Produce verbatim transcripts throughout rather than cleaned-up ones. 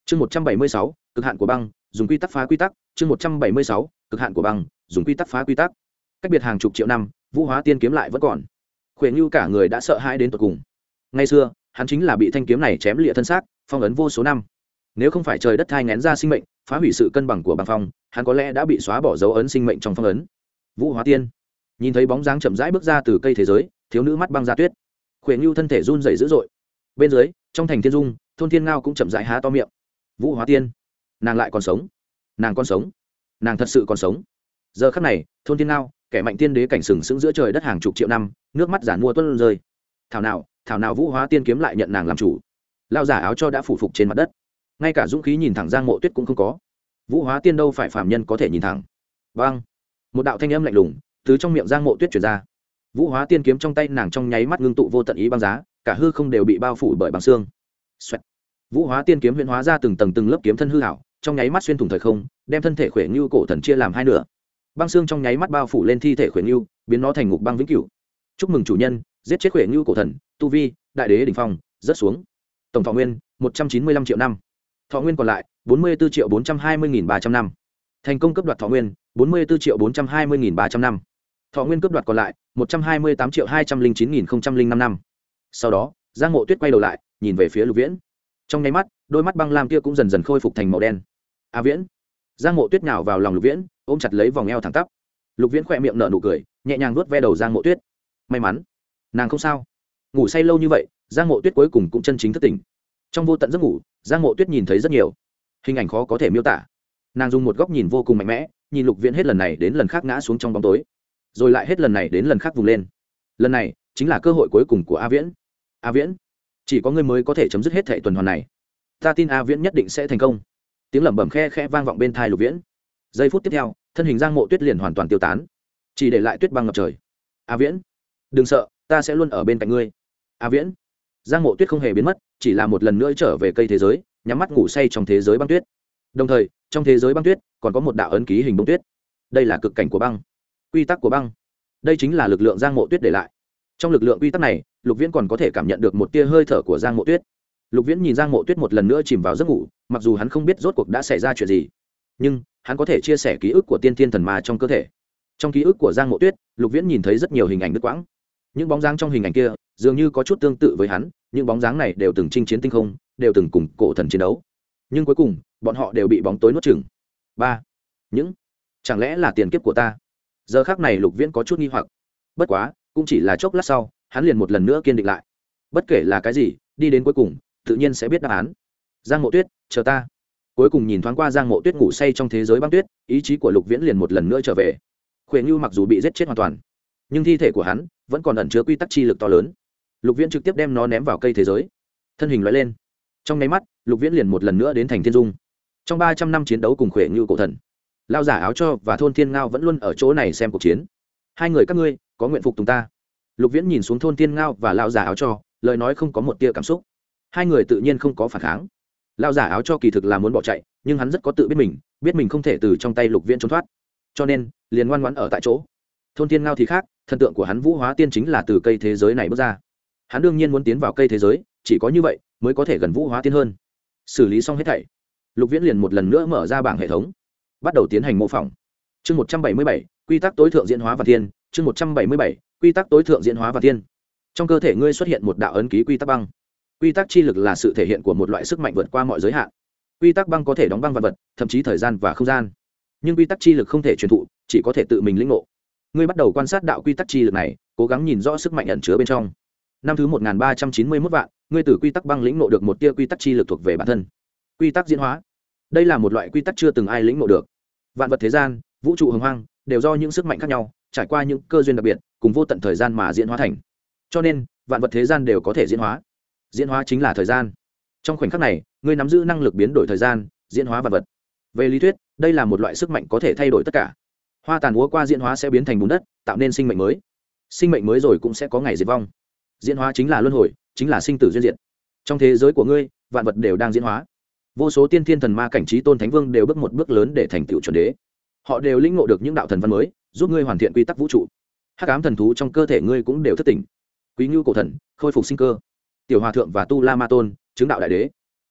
chương một trăm bảy mươi sáu cực hạn của băng dùng quy tắc phá quy tắc. chương một trăm bảy mươi sáu cực hạn của băng dùng quy tắc phá quy tắc. Cách biệt hàng chục triệu năm, vũ hóa tiên kiếm lại vẫn còn. Khuyển Nưu cả người đã sợ hãi đến tột cùng. Ngày xưa hắn chính là bị thanh kiếm này chém lịa thân xác, phong ấn vô số năm. Nếu không phải trời đất thai ngén ra sinh mệnh, phá hủy sự cân bằng của băng phong, hắn có lẽ đã bị xóa bỏ dấu ấn sinh mệnh trong phong ấn. Vũ hóa tiên nhìn thấy bóng dáng chậm rãi bước ra từ cây thế giới, thiếu nữ mắt băng ra tuyết. Khuyển Nưu thân thể run rẩy dữ dội. Bên dưới, trong thành thiên dung, thôn thiên ngao cũng chậm rãi há to miệng. Vũ hóa tiên, nàng lại còn sống, nàng còn sống, nàng thật sự còn sống. Giờ khắc này, thôn thiên ngao, kẻ mạnh tiên đế cảnh sừng sững giữa trời đất hàng chục triệu năm, nước mắt giản mua tuôn rơi. Thảo nào, thảo nào vũ hóa tiên kiếm lại nhận nàng làm chủ. Lao giả áo cho đã phủ phục trên mặt đất, ngay cả dũng khí nhìn thẳng Giang Mộ Tuyết cũng không có. Vũ hóa tiên đâu phải phàm nhân có thể nhìn thẳng. Vang, một đạo thanh âm lạnh lùng từ trong miệng Giang Mộ Tuyết truyền ra. Vũ hóa tiên kiếm trong tay nàng trong nháy mắt ngưng tụ vô tận ý băng giá, cả hư không đều bị bao phủ bởi băng xương. Xoẹt. Vũ hóa tiên kiếm huyễn hóa ra từng tầng từng lớp kiếm thân hư ảo, trong nháy mắt xuyên thủng thời không, đem thân thể Khuyển Nưu cổ thần chia làm hai nửa. Băng xương trong nháy mắt bao phủ lên thi thể Khuyển Nưu, biến nó thành ngục băng vĩnh cửu. Chúc mừng chủ nhân, giết chết Khuyển Nưu cổ thần, tu vi đại đế đỉnh phong, rất xuống. Tổng thọ nguyên một trăm chín mươi lăm triệu năm. Thọ nguyên còn lại bốn mươi tư triệu bốn trăm hai mươi nghìn ba trăm năm. Thành công cấp đoạt thọ nguyên bốn mươi tư triệu bốn trăm hai mươi nghìn ba trăm năm. Thọ nguyên cấp đoạt còn lại một trăm hai mươi tám triệu hai trăm linh chín nghìn không trăm linh năm năm. Sau đó, Giang Mộ Tuyết quay đầu lại, nhìn về phía Lục Viễn. Trong nháy mắt, đôi mắt băng lam kia cũng dần dần khôi phục thành màu đen. A Viễn. Giang Mộ Tuyết nhào vào lòng Lục Viễn, ôm chặt lấy vòng eo thẳng tắp. Lục Viễn khỏe miệng nở nụ cười, nhẹ nhàng vuốt ve đầu Giang Mộ Tuyết. May mắn, nàng không sao. Ngủ say lâu như vậy, Giang Mộ Tuyết cuối cùng cũng chân chính thức tỉnh. Trong vô tận giấc ngủ, Giang Mộ Tuyết nhìn thấy rất nhiều hình ảnh khó có thể miêu tả. Nàng dùng một góc nhìn vô cùng mạnh mẽ, nhìn Lục Viễn hết lần này đến lần khác ngã xuống trong bóng tối, rồi lại hết lần này đến lần khác vùng lên. Lần này chính là cơ hội cuối cùng của A Viễn. A Viễn, chỉ có ngươi mới có thể chấm dứt hết thảy tuần hoàn này. Ta tin A Viễn nhất định sẽ thành công. Tiếng lẩm bẩm khe khẽ vang vọng bên tai Lục Viễn. Giây phút tiếp theo, thân hình Giang Mộ Tuyết liền hoàn toàn tiêu tán, chỉ để lại tuyết băng ngập trời. A Viễn, đừng sợ, ta sẽ luôn ở bên cạnh ngươi. A Viễn. Giang Mộ Tuyết không hề biến mất, chỉ là một lần nữa trở về cây thế giới, nhắm mắt ngủ say trong thế giới băng tuyết. Đồng thời, trong thế giới băng tuyết còn có một đạo ấn ký hình bông tuyết. Đây là cực cảnh của băng, quy tắc của băng. Đây chính là lực lượng Giang Mộ Tuyết để lại. Trong lực lượng quy tắc này, Lục Viễn còn có thể cảm nhận được một tia hơi thở của Giang Mộ Tuyết. Lục Viễn nhìn Giang Mộ Tuyết một lần nữa chìm vào giấc ngủ, mặc dù hắn không biết rốt cuộc đã xảy ra chuyện gì, nhưng hắn có thể chia sẻ ký ức của tiên thiên thần ma trong cơ thể. Trong ký ức của Giang Mộ Tuyết, Lục Viễn nhìn thấy rất nhiều hình ảnh đứt quãng. Những bóng dáng trong hình ảnh kia dường như có chút tương tự với hắn, những bóng dáng này đều từng chinh chiến tinh không, đều từng cùng cổ thần chiến đấu, nhưng cuối cùng bọn họ đều bị bóng tối nuốt chửng. Ba, những chẳng lẽ là tiền kiếp của ta? Giờ khắc này Lục Viễn có chút nghi hoặc, bất quá cũng chỉ là chốc lát sau, hắn liền một lần nữa kiên định lại. Bất kể là cái gì, đi đến cuối cùng tự nhiên sẽ biết đáp án. Giang Mộ Tuyết, chờ ta. Cuối cùng nhìn thoáng qua Giang Mộ Tuyết ngủ say trong thế giới băng tuyết, ý chí của Lục Viễn liền một lần nữa trở về. Khuyển Nưu mặc dù bị giết chết hoàn toàn, nhưng thi thể của hắn vẫn còn ẩn chứa quy tắc chi lực to lớn. Lục Viễn trực tiếp đem nó ném vào cây thế giới, thân hình lóe lên, trong nháy mắt Lục Viễn liền một lần nữa đến thành thiên dung. Trong ba trăm năm chiến đấu cùng Khuyển Nưu cổ thần, Lao giả áo cho và thôn thiên ngao vẫn luôn ở chỗ này xem cuộc chiến. Hai người các ngươi có nguyện phục tùng ta? Lục Viễn nhìn xuống thôn thiên ngao và Lao giả áo cho, lời nói không có một tia cảm xúc. Hai người tự nhiên không có phản kháng. Lao giả áo cho kỳ thực là muốn bỏ chạy, nhưng hắn rất có tự biết mình, biết mình không thể từ trong tay Lục Viễn trốn thoát, cho nên liền ngoan ngoãn ở tại chỗ. Thôn thiên ngao thì khác, thần tượng của hắn Vũ Hóa Tiên chính là từ cây thế giới này bước ra. Hắn đương nhiên muốn tiến vào cây thế giới, chỉ có như vậy mới có thể gần Vũ Hóa Tiên hơn. Xử lý xong hết thảy, Lục Viễn liền một lần nữa mở ra bảng hệ thống, bắt đầu tiến hành mô phỏng. Chương một trăm bảy mươi bảy, quy tắc tối thượng diễn hóa và thiên. Chương một trăm bảy mươi bảy, quy tắc tối thượng diễn hóa và thiên. Trong cơ thể ngươi xuất hiện một đạo ấn ký quy tắc băng. Quy tắc chi lực là sự thể hiện của một loại sức mạnh vượt qua mọi giới hạn. Quy tắc băng có thể đóng băng vật vật, thậm chí thời gian và không gian. Nhưng quy tắc chi lực không thể truyền thụ, chỉ có thể tự mình lĩnh ngộ. Ngươi bắt đầu quan sát đạo quy tắc chi lực này, cố gắng nhìn rõ sức mạnh ẩn chứa bên trong. Năm thứ một nghìn ba trăm chín mươi mốt vạn, ngươi từ quy tắc băng lĩnh ngộ được một tia quy tắc chi lực thuộc về bản thân. Quy tắc diễn hóa. Đây là một loại quy tắc chưa từng ai lĩnh ngộ được. Vạn vật thế gian, vũ trụ hồng hoang, đều do những sức mạnh khác nhau, trải qua những cơ duyên đặc biệt, cùng vô tận thời gian mà diễn hóa thành. Cho nên, vạn vật thế gian đều có thể diễn hóa. Diễn hóa chính là thời gian. Trong khoảnh khắc này, ngươi nắm giữ năng lực biến đổi thời gian, diễn hóa vạn vật. Về lý thuyết, đây là một loại sức mạnh có thể thay đổi tất cả. Hoa tàn úa qua diễn hóa sẽ biến thành bùn đất, tạo nên sinh mệnh mới. Sinh mệnh mới rồi cũng sẽ có ngày diệt vong. Diễn hóa chính là luân hồi, chính là sinh tử duyên diệt. Trong thế giới của ngươi, vạn vật đều đang diễn hóa. Vô số tiên thiên thần ma cảnh trí tôn thánh vương đều bước một bước lớn để thành tựu chuẩn đế. Họ đều lĩnh ngộ được những đạo thần văn mới, giúp ngươi hoàn thiện quy tắc vũ trụ. Hắc ám thần thú trong cơ thể ngươi cũng đều thức tỉnh. Quý Ngưu cổ thần khôi phục sinh cơ. Tiểu Hòa thượng và Tu La Ma Tôn chứng đạo đại đế.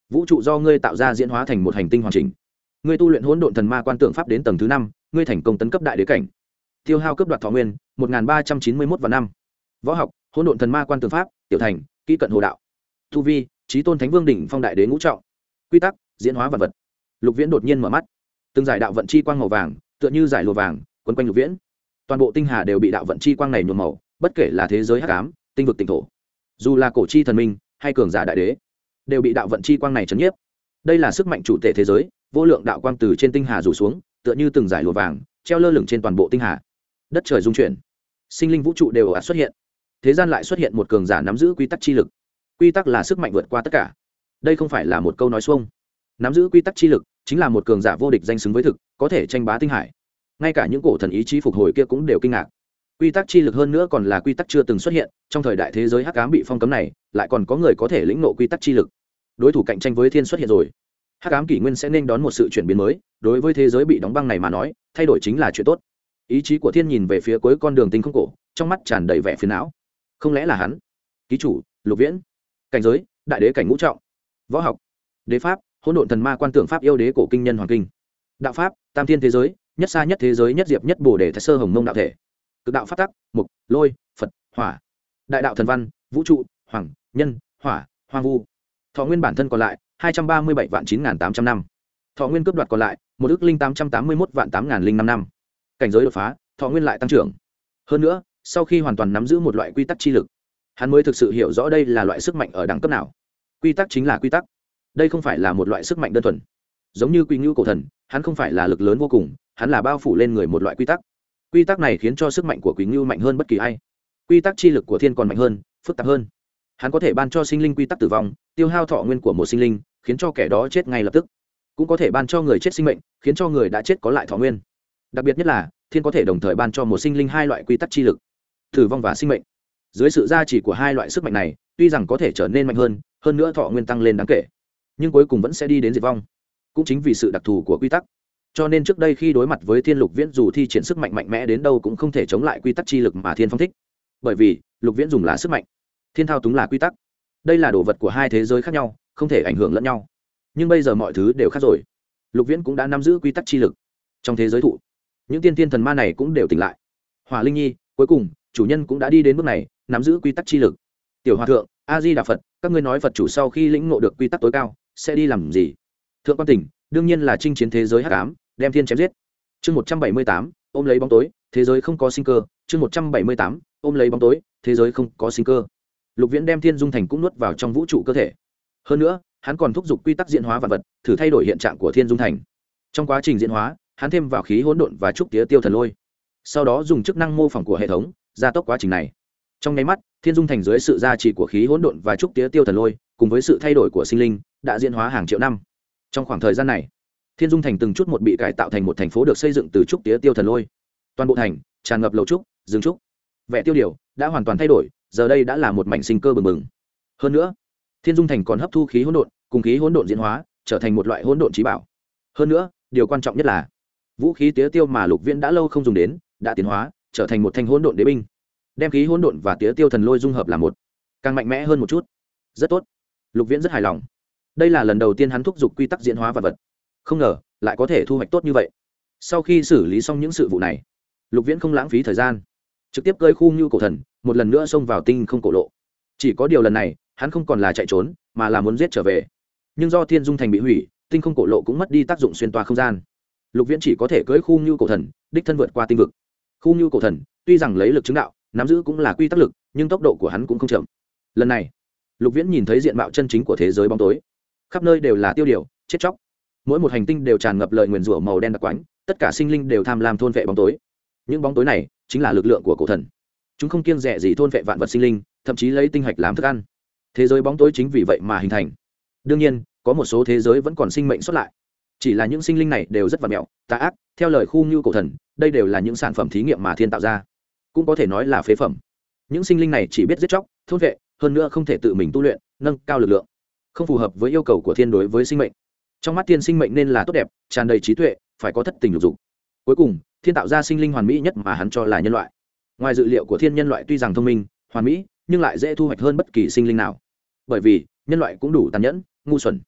vũ trụ do ngươi tạo ra diễn hóa thành một hành tinh hoàn chỉnh. Ngươi tu luyện hỗn độn thần ma quan tượng pháp đến tầng thứ năm, ngươi thành công tấn cấp đại đế cảnh. Tiêu hao cấp đoạt thọ nguyên một nghìn ba trăm chín mươi mốt và năm. Võ học hỗn độn thần ma quan tượng pháp tiểu thành kỹ cận hồ đạo. Tu vi chí tôn thánh vương đỉnh phong đại đế ngũ trọng. Quy tắc diễn hóa vật vật. Lục Viễn đột nhiên mở mắt, từng giải đạo vận chi quang màu vàng tựa như giải lụa vàng quấn quanh Lục Viễn. Toàn bộ tinh hà đều bị đạo vận chi quang này nhuộm màu, bất kể là thế giới hắc ám, tinh vực tinh thổ, dù là cổ chi thần minh hay cường giả đại đế, đều bị đạo vận chi quang này chấn nhiếp. Đây là sức mạnh chủ thể thế giới, vô lượng đạo quang từ trên tinh hà rủ xuống, tựa như từng giải lụa vàng treo lơ lửng trên toàn bộ tinh hà. Đất trời rung chuyển, sinh linh vũ trụ đều ồ ạt xuất hiện. Thế gian lại xuất hiện một cường giả nắm giữ quy tắc chi lực. Quy tắc là sức mạnh vượt qua tất cả. Đây không phải là một câu nói xuông. Nắm giữ quy tắc chi lực chính là một cường giả vô địch danh xứng với thực, có thể tranh bá tinh hải. Ngay cả những cổ thần ý chí phục hồi kia cũng đều kinh ngạc. Quy tắc chi lực hơn nữa còn là quy tắc chưa từng xuất hiện trong thời đại thế giới hắc ám bị phong cấm này, lại còn có người có thể lĩnh ngộ quy tắc chi lực. Đối thủ cạnh tranh với thiên xuất hiện rồi. Hắc ám kỷ nguyên sẽ nên đón một sự chuyển biến mới, đối với thế giới bị đóng băng này mà nói, thay đổi chính là chuyện tốt. Ý chí của thiên nhìn về phía cuối con đường tinh không cổ, trong mắt tràn đầy vẻ phiền não. Không lẽ là hắn? Ký chủ Lục Viễn. Cảnh giới đại đế cảnh ngũ trọng. Võ học đế pháp hỗn độn thần ma quan tượng pháp yêu đế cổ kinh nhân hoàng kinh. Đạo pháp tam thiên thế giới nhất xa nhất thế giới nhất diệp nhất bồ đề thái sơ hồng mông đạo thể. Cực đạo pháp tắc mục lôi phật hỏa. Đại đạo thần văn vũ trụ hoàng nhân hỏa hoang vu. Thọ nguyên bản thân còn lại hai trăm ba mươi bảy vạn chín nghìn tám trăm năm. Thọ nguyên cướp đoạt còn lại một ước linh tám trăm tám mươi mốt vạn tám nghìn linh năm năm. Cảnh giới đột phá, thọ nguyên lại tăng trưởng. Hơn nữa, sau khi hoàn toàn nắm giữ một loại quy tắc chi lực, hắn mới thực sự hiểu rõ đây là loại sức mạnh ở đẳng cấp nào. Quy tắc chính là quy tắc. Đây không phải là một loại sức mạnh đơn thuần. Giống như Quỳnh Ngưu cổ thần, hắn không phải là lực lớn vô cùng, hắn là bao phủ lên người một loại quy tắc. Quy tắc này khiến cho sức mạnh của Quỳnh Ngưu mạnh hơn bất kỳ ai. Quy tắc chi lực của thiên còn mạnh hơn, phức tạp hơn. Hắn có thể ban cho sinh linh quy tắc tử vong, tiêu hao thọ nguyên của một sinh linh, khiến cho kẻ đó chết ngay lập tức. Cũng có thể ban cho người chết sinh mệnh, khiến cho người đã chết có lại thọ nguyên. Đặc biệt nhất là, thiên có thể đồng thời ban cho một sinh linh hai loại quy tắc chi lực, tử vong và sinh mệnh. Dưới sự gia trì của hai loại sức mạnh này, tuy rằng có thể trở nên mạnh hơn, hơn nữa thọ nguyên tăng lên đáng kể, nhưng cuối cùng vẫn sẽ đi đến diệt vong. Cũng chính vì sự đặc thù của quy tắc, cho nên trước đây khi đối mặt với thiên Lục Viễn dù thi triển sức mạnh mạnh mẽ đến đâu cũng không thể chống lại quy tắc chi lực mà thiên phong thích, bởi vì Lục Viễn dùng là sức mạnh, thiên thao túng là quy tắc. Đây là đồ vật của hai thế giới khác nhau, không thể ảnh hưởng lẫn nhau. Nhưng bây giờ mọi thứ đều khác rồi. Lục Viễn cũng đã nắm giữ quy tắc chi lực. Trong thế giới thụ, những tiên tiên thần ma này cũng đều tỉnh lại. Hỏa Linh Nhi, cuối cùng chủ nhân cũng đã đi đến bước này, nắm giữ quy tắc chi lực. Tiểu Hòa thượng, A Di Đà Phật, các ngươi nói Phật chủ sau khi lĩnh ngộ được quy tắc tối cao sẽ đi làm gì? Thượng quan Tỉnh đương nhiên là chinh chiến thế giới hắc ám, đem thiên chém giết. Chương một trăm bảy mươi tám, ôm lấy bóng tối, thế giới không có sinh cơ. Chương một trăm bảy mươi tám, ôm lấy bóng tối, thế giới không có sinh cơ. Lục Viễn đem thiên dung thành cũng nuốt vào trong vũ trụ cơ thể. Hơn nữa, hắn còn thúc giục quy tắc diễn hóa vạn vật, thử thay đổi hiện trạng của thiên dung thành. Trong quá trình diễn hóa, hắn thêm vào khí hỗn độn và trúc tía tiêu thần lôi. Sau đó dùng chức năng mô phỏng của hệ thống, gia tốc quá trình này. Trong nháy mắt, thiên dung thành dưới sự gia trì của khí hỗn độn và trúc tía tiêu thần lôi, cùng với sự thay đổi của sinh linh, đã diễn hóa hàng triệu năm. Trong khoảng thời gian này, thiên dung thành từng chút một bị cải tạo thành một thành phố được xây dựng từ trúc tía tiêu thần lôi. Toàn bộ thành tràn ngập lầu trúc, rừng trúc, vẻ tiêu điều đã hoàn toàn thay đổi, giờ đây đã là một mảnh sinh cơ bừng bừng. Hơn nữa, thiên dung thành còn hấp thu khí hỗn độn, cùng khí hỗn độn diễn hóa, trở thành một loại hỗn độn trí bảo. Hơn nữa, điều quan trọng nhất là vũ khí tía tiêu mà Lục Viễn đã lâu không dùng đến, đã tiến hóa, trở thành một thanh hỗn độn đế binh, đem khí hỗn độn và tía tiêu thần lôi dung hợp làm một, càng mạnh mẽ hơn một chút. Rất tốt, Lục Viễn rất hài lòng. Đây là lần đầu tiên hắn thúc giục quy tắc diễn hóa vật vật, không ngờ lại có thể thu hoạch tốt như vậy. Sau khi xử lý xong những sự vụ này, Lục Viễn không lãng phí thời gian, trực tiếp cơi khu Ngưu cổ thần, một lần nữa xông vào tinh không cổ lộ. Chỉ có điều lần này, hắn không còn là chạy trốn, mà là muốn giết trở về. Nhưng do thiên dung thành bị hủy, tinh không cổ lộ cũng mất đi tác dụng xuyên toa không gian. Lục Viễn chỉ có thể cưỡi khu Ngưu cổ thần, đích thân vượt qua tinh vực. Khu Ngưu cổ thần tuy rằng lấy lực chứng đạo, nắm giữ cũng là quy tắc lực, nhưng tốc độ của hắn cũng không chậm. Lần này, Lục Viễn nhìn thấy diện mạo chân chính của thế giới bóng tối. Khắp nơi đều là tiêu điều, chết chóc. Mỗi một hành tinh đều tràn ngập lời nguyền rủa màu đen đặc quánh, tất cả sinh linh đều tham lam thôn vệ bóng tối. Những bóng tối này chính là lực lượng của cổ thần. Chúng không kiêng dè gì thôn vệ vạn vật sinh linh, thậm chí lấy tinh hạch làm thức ăn. Thế giới bóng tối chính vì vậy mà hình thành. Đương nhiên, có một số thế giới vẫn còn sinh mệnh xuất lại. Chỉ là những sinh linh này đều rất vật mẹo, tà ác, theo lời khu Ngưu cổ thần, đây đều là những sản phẩm thí nghiệm mà thiên tạo ra, cũng có thể nói là phế phẩm. Những sinh linh này chỉ biết giết chóc, thôn vệ, hơn nữa không thể tự mình tu luyện, nâng cao lực lượng, không phù hợp với yêu cầu của thiên đối với sinh mệnh. Trong mắt thiên sinh mệnh nên là tốt đẹp, tràn đầy trí tuệ, phải có thất tình lục dục. Cuối cùng, thiên tạo ra sinh linh hoàn mỹ nhất mà hắn cho là nhân loại. Ngoài dự liệu của thiên, nhân loại tuy rằng thông minh, hoàn mỹ, nhưng lại dễ thu hoạch hơn bất kỳ sinh linh nào, bởi vì nhân loại cũng đủ tàn nhẫn, ngu xuẩn.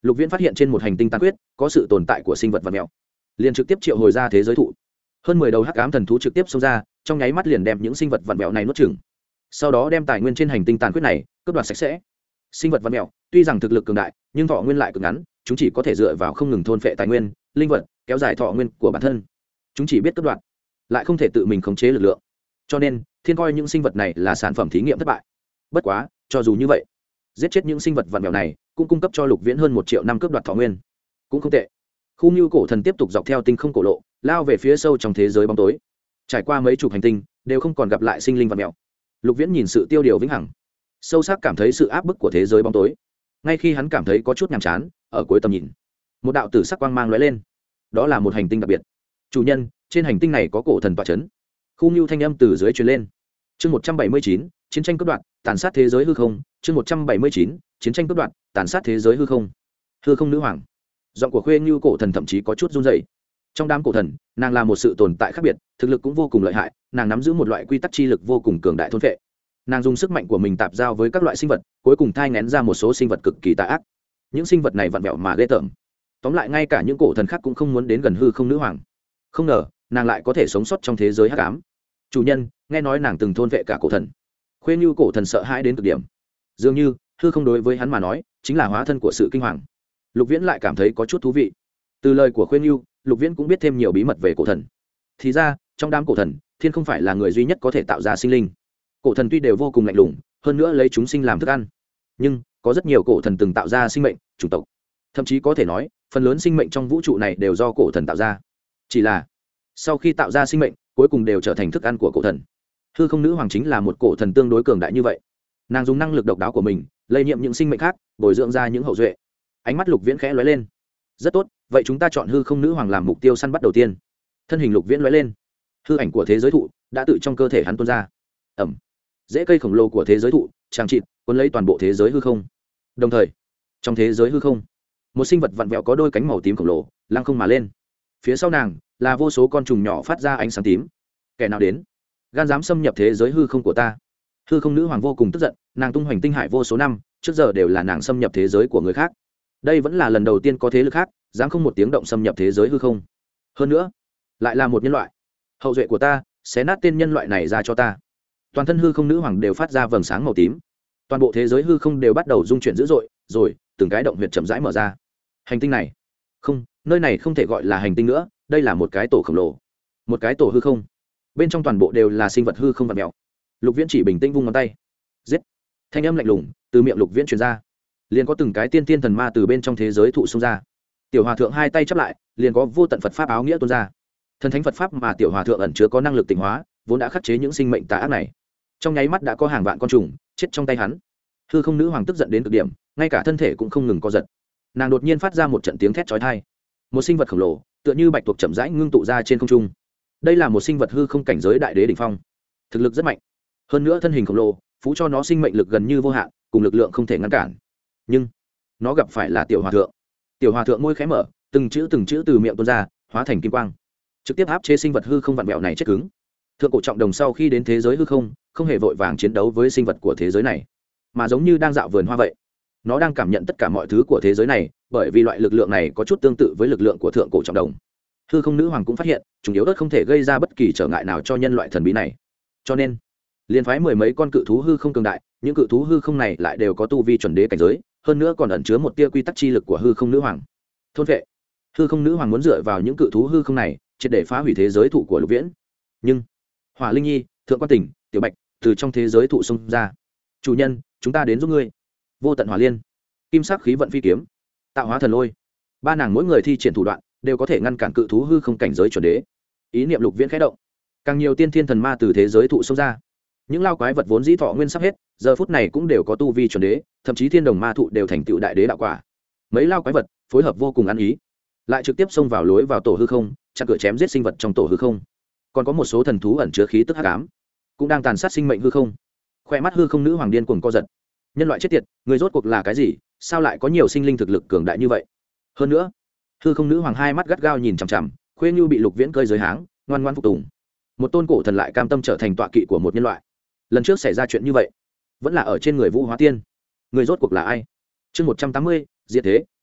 Lục Viễn phát hiện trên một hành tinh tàn khuyết có sự tồn tại của sinh vật vật mèo, liền trực tiếp triệu hồi ra thế giới thụ. Hơn mười đầu hắc ám thần thú trực tiếp xông ra, trong nháy mắt liền đem những sinh vật vật mèo này nuốt chửng. Sau đó đem tài nguyên trên hành tinh tàn khuyết này cướp đoạt sạch sẽ. Sinh vật vật mèo tuy rằng thực lực cường đại, nhưng thọ nguyên lại cực ngắn, chúng chỉ có thể dựa vào không ngừng thôn phệ tài nguyên, linh vật, kéo dài thọ nguyên của bản thân. Chúng chỉ biết cướp đoạt, lại không thể tự mình khống chế lực lượng. Cho nên, thiên coi những sinh vật này là sản phẩm thí nghiệm thất bại. Bất quá, cho dù như vậy, giết chết những sinh vật vật mèo này cũng cung cấp cho Lục Viễn hơn một triệu năm cướp đoạt thọ nguyên, cũng không tệ. Khu Nưu cổ thần tiếp tục dọc theo tinh không cổ lộ, lao về phía sâu trong thế giới bóng tối. Trải qua mấy chục hành tinh, đều không còn gặp lại sinh linh vật mèo. Lục Viễn nhìn sự tiêu điều vĩnh hằng, sâu sắc cảm thấy sự áp bức của thế giới bóng tối. Ngay khi hắn cảm thấy có chút nhàm chán, ở cuối tầm nhìn, một đạo tử sắc quang mang lóe lên. Đó là một hành tinh đặc biệt. Chủ nhân, trên hành tinh này có cổ thần tọa chấn. Khu Nưu thanh âm từ dưới truyền lên. Chương một trăm bảy mươi chín, chiến tranh cướp đoạt, tàn sát thế giới hư không. Chương một trăm bảy mươi chín, chiến tranh cướp đoạt, tàn sát thế giới hư không. Hư không nữ hoàng. Giọng của Khuê Nưu cổ thần thậm chí có chút run rẩy. Trong đám cổ thần, nàng là một sự tồn tại khác biệt, thực lực cũng vô cùng lợi hại, nàng nắm giữ một loại quy tắc chi lực vô cùng cường đại thôn phệ. Nàng dùng sức mạnh của mình tạp giao với các loại sinh vật, cuối cùng thai nghén ra một số sinh vật cực kỳ tà ác. Những sinh vật này vặn vẹo mà ghê tởm. Tóm lại ngay cả những cổ thần khác cũng không muốn đến gần hư không nữ hoàng. Không ngờ, nàng lại có thể sống sót trong thế giới hắc ám. Chủ nhân, nghe nói nàng từng thôn vệ cả cổ thần. Khuê Nưu cổ thần sợ hãi đến cực điểm. Dường như, hư không đối với hắn mà nói, chính là hóa thân của sự kinh hoàng. Lục Viễn lại cảm thấy có chút thú vị. Từ lời của Khuê Nưu, Lục Viễn cũng biết thêm nhiều bí mật về cổ thần. Thì ra, trong đám cổ thần, thiên không phải là người duy nhất có thể tạo ra sinh linh. Cổ thần tuy đều vô cùng lạnh lùng, hơn nữa lấy chúng sinh làm thức ăn, nhưng có rất nhiều cổ thần từng tạo ra sinh mệnh, chủng tộc. Thậm chí có thể nói, phần lớn sinh mệnh trong vũ trụ này đều do cổ thần tạo ra. Chỉ là, sau khi tạo ra sinh mệnh, cuối cùng đều trở thành thức ăn của cổ thần. Hư không nữ hoàng chính là một cổ thần tương đối cường đại như vậy. Nàng dùng năng lực độc đáo của mình, lây nhiễm những sinh mệnh khác, bồi dưỡng ra những hậu duệ. Ánh mắt Lục Viễn khẽ lóe lên. Rất tốt, vậy chúng ta chọn hư không nữ hoàng làm mục tiêu săn bắt đầu tiên. Thân hình Lục Viễn lóe lên, hư ảnh của thế giới thụ đã tự trong cơ thể hắn tuôn ra. Ẩm. Rễ cây khổng lồ của thế giới thụ tràng trịt cuốn lấy toàn bộ thế giới hư không. Đồng thời, trong thế giới hư không, một sinh vật vặn vẹo có đôi cánh màu tím khổng lồ lăng không mà lên. Phía sau nàng là vô số con trùng nhỏ phát ra ánh sáng tím. Kẻ nào đến, gan dám xâm nhập thế giới hư không của ta? Hư không nữ hoàng vô cùng tức giận, nàng tung hoành tinh hải vô số năm, trước giờ đều là nàng xâm nhập thế giới của người khác. Đây vẫn là lần đầu tiên có thế lực khác dám không một tiếng động xâm nhập thế giới hư không. Hơn nữa, lại là một nhân loại. Hậu duệ của ta, xé nát tên nhân loại này ra cho ta. Toàn thân hư không nữ hoàng đều phát ra vầng sáng màu tím. Toàn bộ thế giới hư không đều bắt đầu rung chuyển dữ dội, rồi từng cái động huyệt chậm rãi mở ra. Hành tinh này, không, nơi này không thể gọi là hành tinh nữa, đây là một cái tổ khổng lồ, một cái tổ hư không. Bên trong toàn bộ đều là sinh vật hư không vặn vẹo. Lục Viễn chỉ bình tĩnh vung ngón tay, giết. Thanh âm lạnh lùng từ miệng Lục Viễn truyền ra, liền có từng cái tiên tiên thần ma từ bên trong thế giới thụ xông ra. Tiểu hòa thượng hai tay chắp lại, liền có vô tận Phật pháp áo nghĩa tuôn ra. Thần thánh Phật pháp mà tiểu hòa thượng ẩn chứa có năng lực tịnh hóa, vốn đã khắc chế những sinh mệnh tà ác này. Trong nháy mắt đã có hàng vạn con trùng chết trong tay hắn. Hư không nữ hoàng tức giận đến cực điểm, ngay cả thân thể cũng không ngừng co giật. Nàng đột nhiên phát ra một trận tiếng thét chói tai. Một sinh vật khổng lồ, tựa như bạch tuộc chậm rãi ngưng tụ ra trên không trung. Đây là một sinh vật hư không cảnh giới đại đế đỉnh phong, thực lực rất mạnh. Hơn nữa thân hình khổng lồ, phú cho nó sinh mệnh lực gần như vô hạn, cùng lực lượng không thể ngăn cản. Nhưng nó gặp phải là tiểu hòa thượng. Tiểu hòa thượng môi khẽ mở, từng chữ từng chữ từ miệng tuôn ra, hóa thành kim quang, trực tiếp áp chế sinh vật hư không vặn vẹo này chết cứng. Thượng cổ trọng đồng sau khi đến thế giới hư không, không hề vội vàng chiến đấu với sinh vật của thế giới này, mà giống như đang dạo vườn hoa vậy. Nó đang cảm nhận tất cả mọi thứ của thế giới này, bởi vì loại lực lượng này có chút tương tự với lực lượng của thượng cổ trọng đồng. Hư không nữ hoàng cũng phát hiện, chúng yếu ớt không thể gây ra bất kỳ trở ngại nào cho nhân loại thần bí này. Cho nên, liền phái mười mấy con cự thú hư không cường đại, những cự thú hư không này lại đều có tu vi chuẩn đế cảnh giới, hơn nữa còn ẩn chứa một tia quy tắc chi lực của hư không nữ hoàng. Thôn vệ. Hư không nữ hoàng muốn dựa vào những cự thú hư không này, triệt để phá hủy thế giới thụ của Lục Viễn. Nhưng Hỏa Linh Nhi, Thượng Quan Tỉnh, Tiểu Bạch từ trong thế giới thụ xông ra. Chủ nhân, chúng ta đến giúp ngươi. Vô tận hỏa liên, kim sắc khí vận phi kiếm, tạo hóa thần lôi, ba nàng mỗi người thi triển thủ đoạn đều có thể ngăn cản cự thú hư không cảnh giới chuẩn đế. Ý niệm Lục Viễn khẽ động, càng nhiều tiên thiên thần ma từ thế giới thụ xông ra. Những lao quái vật vốn dĩ thọ nguyên sắp hết, giờ phút này cũng đều có tu vi chuẩn đế, thậm chí thiên đồng ma thụ đều thành tựu đại đế đạo quả. Mấy lao quái vật phối hợp vô cùng ăn ý, lại trực tiếp xông vào lối vào tổ hư không, chặn cửa chém giết sinh vật trong tổ hư không. Còn có một số thần thú ẩn chứa khí tức hắc ám, cũng đang tàn sát sinh mệnh hư không. Khoe mắt hư không nữ hoàng điên cuồng co giật. Nhân loại chết tiệt, người rốt cuộc là cái gì? Sao lại có nhiều sinh linh thực lực cường đại như vậy? Hơn nữa, hư không nữ hoàng hai mắt gắt gao nhìn chằm chằm, Khuê Nhu bị Lục Viễn cơi giới háng, ngoan ngoãn phục tùng. Một tôn cổ thần lại cam tâm trở thành tọa kỵ của một nhân loại. Lần trước xảy ra chuyện như vậy, vẫn là ở trên người Vũ Hóa Tiên. Người rốt cuộc là ai? Chương một trăm tám mươi, diệt thế,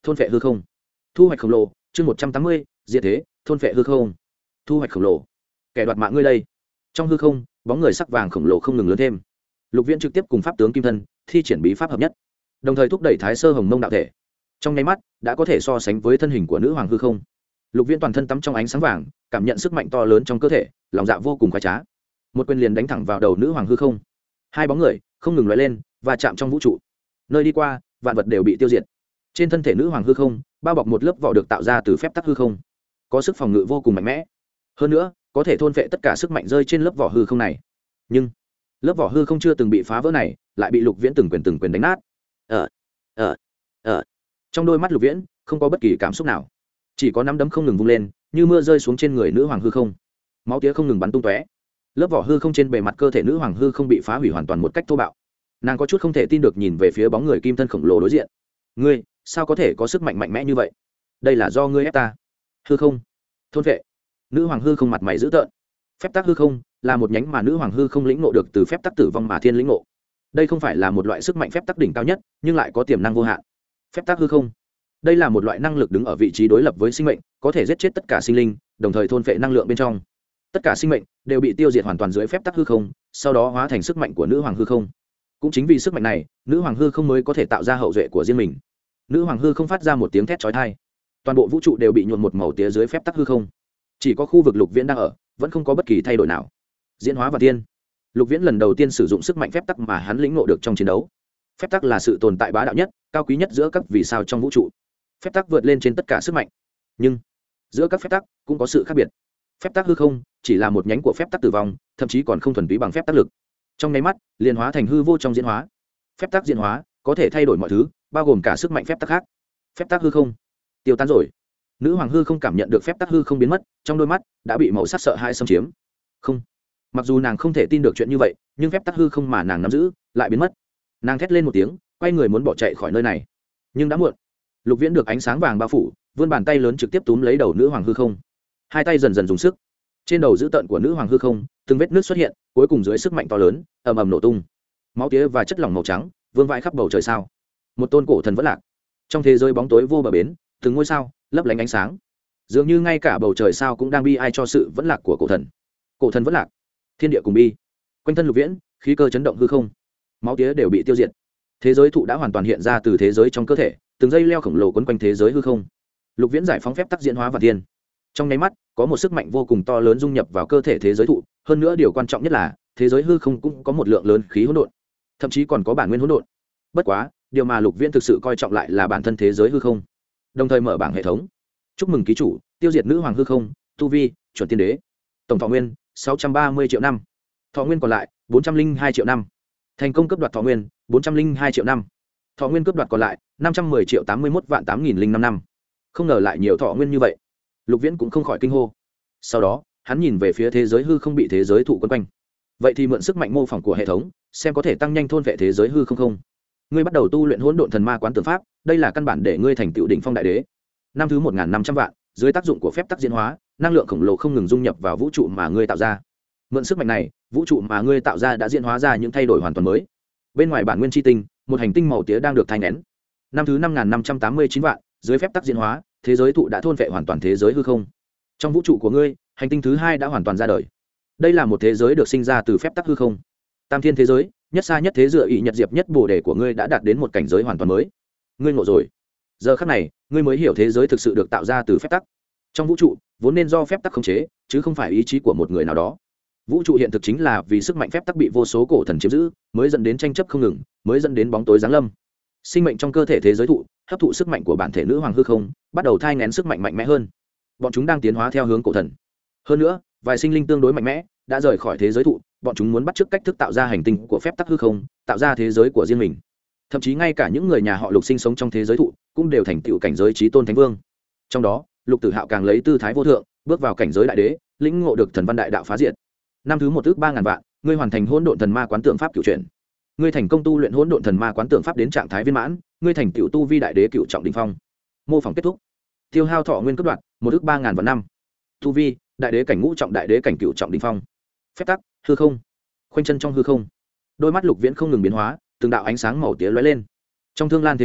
thôn phệ hư không. Thu hoạch khổng lồ, chương một trăm tám mươi, diệt thế, thôn phệ hư không. Thu hoạch khổng lồ. Kẻ đoạt mạng ngươi đây. Trong hư không, bóng người sắc vàng khổng lồ không ngừng lớn thêm. Lục Viễn trực tiếp cùng pháp tướng kim thân thi triển bí pháp hợp nhất, đồng thời thúc đẩy Thái Sơ Hồng Mông đạo thể. Trong nháy mắt, đã có thể so sánh với thân hình của nữ hoàng hư không. Lục Viễn toàn thân tắm trong ánh sáng vàng, cảm nhận sức mạnh to lớn trong cơ thể, lòng dạ vô cùng khoái trá. Một quyền liền đánh thẳng vào đầu nữ hoàng hư không. Hai bóng người không ngừng lóe lên và chạm trong vũ trụ. Nơi đi qua, vạn vật đều bị tiêu diệt. Trên thân thể nữ hoàng hư không, bao bọc một lớp vỏ được tạo ra từ phép tắc hư không, có sức phòng ngự vô cùng mạnh mẽ. Hơn nữa, có thể thôn phệ tất cả sức mạnh rơi trên lớp vỏ hư không này. Nhưng lớp vỏ hư không chưa từng bị phá vỡ này, lại bị Lục Viễn từng quyền từng quyền đánh nát. Ở, ở, ở. Trong đôi mắt Lục Viễn không có bất kỳ cảm xúc nào, chỉ có nắm đấm không ngừng vung lên, như mưa rơi xuống trên người nữ hoàng hư không. Máu tía không ngừng bắn tung tóe. Lớp vỏ hư không trên bề mặt cơ thể nữ hoàng hư không bị phá hủy hoàn toàn một cách thô bạo. Nàng có chút không thể tin được nhìn về phía bóng người kim thân khổng lồ đối diện. Ngươi sao có thể có sức mạnh mạnh mẽ như vậy? Đây là do ngươi ép ta. Hư không thôn vệ. Nữ hoàng hư không mặt mày dữ tợn. Phép tắc hư không là một nhánh mà nữ hoàng hư không lĩnh ngộ được từ phép tắc tử vong mà thiên lĩnh ngộ. Đây không phải là một loại sức mạnh phép tắc đỉnh cao nhất, nhưng lại có tiềm năng vô hạn. Phép tắc hư không, đây là một loại năng lực đứng ở vị trí đối lập với sinh mệnh, có thể giết chết tất cả sinh linh, đồng thời thôn phệ năng lượng bên trong. Tất cả sinh mệnh đều bị tiêu diệt hoàn toàn dưới phép tắc hư không, sau đó hóa thành sức mạnh của nữ hoàng hư không. Cũng chính vì sức mạnh này, nữ hoàng hư không mới có thể tạo ra hậu duệ của riêng mình. Nữ hoàng hư không phát ra một tiếng thét chói tai. Toàn bộ vũ trụ đều bị nhuộm một màu tía dưới phép tắc hư không. Chỉ có khu vực Lục Viễn đang ở vẫn không có bất kỳ thay đổi nào. Diễn hóa và tiên. Lục Viễn lần đầu tiên sử dụng sức mạnh phép tắc mà hắn lĩnh ngộ được trong chiến đấu. Phép tắc là sự tồn tại bá đạo nhất, cao quý nhất giữa các vì sao trong vũ trụ. Phép tắc vượt lên trên tất cả sức mạnh, nhưng giữa các phép tắc cũng có sự khác biệt. Phép tắc hư không chỉ là một nhánh của phép tắc tử vong, thậm chí còn không thuần túy bằng phép tắc lực. Trong nháy mắt liền hóa thành hư vô trong diễn hóa. Phép tắc diễn hóa có thể thay đổi mọi thứ, bao gồm cả sức mạnh phép tắc khác. Phép tắc hư không tiêu tán rồi. Nữ hoàng hư không cảm nhận được phép tắc hư không biến mất, trong đôi mắt đã bị màu sắc sợ hãi xâm chiếm. Không, mặc dù nàng không thể tin được chuyện như vậy, nhưng phép tắc hư không mà nàng nắm giữ lại biến mất. Nàng thét lên một tiếng, quay người muốn bỏ chạy khỏi nơi này, nhưng đã muộn. Lục Viễn được ánh sáng vàng bao phủ, vươn bàn tay lớn trực tiếp túm lấy đầu nữ hoàng hư không. Hai tay dần dần dùng sức. Trên đầu dữ tợn của nữ hoàng hư không, từng vết nước xuất hiện, cuối cùng dưới sức mạnh to lớn, ầm ầm nổ tung. Máu tía và chất lỏng màu trắng vương vãi khắp bầu trời sao. Một tôn cổ thần vẫn lạc. Trong thế giới bóng tối vô bờ bến, từng ngôi sao lấp lánh ánh sáng. Dường như ngay cả bầu trời sao cũng đang bi ai cho sự vẫn lạc của cổ thần. Cổ thần vẫn lạc, thiên địa cùng bi. Quanh thân Lục Viễn, khí cơ chấn động hư không. Máu tía đều bị tiêu diệt. Thế giới thụ đã hoàn toàn hiện ra từ thế giới trong cơ thể, từng dây leo khổng lồ quấn quanh thế giới hư không. Lục Viễn giải phóng phép tắc diễn hóa và thiên. Trong nháy mắt, có một sức mạnh vô cùng to lớn dung nhập vào cơ thể thế giới thụ, hơn nữa điều quan trọng nhất là, thế giới hư không cũng có một lượng lớn khí hỗn độn, thậm chí còn có bản nguyên hỗn độn. Bất quá, điều mà Lục Viễn thực sự coi trọng lại là bản thân thế giới hư không. Đồng thời mở bảng hệ thống. Chúc mừng ký chủ, tiêu diệt nữ hoàng hư không, tu vi chuẩn tiên đế. Tổng thọ nguyên sáu trăm ba mươi triệu năm. Thọ nguyên còn lại bốn trăm linh hai triệu năm. Thành công cấp đoạt thọ nguyên bốn trăm linh hai triệu năm. Thọ nguyên cấp đoạt còn lại năm trăm mười triệu tám mươi mốt vạn tám nghìn năm năm. Không ngờ lại nhiều thọ nguyên như vậy. Lục Viễn cũng không khỏi kinh hô. Sau đó, hắn nhìn về phía thế giới hư không bị thế giới thụ quấn quanh. Vậy thì mượn sức mạnh mô phỏng của hệ thống, xem có thể tăng nhanh thôn vệ thế giới hư không không. Ngươi bắt đầu tu luyện hỗn độn thần ma quán tưởng pháp, đây là căn bản để ngươi thành tựu đỉnh phong đại đế. Năm thứ một nghìn năm trăm vạn, dưới tác dụng của phép tắc diễn hóa, năng lượng khổng lồ không ngừng dung nhập vào vũ trụ mà ngươi tạo ra. Mượn sức mạnh này, vũ trụ mà ngươi tạo ra đã diễn hóa ra những thay đổi hoàn toàn mới. Bên ngoài bản nguyên chi tinh, một hành tinh màu tía đang được thay nén. Năm thứ năm nghìn năm trăm tám mươi chín vạn, dưới phép tắc diễn hóa, thế giới thụ đã thôn vệ hoàn toàn thế giới hư không. Trong vũ trụ của ngươi, hành tinh thứ hai đã hoàn toàn ra đời. Đây là một thế giới được sinh ra từ phép tắc hư không. Tam thiên thế giới, nhất xa nhất thế dựa ỵ nhật diệp nhất bồ đề của ngươi đã đạt đến một cảnh giới hoàn toàn mới. Ngươi ngộ rồi. Giờ khắc này, ngươi mới hiểu thế giới thực sự được tạo ra từ phép tắc. Trong vũ trụ, vốn nên do phép tắc khống chế, chứ không phải ý chí của một người nào đó. Vũ trụ hiện thực chính là vì sức mạnh phép tắc bị vô số cổ thần chiếm giữ, mới dẫn đến tranh chấp không ngừng, mới dẫn đến bóng tối giáng lâm. Sinh mệnh trong cơ thể thế giới thụ hấp thụ sức mạnh của bản thể nữ hoàng hư không, bắt đầu thai nghén sức mạnh mạnh mẽ hơn. Bọn chúng đang tiến hóa theo hướng cổ thần. Hơn nữa, vài sinh linh tương đối mạnh mẽ đã rời khỏi thế giới thụ, bọn chúng muốn bắt chước cách thức tạo ra hành tinh của phép tắc hư không, tạo ra thế giới của riêng mình. Thậm chí ngay cả những người nhà họ Lục sinh sống trong thế giới thụ cũng đều thành tựu cảnh giới chí tôn thánh vương. Trong đó, Lục Tử Hạo càng lấy tư thái vô thượng, bước vào cảnh giới đại đế, lĩnh ngộ được thần văn đại đạo phá diệt. Năm thứ một ước ba ngàn vạn, ngươi hoàn thành hỗn độn thần ma quán tượng pháp cửu chuyển. Ngươi thành công tu luyện hỗn độn thần ma quán tượng pháp đến trạng thái viên mãn, ngươi thành tựu tu vi đại đế cửu trọng đỉnh phong. Mô phỏng kết thúc. Tiêu hao thọ nguyên cấp đoạn, một ước ba ngàn vạn năm. Tu vi, đại đế cảnh ngũ trọng đại đế cảnh cửu trọng đỉnh phong. Phép tắc, hư không. Khoanh chân trong hư không. Đôi mắt Lục Viễn không ngừng biến hóa, từng đạo ánh sáng màu tía lóe lên. Trong thương lan thế giới,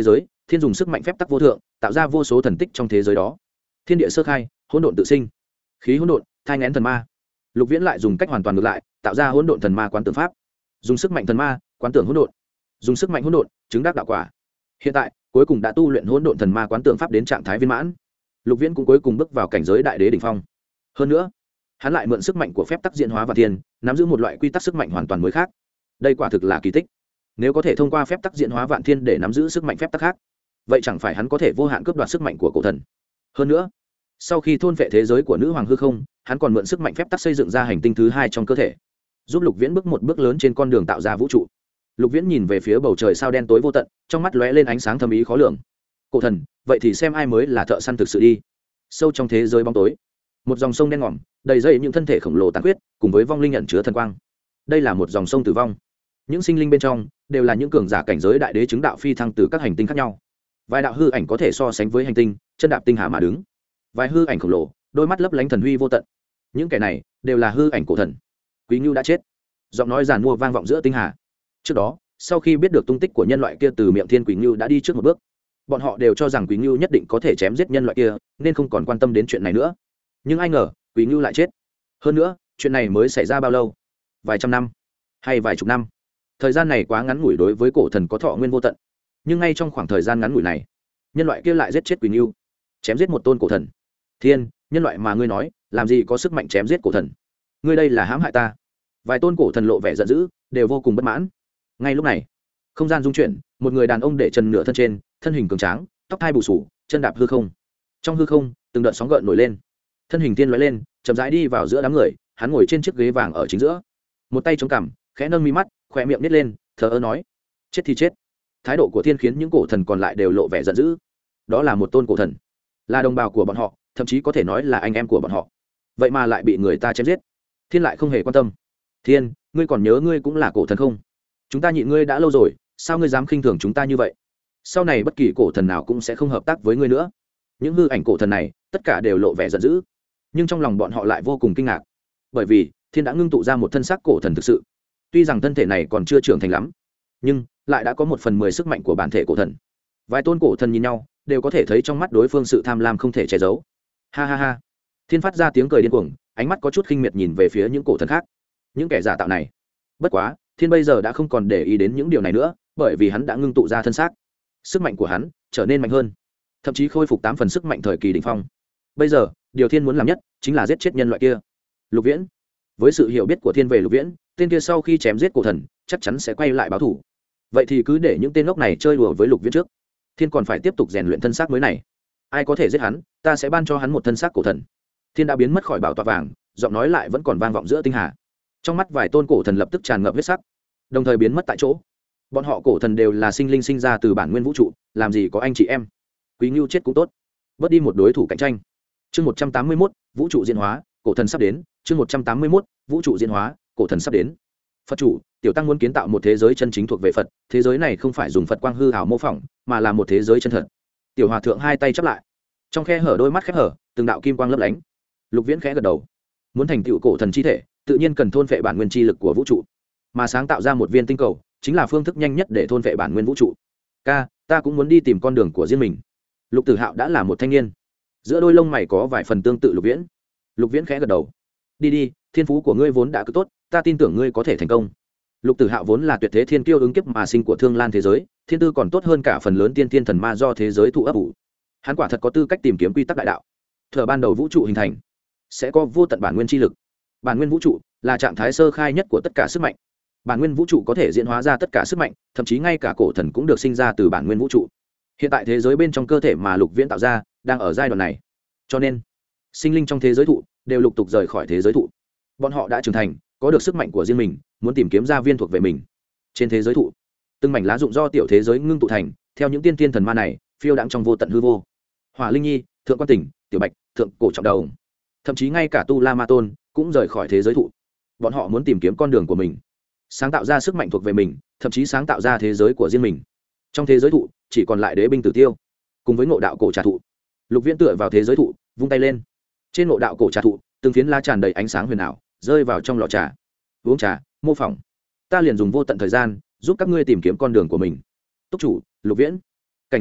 thiên dùng sức mạnh phép tắc vô thượng tạo ra vô số thần tích trong thế giới đó. Thiên địa sơ khai, hỗn độn tự sinh, khí hỗn độn thai ngén thần ma. Lục Viễn lại dùng cách hoàn toàn ngược lại, tạo ra hỗn độn thần ma quán tưởng pháp, dùng sức mạnh thần ma quán tưởng hỗn độn, dùng sức mạnh hỗn độn chứng đắc đạo quả. Hiện tại cuối cùng đã tu luyện hỗn độn thần ma quán tưởng pháp đến trạng thái viên mãn. Lục Viễn cũng cuối cùng bước vào cảnh giới đại đế đỉnh phong. Hơn nữa, hắn lại mượn sức mạnh của phép tắc diễn hóa và thiên, nắm giữ một loại quy tắc sức mạnh hoàn toàn mới khác. Đây quả thực là kỳ tích. Nếu có thể thông qua phép tắc diễn hóa vạn thiên để nắm giữ sức mạnh phép tắc khác, vậy chẳng phải hắn có thể vô hạn cướp đoạt sức mạnh của cổ thần. Hơn nữa, sau khi thôn vệ thế giới của nữ hoàng hư không, hắn còn mượn sức mạnh phép tắc xây dựng ra hành tinh thứ hai trong cơ thể, giúp Lục Viễn bước một bước lớn trên con đường tạo ra vũ trụ. Lục Viễn nhìn về phía bầu trời sao đen tối vô tận, trong mắt lóe lên ánh sáng thâm ý khó lường. Cổ thần, vậy thì xem ai mới là thợ săn thực sự đi. Sâu trong thế giới bóng tối, một dòng sông đen ngòm đầy dây những thân thể khổng lồ tàn huyết cùng với vong linh nhận chứa thần quang. Đây là một dòng sông tử vong. Những sinh linh bên trong đều là những cường giả cảnh giới đại đế chứng đạo phi thăng từ các hành tinh khác nhau. Vài đạo hư ảnh có thể so sánh với hành tinh, chân đạp tinh hà mà đứng. Vài hư ảnh khổng lồ, đôi mắt lấp lánh thần huy vô tận. Những kẻ này đều là hư ảnh cổ thần. Quý Ngưu đã chết. Giọng nói giàn mua vang vọng giữa tinh hà. Trước đó, sau khi biết được tung tích của nhân loại kia từ miệng Thiên Quý Ngưu đã đi trước một bước. Bọn họ đều cho rằng Quý Ngưu nhất định có thể chém giết nhân loại kia, nên không còn quan tâm đến chuyện này nữa. Nhưng ai ngờ, Quý Ngưu lại chết. Hơn nữa, chuyện này mới xảy ra bao lâu? Vài trăm năm, hay vài chục năm? Thời gian này quá ngắn ngủi đối với cổ thần có thọ nguyên vô tận. Nhưng ngay trong khoảng thời gian ngắn ngủi này, nhân loại kia lại giết chết Quý Ngưu, chém giết một tôn cổ thần. Thiên, nhân loại mà ngươi nói, làm gì có sức mạnh chém giết cổ thần? Ngươi đây là hãm hại ta. Vài tôn cổ thần lộ vẻ giận dữ, đều vô cùng bất mãn. Ngay lúc này, không gian rung chuyển, một người đàn ông để trần nửa thân trên, thân hình cường tráng, tóc hai bù sù, chân đạp hư không. Trong hư không, từng đợt sóng gợn nổi lên. Thân hình tiên lóe lên, chậm rãi đi vào giữa đám người, hắn ngồi trên chiếc ghế vàng ở chính giữa, một tay chống cằm, khẽ nâng mi mắt, khóe miệng nhếch lên, thờ ơ nói: "Chết thì chết." Thái độ của Thiên khiến những cổ thần còn lại đều lộ vẻ giận dữ. Đó là một tôn cổ thần, là đồng bào của bọn họ, thậm chí có thể nói là anh em của bọn họ. Vậy mà lại bị người ta chém giết. Thiên lại không hề quan tâm. "Thiên, ngươi còn nhớ ngươi cũng là cổ thần không? Chúng ta nhịn ngươi đã lâu rồi, sao ngươi dám khinh thường chúng ta như vậy? Sau này bất kỳ cổ thần nào cũng sẽ không hợp tác với ngươi nữa." Những hư ảnh cổ thần này, tất cả đều lộ vẻ giận dữ, nhưng trong lòng bọn họ lại vô cùng kinh ngạc, bởi vì Thiên đã ngưng tụ ra một thân xác cổ thần thực sự. Tuy rằng thân thể này còn chưa trưởng thành lắm, nhưng lại đã có một phần mười sức mạnh của bản thể cổ thần. Vài tôn cổ thần nhìn nhau, đều có thể thấy trong mắt đối phương sự tham lam không thể che giấu. Ha ha ha. Thiên phát ra tiếng cười điên cuồng, ánh mắt có chút khinh miệt nhìn về phía những cổ thần khác, những kẻ giả tạo này. Bất quá, Thiên bây giờ đã không còn để ý đến những điều này nữa, bởi vì hắn đã ngưng tụ ra thân xác. Sức mạnh của hắn trở nên mạnh hơn, thậm chí khôi phục tám phần sức mạnh thời kỳ đỉnh phong. Bây giờ, điều Thiên muốn làm nhất chính là giết chết nhân loại kia. Lục Viễn, với sự hiểu biết của Thiên về Lục Viễn, tên kia sau khi chém giết cổ thần, chắc chắn sẽ quay lại báo thù. Vậy thì cứ để những tên ngốc này chơi đùa với Lục Viễn trước. Thiên còn phải tiếp tục rèn luyện thân xác mới này. Ai có thể giết hắn, ta sẽ ban cho hắn một thân xác cổ thần. Thiên đã biến mất khỏi bảo tọa vàng, giọng nói lại vẫn còn vang vọng giữa tinh hà. Trong mắt vài tôn cổ thần lập tức tràn ngập huyết sắc, đồng thời biến mất tại chỗ. Bọn họ cổ thần đều là sinh linh sinh ra từ bản nguyên vũ trụ, làm gì có anh chị em. Quý Ngưu chết cũng tốt, bớt đi một đối thủ cạnh tranh. Chương một trăm tám mươi mốt, vũ trụ diễn hóa, cổ thần sắp đến. Chương một trăm tám mươi mốt, vũ trụ diễn hóa, cổ thần sắp đến. Phật chủ, tiểu tăng muốn kiến tạo một thế giới chân chính thuộc về Phật, thế giới này không phải dùng Phật quang hư ảo mô phỏng, mà là một thế giới chân thật. Tiểu hòa thượng hai tay chắp lại, trong khe hở đôi mắt khép hở, từng đạo kim quang lấp lánh. Lục Viễn khẽ gật đầu. Muốn thành tựu cổ thần chi thể, tự nhiên cần thôn vệ bản nguyên chi lực của vũ trụ, mà sáng tạo ra một viên tinh cầu chính là phương thức nhanh nhất để thôn vệ bản nguyên vũ trụ. Ca, ta cũng muốn đi tìm con đường của riêng mình. Lục Tử Hạo đã là một thanh niên, giữa đôi lông mày có vài phần tương tự Lục Viễn. Lục Viễn khẽ gật đầu. Đi đi, thiên phú của ngươi vốn đã cực tốt, ta tin tưởng ngươi có thể thành công. Lục Tử Hạo vốn là tuyệt thế thiên kiêu ứng kiếp mà sinh của Thương Lan thế giới, thiên tư còn tốt hơn cả phần lớn tiên tiên thần ma do thế giới thụ ấp ủ. Hắn quả thật có tư cách tìm kiếm quy tắc đại đạo. Thời ban đầu vũ trụ hình thành, sẽ có vô tận bản nguyên chi lực. Bản nguyên vũ trụ là trạng thái sơ khai nhất của tất cả sức mạnh. Bản nguyên vũ trụ có thể diễn hóa ra tất cả sức mạnh, thậm chí ngay cả cổ thần cũng được sinh ra từ bản nguyên vũ trụ. Hiện tại thế giới bên trong cơ thể mà Lục Viễn tạo ra đang ở giai đoạn này, cho nên sinh linh trong thế giới thụ đều lục tục rời khỏi thế giới thụ. Bọn họ đã trưởng thành, có được sức mạnh của riêng mình, muốn tìm kiếm ra viên thuộc về mình. Trên thế giới thụ, từng mảnh lá rụng do tiểu thế giới ngưng tụ thành, theo những tiên tiên thần ma này phiêu đãng trong vô tận hư vô. Hỏa Linh Nhi, Thượng Quan Tỉnh, Tiểu Bạch, Thượng Cổ Trọng Đầu, thậm chí ngay cả Tu La Ma Tôn cũng rời khỏi thế giới thụ. Bọn họ muốn tìm kiếm con đường của mình, sáng tạo ra sức mạnh thuộc về mình, thậm chí sáng tạo ra thế giới của riêng mình. Trong thế giới thụ chỉ còn lại Đế binh Tử Tiêu cùng với Ngộ Đạo Cổ Trà Thụ. Lục Viễn tựa vào thế giới thụ, vung tay lên. Trên Ngộ Đạo Cổ Trà Thụ, từng phiến lá tràn đầy ánh sáng huyền ảo, rơi vào trong lọ trà. Uống trà, mô phỏng. Ta liền dùng vô tận thời gian giúp các ngươi tìm kiếm con đường của mình. Túc chủ, Lục Viễn. Cảnh giới,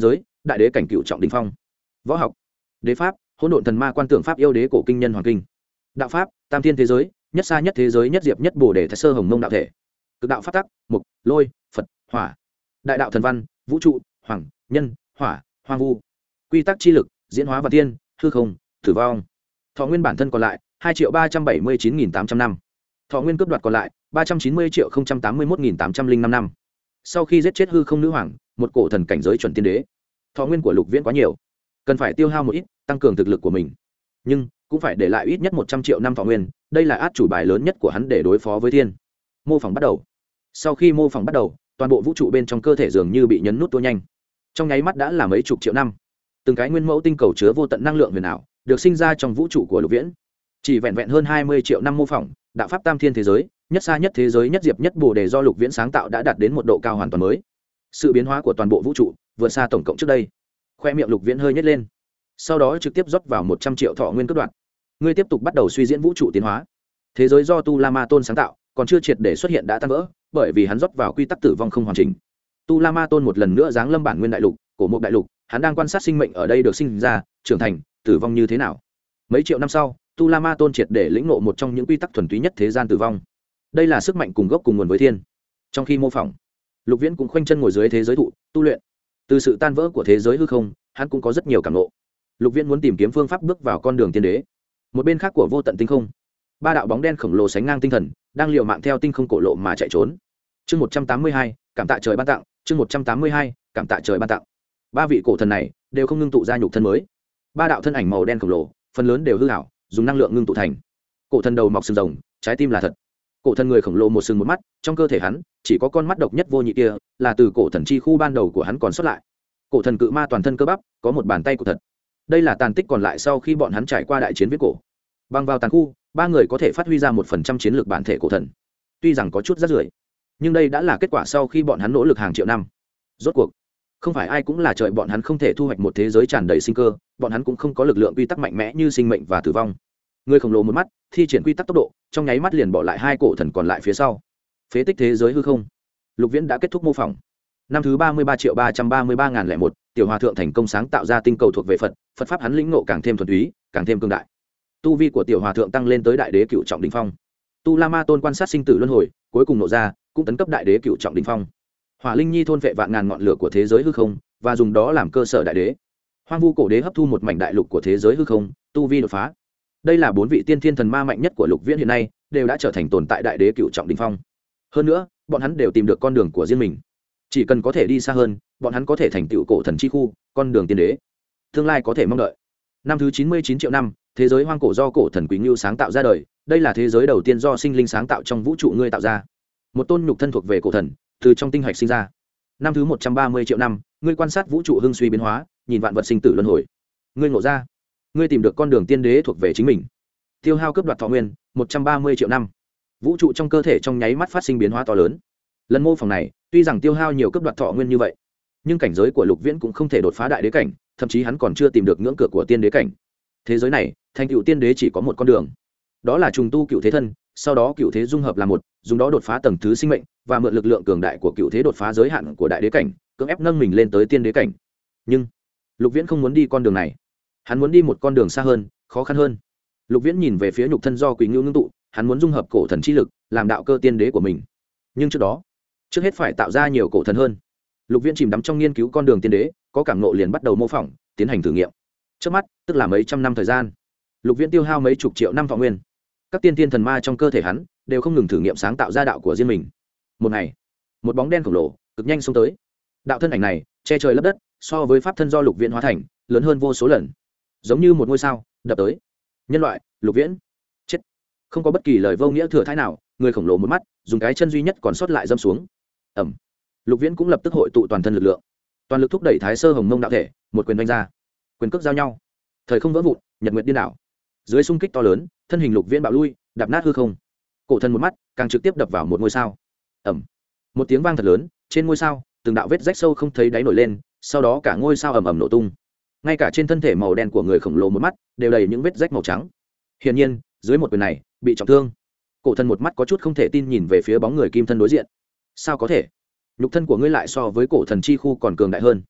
đại đế cảnh cựu trọng đình phong. Võ học: đế pháp, hỗn độn thần ma quan tưởng pháp yêu đế cổ kinh nhân hoàng kinh. Đạo pháp: tam thiên thế giới, nhất xa nhất thế giới, nhất diệp nhất bồ đề thái sơ hồng mông đạo thể. Cực đạo pháp tắc: mục, lôi, phật, hỏa. Đại đạo thần văn: vũ trụ, hoàng, nhân, hỏa, hoang vu. Quy tắc chi lực: diễn hóa và thiên, hư không, tử vong. Thọ nguyên bản thân còn lại hai triệu ba trăm bảy mươi chín nghìn tám trăm năm. Thọ nguyên cướp đoạt còn lại ba trăm chín mươi triệu tám mươi mốt nghìn tám trăm linh năm năm. Sau khi giết chết hư không nữ hoàng, một cổ thần cảnh giới chuẩn tiên đế, thọ nguyên của Lục Viễn quá nhiều, cần phải tiêu hao một ít tăng cường thực lực của mình, nhưng cũng phải để lại ít nhất một trăm triệu năm thọ nguyên. Đây là át chủ bài lớn nhất của hắn để đối phó với thiên. Mô phỏng bắt đầu. Sau khi mô phỏng bắt đầu, toàn bộ vũ trụ bên trong cơ thể dường như bị nhấn nút tua nhanh, trong nháy mắt đã là mấy chục triệu năm. Từng cái nguyên mẫu tinh cầu chứa vô tận năng lượng huyền ảo được sinh ra trong vũ trụ của Lục Viễn. Chỉ vẹn vẹn hơn hai mươi triệu năm mô phỏng, đạo pháp tam thiên thế giới, nhất xa nhất thế giới, nhất diệp nhất bồ đề do Lục Viễn sáng tạo đã đạt đến một độ cao hoàn toàn mới. Sự biến hóa của toàn bộ vũ trụ vượt xa tổng cộng trước đây. Khoe miệng Lục Viễn hơi nhếch lên, sau đó trực tiếp rót vào một trăm triệu thọ nguyên cướp đoạt. Ngươi tiếp tục bắt đầu suy diễn vũ trụ tiến hóa. Thế giới do Tu La Ma Tôn sáng tạo, còn chưa triệt để xuất hiện đã tan vỡ, bởi vì hắn rót vào quy tắc tử vong không hoàn chỉnh. Tu La Ma Tôn một lần nữa giáng lâm bản nguyên đại lục, cổ mục đại lục, hắn đang quan sát sinh mệnh ở đây được sinh ra, trưởng thành, tử vong như thế nào. Mấy triệu năm sau, Tu La Ma Tôn triệt để lĩnh ngộ một trong những quy tắc thuần túy nhất thế gian tử vong. Đây là sức mạnh cùng gốc cùng nguồn với thiên. Trong khi mô phỏng, Lục Viễn cũng khoanh chân ngồi dưới thế giới thụ, tu luyện. Từ sự tan vỡ của thế giới hư không, hắn cũng có rất nhiều cảm ngộ. Lục Viễn muốn tìm kiếm phương pháp bước vào con đường tiên đế. Một bên khác của vô tận tinh không, ba đạo bóng đen khổng lồ sánh ngang tinh thần, đang liều mạng theo tinh không cổ lộ mà chạy trốn. Chương một trăm tám mươi hai, cảm tạ trời ban tặng, chương một trăm tám mươi hai, cảm tạ trời ban tặng. Ba vị cổ thần này đều không ngưng tụ ra nhục thân mới. Ba đạo thân ảnh màu đen khổng lồ, phần lớn đều hư ảo, dùng năng lượng ngưng tụ thành. Cổ thần đầu mọc sừng rồng, trái tim là thật. Cổ thần người khổng lồ một sừng một mắt, trong cơ thể hắn chỉ có con mắt độc nhất vô nhị kia, là từ cổ thần chi khu ban đầu của hắn còn xuất lại. Cổ thần cự ma toàn thân cơ bắp, có một bàn tay của thật. Đây là tàn tích còn lại sau khi bọn hắn trải qua đại chiến viễn cổ. Băng vào tàn khu, ba người có thể phát huy ra một phần trăm chiến lược bản thể cổ thần. Tuy rằng có chút rác rưởi, nhưng đây đã là kết quả sau khi bọn hắn nỗ lực hàng triệu năm. Rốt cuộc, không phải ai cũng là trời, bọn hắn không thể thu hoạch một thế giới tràn đầy sinh cơ, bọn hắn cũng không có lực lượng quy tắc mạnh mẽ như sinh mệnh và tử vong. Người khổng lồ một mắt thi triển quy tắc tốc độ, trong nháy mắt liền bỏ lại hai cổ thần còn lại phía sau. Phế tích thế giới hư không, Lục Viễn đã kết thúc mô phỏng. Năm thứ ba mươi ba triệu ba trăm ba mươi ba nghìn lẻ một, tiểu hòa thượng thành công sáng tạo ra tinh cầu thuộc về Phật, Phật pháp hắn lĩnh ngộ càng thêm thuần túy, càng thêm cường đại. Tu vi của tiểu hòa thượng tăng lên tới đại đế cựu trọng đỉnh phong. Tu La Ma Tôn quan sát sinh tử luân hồi, cuối cùng nộ ra, cũng tấn cấp đại đế cựu trọng đỉnh phong. Hỏa Linh Nhi thôn vệ vạn ngàn ngọn lửa của thế giới hư không, và dùng đó làm cơ sở đại đế. Hoang Vu cổ đế hấp thu một mảnh đại lục của thế giới hư không, tu vi đột phá. Đây là bốn vị tiên thiên thần ma mạnh nhất của Lục Viễn hiện nay, đều đã trở thành tồn tại đại đế cựu trọng đỉnh phong. Hơn nữa, bọn hắn đều tìm được con đường của riêng mình. Chỉ cần có thể đi xa hơn, bọn hắn có thể thành tựu cổ thần chi khu, con đường tiên đế. Tương lai có thể mong đợi. Năm thứ chín mươi chín triệu năm, thế giới hoang cổ do cổ thần Quý Ngưu sáng tạo ra đời, đây là thế giới đầu tiên do sinh linh sáng tạo trong vũ trụ ngươi tạo ra. Một tôn nhục thân thuộc về cổ thần, từ trong tinh hạch sinh ra. Năm thứ một trăm ba mươi triệu năm, ngươi quan sát vũ trụ hưng suy biến hóa, nhìn vạn vật sinh tử luân hồi. Ngươi ngộ ra, ngươi tìm được con đường tiên đế thuộc về chính mình. Tiêu hao cướp đoạt thọ nguyên, một trăm ba mươi triệu năm. Vũ trụ trong cơ thể trong nháy mắt phát sinh biến hóa to lớn. Lần mô phỏng này, tuy rằng tiêu hao nhiều cướp đoạt thọ nguyên như vậy, nhưng cảnh giới của Lục Viễn cũng không thể đột phá đại đế cảnh, thậm chí hắn còn chưa tìm được ngưỡng cửa của tiên đế cảnh. Thế giới này, thành cựu tiên đế chỉ có một con đường, đó là trùng tu cựu thế thân, sau đó cựu thế dung hợp là một, dùng đó đột phá tầng thứ sinh mệnh, và mượn lực lượng cường đại của cựu thế đột phá giới hạn của đại đế cảnh, cưỡng ép nâng mình lên tới tiên đế cảnh. Nhưng Lục Viễn không muốn đi con đường này, hắn muốn đi một con đường xa hơn, khó khăn hơn. Lục Viễn nhìn về phía nhục thân do Quý Ngưu ngưng tụ, hắn muốn dung hợp cổ thần chi lực, làm đạo cơ tiên đế của mình. Nhưng trước đó, trước hết phải tạo ra nhiều cổ thần hơn. Lục Viễn chìm đắm trong nghiên cứu con đường tiên đế, có cảm ngộ liền bắt đầu mô phỏng, tiến hành thử nghiệm. Trước mắt, tức là mấy trăm năm thời gian, Lục Viễn tiêu hao mấy chục triệu năm thọ nguyên. Các tiên tiên thần ma trong cơ thể hắn đều không ngừng thử nghiệm sáng tạo ra đạo của riêng mình. Một ngày, một bóng đen khổng lồ cực nhanh xông tới. Đạo thân ảnh này che trời lấp đất, so với pháp thân do Lục Viễn hóa thành, lớn hơn vô số lần, giống như một ngôi sao đập tới. Nhân loại, Lục Viễn chết. Không có bất kỳ lời vô nghĩa thừa thãi nào, người khổng lồ một mắt dùng cái chân duy nhất còn sót lại dâm xuống. Ẩm. Lục Viễn cũng lập tức hội tụ toàn thân lực lượng, toàn lực thúc đẩy Thái Sơ Hồng Mông đạo thể, một quyền đánh ra. Quyền cước giao nhau, thời không vỡ vụn, nhật nguyệt điên đảo. Dưới xung kích to lớn, thân hình Lục Viễn bạo lui, đạp nát hư không. Cổ thần một mắt càng trực tiếp đập vào một ngôi sao. Ẩm. Một tiếng vang thật lớn, trên ngôi sao từng đạo vết rách sâu không thấy đáy nổi lên, sau đó cả ngôi sao ầm ầm nổ tung. Ngay cả trên thân thể màu đen của người khổng lồ một mắt đều đầy những vết rách màu trắng. Hiển nhiên, dưới một quyền này bị trọng thương. Cổ thần một mắt có chút không thể tin nhìn về phía bóng người kim thân đối diện. Sao có thể? Nhục thân của ngươi lại so với cổ thần chi khu còn cường đại hơn.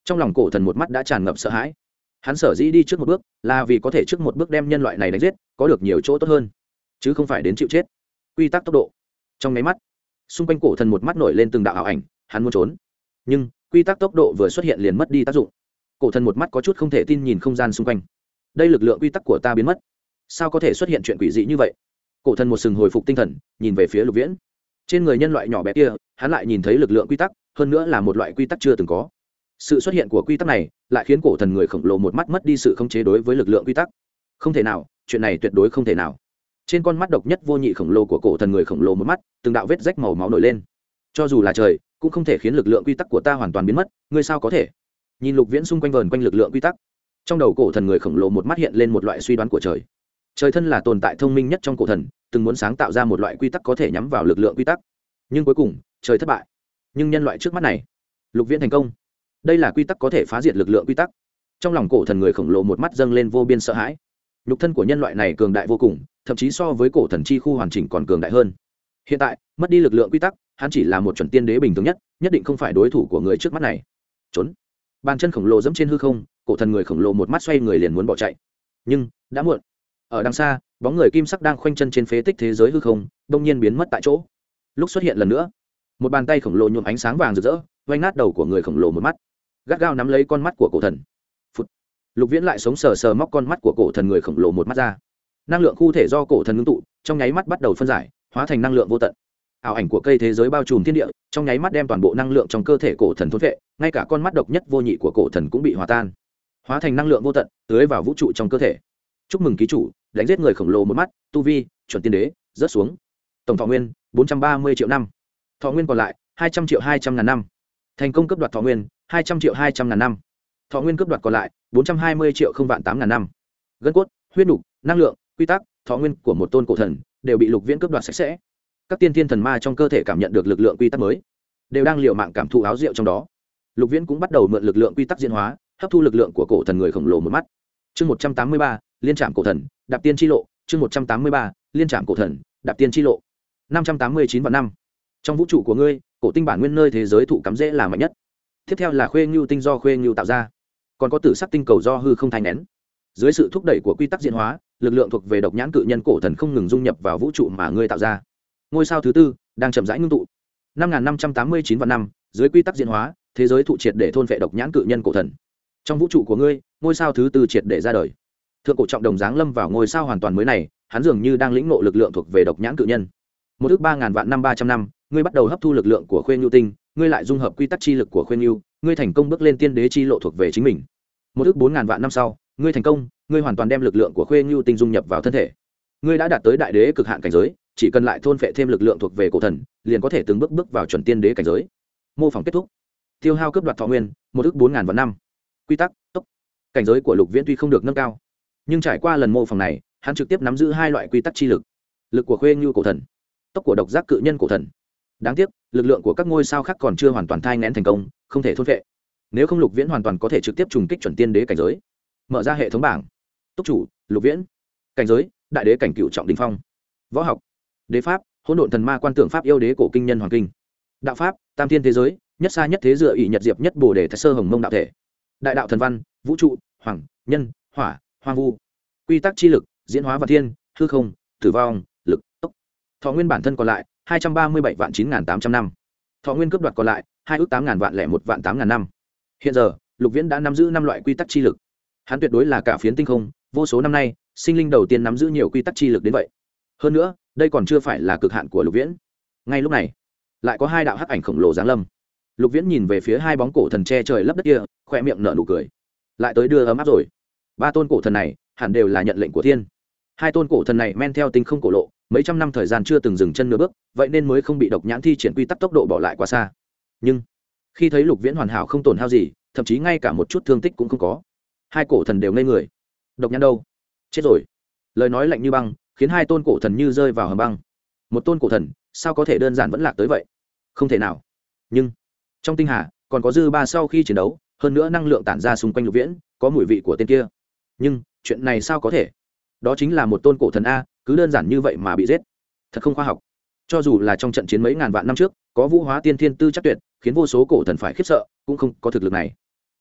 Trong lòng cổ thần một mắt đã tràn ngập sợ hãi. Hắn sở dĩ đi trước một bước là vì có thể trước một bước đem nhân loại này đánh giết, có được nhiều chỗ tốt hơn, chứ không phải đến chịu chết. Quy tắc tốc độ. Trong nháy mắt, xung quanh cổ thần một mắt nổi lên từng đạo ảo ảnh, hắn muốn trốn, nhưng quy tắc tốc độ vừa xuất hiện liền mất đi tác dụng. Cổ thần một mắt có chút không thể tin nhìn không gian xung quanh. Đây lực lượng quy tắc của ta biến mất, sao có thể xuất hiện chuyện quỷ dị như vậy? Cổ thần một sừng hồi phục tinh thần, nhìn về phía Lục Viễn. Trên người nhân loại nhỏ bé kia, hắn lại nhìn thấy lực lượng quy tắc, hơn nữa là một loại quy tắc chưa từng có. Sự xuất hiện của quy tắc này lại khiến cổ thần người khổng lồ một mắt mất đi sự khống chế đối với lực lượng quy tắc. Không thể nào, chuyện này tuyệt đối không thể nào. Trên con mắt độc nhất vô nhị khổng lồ của cổ thần người khổng lồ một mắt, từng đạo vết rách màu máu nổi lên. Cho dù là trời, cũng không thể khiến lực lượng quy tắc của ta hoàn toàn biến mất, ngươi sao có thể? Nhìn Lục Viễn xung quanh vờn quanh lực lượng quy tắc, trong đầu cổ thần người khổng lồ một mắt hiện lên một loại suy đoán của trời. Trời thân là tồn tại thông minh nhất trong cổ thần, từng muốn sáng tạo ra một loại quy tắc có thể nhắm vào lực lượng quy tắc, nhưng cuối cùng trời thất bại. Nhưng nhân loại trước mắt này, Lục Viễn thành công. Đây là quy tắc có thể phá diệt lực lượng quy tắc. Trong lòng cổ thần người khổng lồ một mắt dâng lên vô biên sợ hãi. Nhục thân của nhân loại này cường đại vô cùng, thậm chí so với cổ thần chi khu hoàn chỉnh còn cường đại hơn. Hiện tại mất đi lực lượng quy tắc, hắn chỉ là một chuẩn tiên đế bình thường nhất, nhất định không phải đối thủ của người trước mắt này. Trốn. Bàn chân khổng lồ dẫm trên hư không, cổ thần người khổng lồ một mắt xoay người liền muốn bỏ chạy, nhưng đã muộn. Ở đằng xa, bóng người kim sắc đang khoanh chân trên phế tích thế giới hư không, đột nhiên biến mất tại chỗ. Lúc xuất hiện lần nữa, một bàn tay khổng lồ nhuộm ánh sáng vàng rực rỡ, vành nát đầu của người khổng lồ một mắt, gắt gao nắm lấy con mắt của cổ thần. Phút. Lục Viễn lại sống sờ sờ móc con mắt của cổ thần người khổng lồ một mắt ra. Năng lượng khu thể do cổ thần ngưng tụ, trong nháy mắt bắt đầu phân giải, hóa thành năng lượng vô tận. Ảo ảnh của cây thế giới bao trùm thiên địa, trong nháy mắt đem toàn bộ năng lượng trong cơ thể cổ thần thôn phệ, ngay cả con mắt độc nhất vô nhị của cổ thần cũng bị hòa tan, hóa thành năng lượng vô tận, tưới vào vũ trụ trong cơ thể. Chúc mừng ký chủ, đánh giết người khổng lồ một mắt, tu vi chuẩn tiên đế, rớt xuống. Tổng thọ nguyên bốn trăm ba mươi triệu năm, thọ nguyên còn lại hai trăm triệu hai trăm ngàn năm. Thành công cướp đoạt thọ nguyên hai trăm triệu hai trăm ngàn năm. Thọ nguyên cướp đoạt còn lại bốn trăm hai mươi triệu không vạn tám ngàn năm. Gân cốt, huyết nục, năng lượng, quy tắc, thọ nguyên của một tôn cổ thần đều bị Lục Viễn cướp đoạt sạch sẽ. Các tiên thiên thần ma trong cơ thể cảm nhận được lực lượng quy tắc mới, đều đang liều mạng cảm thụ áo rượu trong đó. Lục Viễn cũng bắt đầu mượn lực lượng quy tắc diễn hóa, hấp thu lực lượng của cổ thần người khổng lồ một mắt. Chương một trăm tám mươi ba, liên trảm cổ thần, đạp tiên chi lộ. Chương một trăm tám mươi ba, liên trảm cổ thần, đạp tiên chi lộ. năm trăm tám mươi chín vạn năm. Trong vũ trụ của ngươi, cổ tinh bản nguyên nơi thế giới thụ cắm rễ là mạnh nhất. Tiếp theo là Khuê Ngưu tinh do Khuê Ngưu tạo ra, còn có tử sắc tinh cầu do hư không thai nén. Dưới sự thúc đẩy của quy tắc diễn hóa, lực lượng thuộc về độc nhãn cự nhân cổ thần không ngừng dung nhập vào vũ trụ mà ngươi tạo ra. Ngôi sao thứ tư đang chậm rãi ngưng tụ. năm nghìn năm trăm tám mươi chín vạn năm, dưới quy tắc diễn hóa, thế giới thụ triệt để thôn vệ độc nhãn cự nhân cổ thần. Trong vũ trụ của ngươi, ngôi sao thứ tư triệt để ra đời. Thượng cổ trọng đồng giáng lâm vào ngôi sao hoàn toàn mới này, hắn dường như đang lĩnh ngộ lực lượng thuộc về độc nhãn cự nhân. Một ước ba ngàn vạn năm ba trăm năm, ngươi bắt đầu hấp thu lực lượng của Khuê Ngưu tinh, ngươi lại dung hợp quy tắc chi lực của Khuê Ngưu, ngươi thành công bước lên tiên đế chi lộ thuộc về chính mình. Một ước bốn ngàn vạn năm sau, ngươi thành công, ngươi hoàn toàn đem lực lượng của Khuê Ngưu tinh dung nhập vào thân thể. Ngươi đã đạt tới đại đế cực hạn cảnh giới, chỉ cần lại thôn phệ thêm lực lượng thuộc về cổ thần, liền có thể từng bước bước vào chuẩn tiên đế cảnh giới. Mô phỏng kết thúc. Tiêu hao cướp đoạt thọ nguyên, một ước bốn ngàn vạn năm. Quy tắc, tốc. Cảnh giới của Lục Viễn tuy không được nâng cao, nhưng trải qua lần mô phỏng này, hắn trực tiếp nắm giữ hai loại quy tắc chi lực. Lực của Khuê Ngưu cổ thần, tốc của độc giác cự nhân cổ thần. Đáng tiếc, lực lượng của các ngôi sao khác còn chưa hoàn toàn thai nghén thành công, không thể thôn phệ. Nếu không Lục Viễn hoàn toàn có thể trực tiếp trùng kích chuẩn tiên đế cảnh giới. Mở ra hệ thống bảng. Túc chủ, Lục Viễn. Cảnh giới, đại đế cảnh cửu trọng đỉnh phong. Võ học, đế pháp, hỗn độn thần ma quan tưởng pháp yêu đế cổ kinh nhân hoàng kinh. Đạo pháp, tam thiên thế giới, nhất xa nhất thế dựa ỷ nhật diệp nhất bồ đề thái sơ hồng mông đạo thể. Đại đạo thần văn, vũ trụ, hoàng, nhân, hỏa, hoang vu. Quy tắc chi lực, diễn hóa và thiên, hư không, tử vong, lực, tốc. Thọ nguyên bản thân còn lại hai trăm ba mươi bảy vạn chín nghìn tám trăm năm. Thọ nguyên cướp đoạt còn lại hai ước tám ngàn vạn lẻ một vạn tám ngàn năm. Hiện giờ, Lục Viễn đã nắm giữ năm loại quy tắc chi lực. Hắn tuyệt đối là cả phiến tinh không, vô số năm nay, sinh linh đầu tiên nắm giữ nhiều quy tắc chi lực đến vậy. Hơn nữa, đây còn chưa phải là cực hạn của Lục Viễn. Ngay lúc này, lại có hai đạo hắc ảnh khổng lồ giáng lâm. Lục Viễn nhìn về phía hai bóng cổ thần che trời lấp đất kia, khóe miệng nở nụ cười. Lại tới đưa ấm áp rồi. Ba tôn cổ thần này, hẳn đều là nhận lệnh của thiên. Hai tôn cổ thần này men theo tinh không cổ lộ, mấy trăm năm thời gian chưa từng dừng chân nửa bước, vậy nên mới không bị độc nhãn thi triển quy tắc tốc độ bỏ lại quá xa. Nhưng khi thấy Lục Viễn hoàn hảo không tổn hao gì, thậm chí ngay cả một chút thương tích cũng không có, hai cổ thần đều ngây người. Độc nhãn đâu? Chết rồi. Lời nói lạnh như băng, khiến hai tôn cổ thần như rơi vào hầm băng. Một tôn cổ thần, sao có thể đơn giản vẫn lạc tới vậy? Không thể nào. Nhưng trong tinh hà còn có dư ba sau khi chiến đấu, hơn nữa năng lượng tản ra xung quanh Lục Viễn, có mùi vị của tên kia. Nhưng chuyện này sao có thể? Đó chính là một tôn cổ thần a, cứ đơn giản như vậy mà bị giết, thật không khoa học. Cho dù là trong trận chiến mấy ngàn vạn năm trước, có vũ hóa tiên thiên tư chắc tuyệt, khiến vô số cổ thần phải khiếp sợ, cũng không có thực lực này.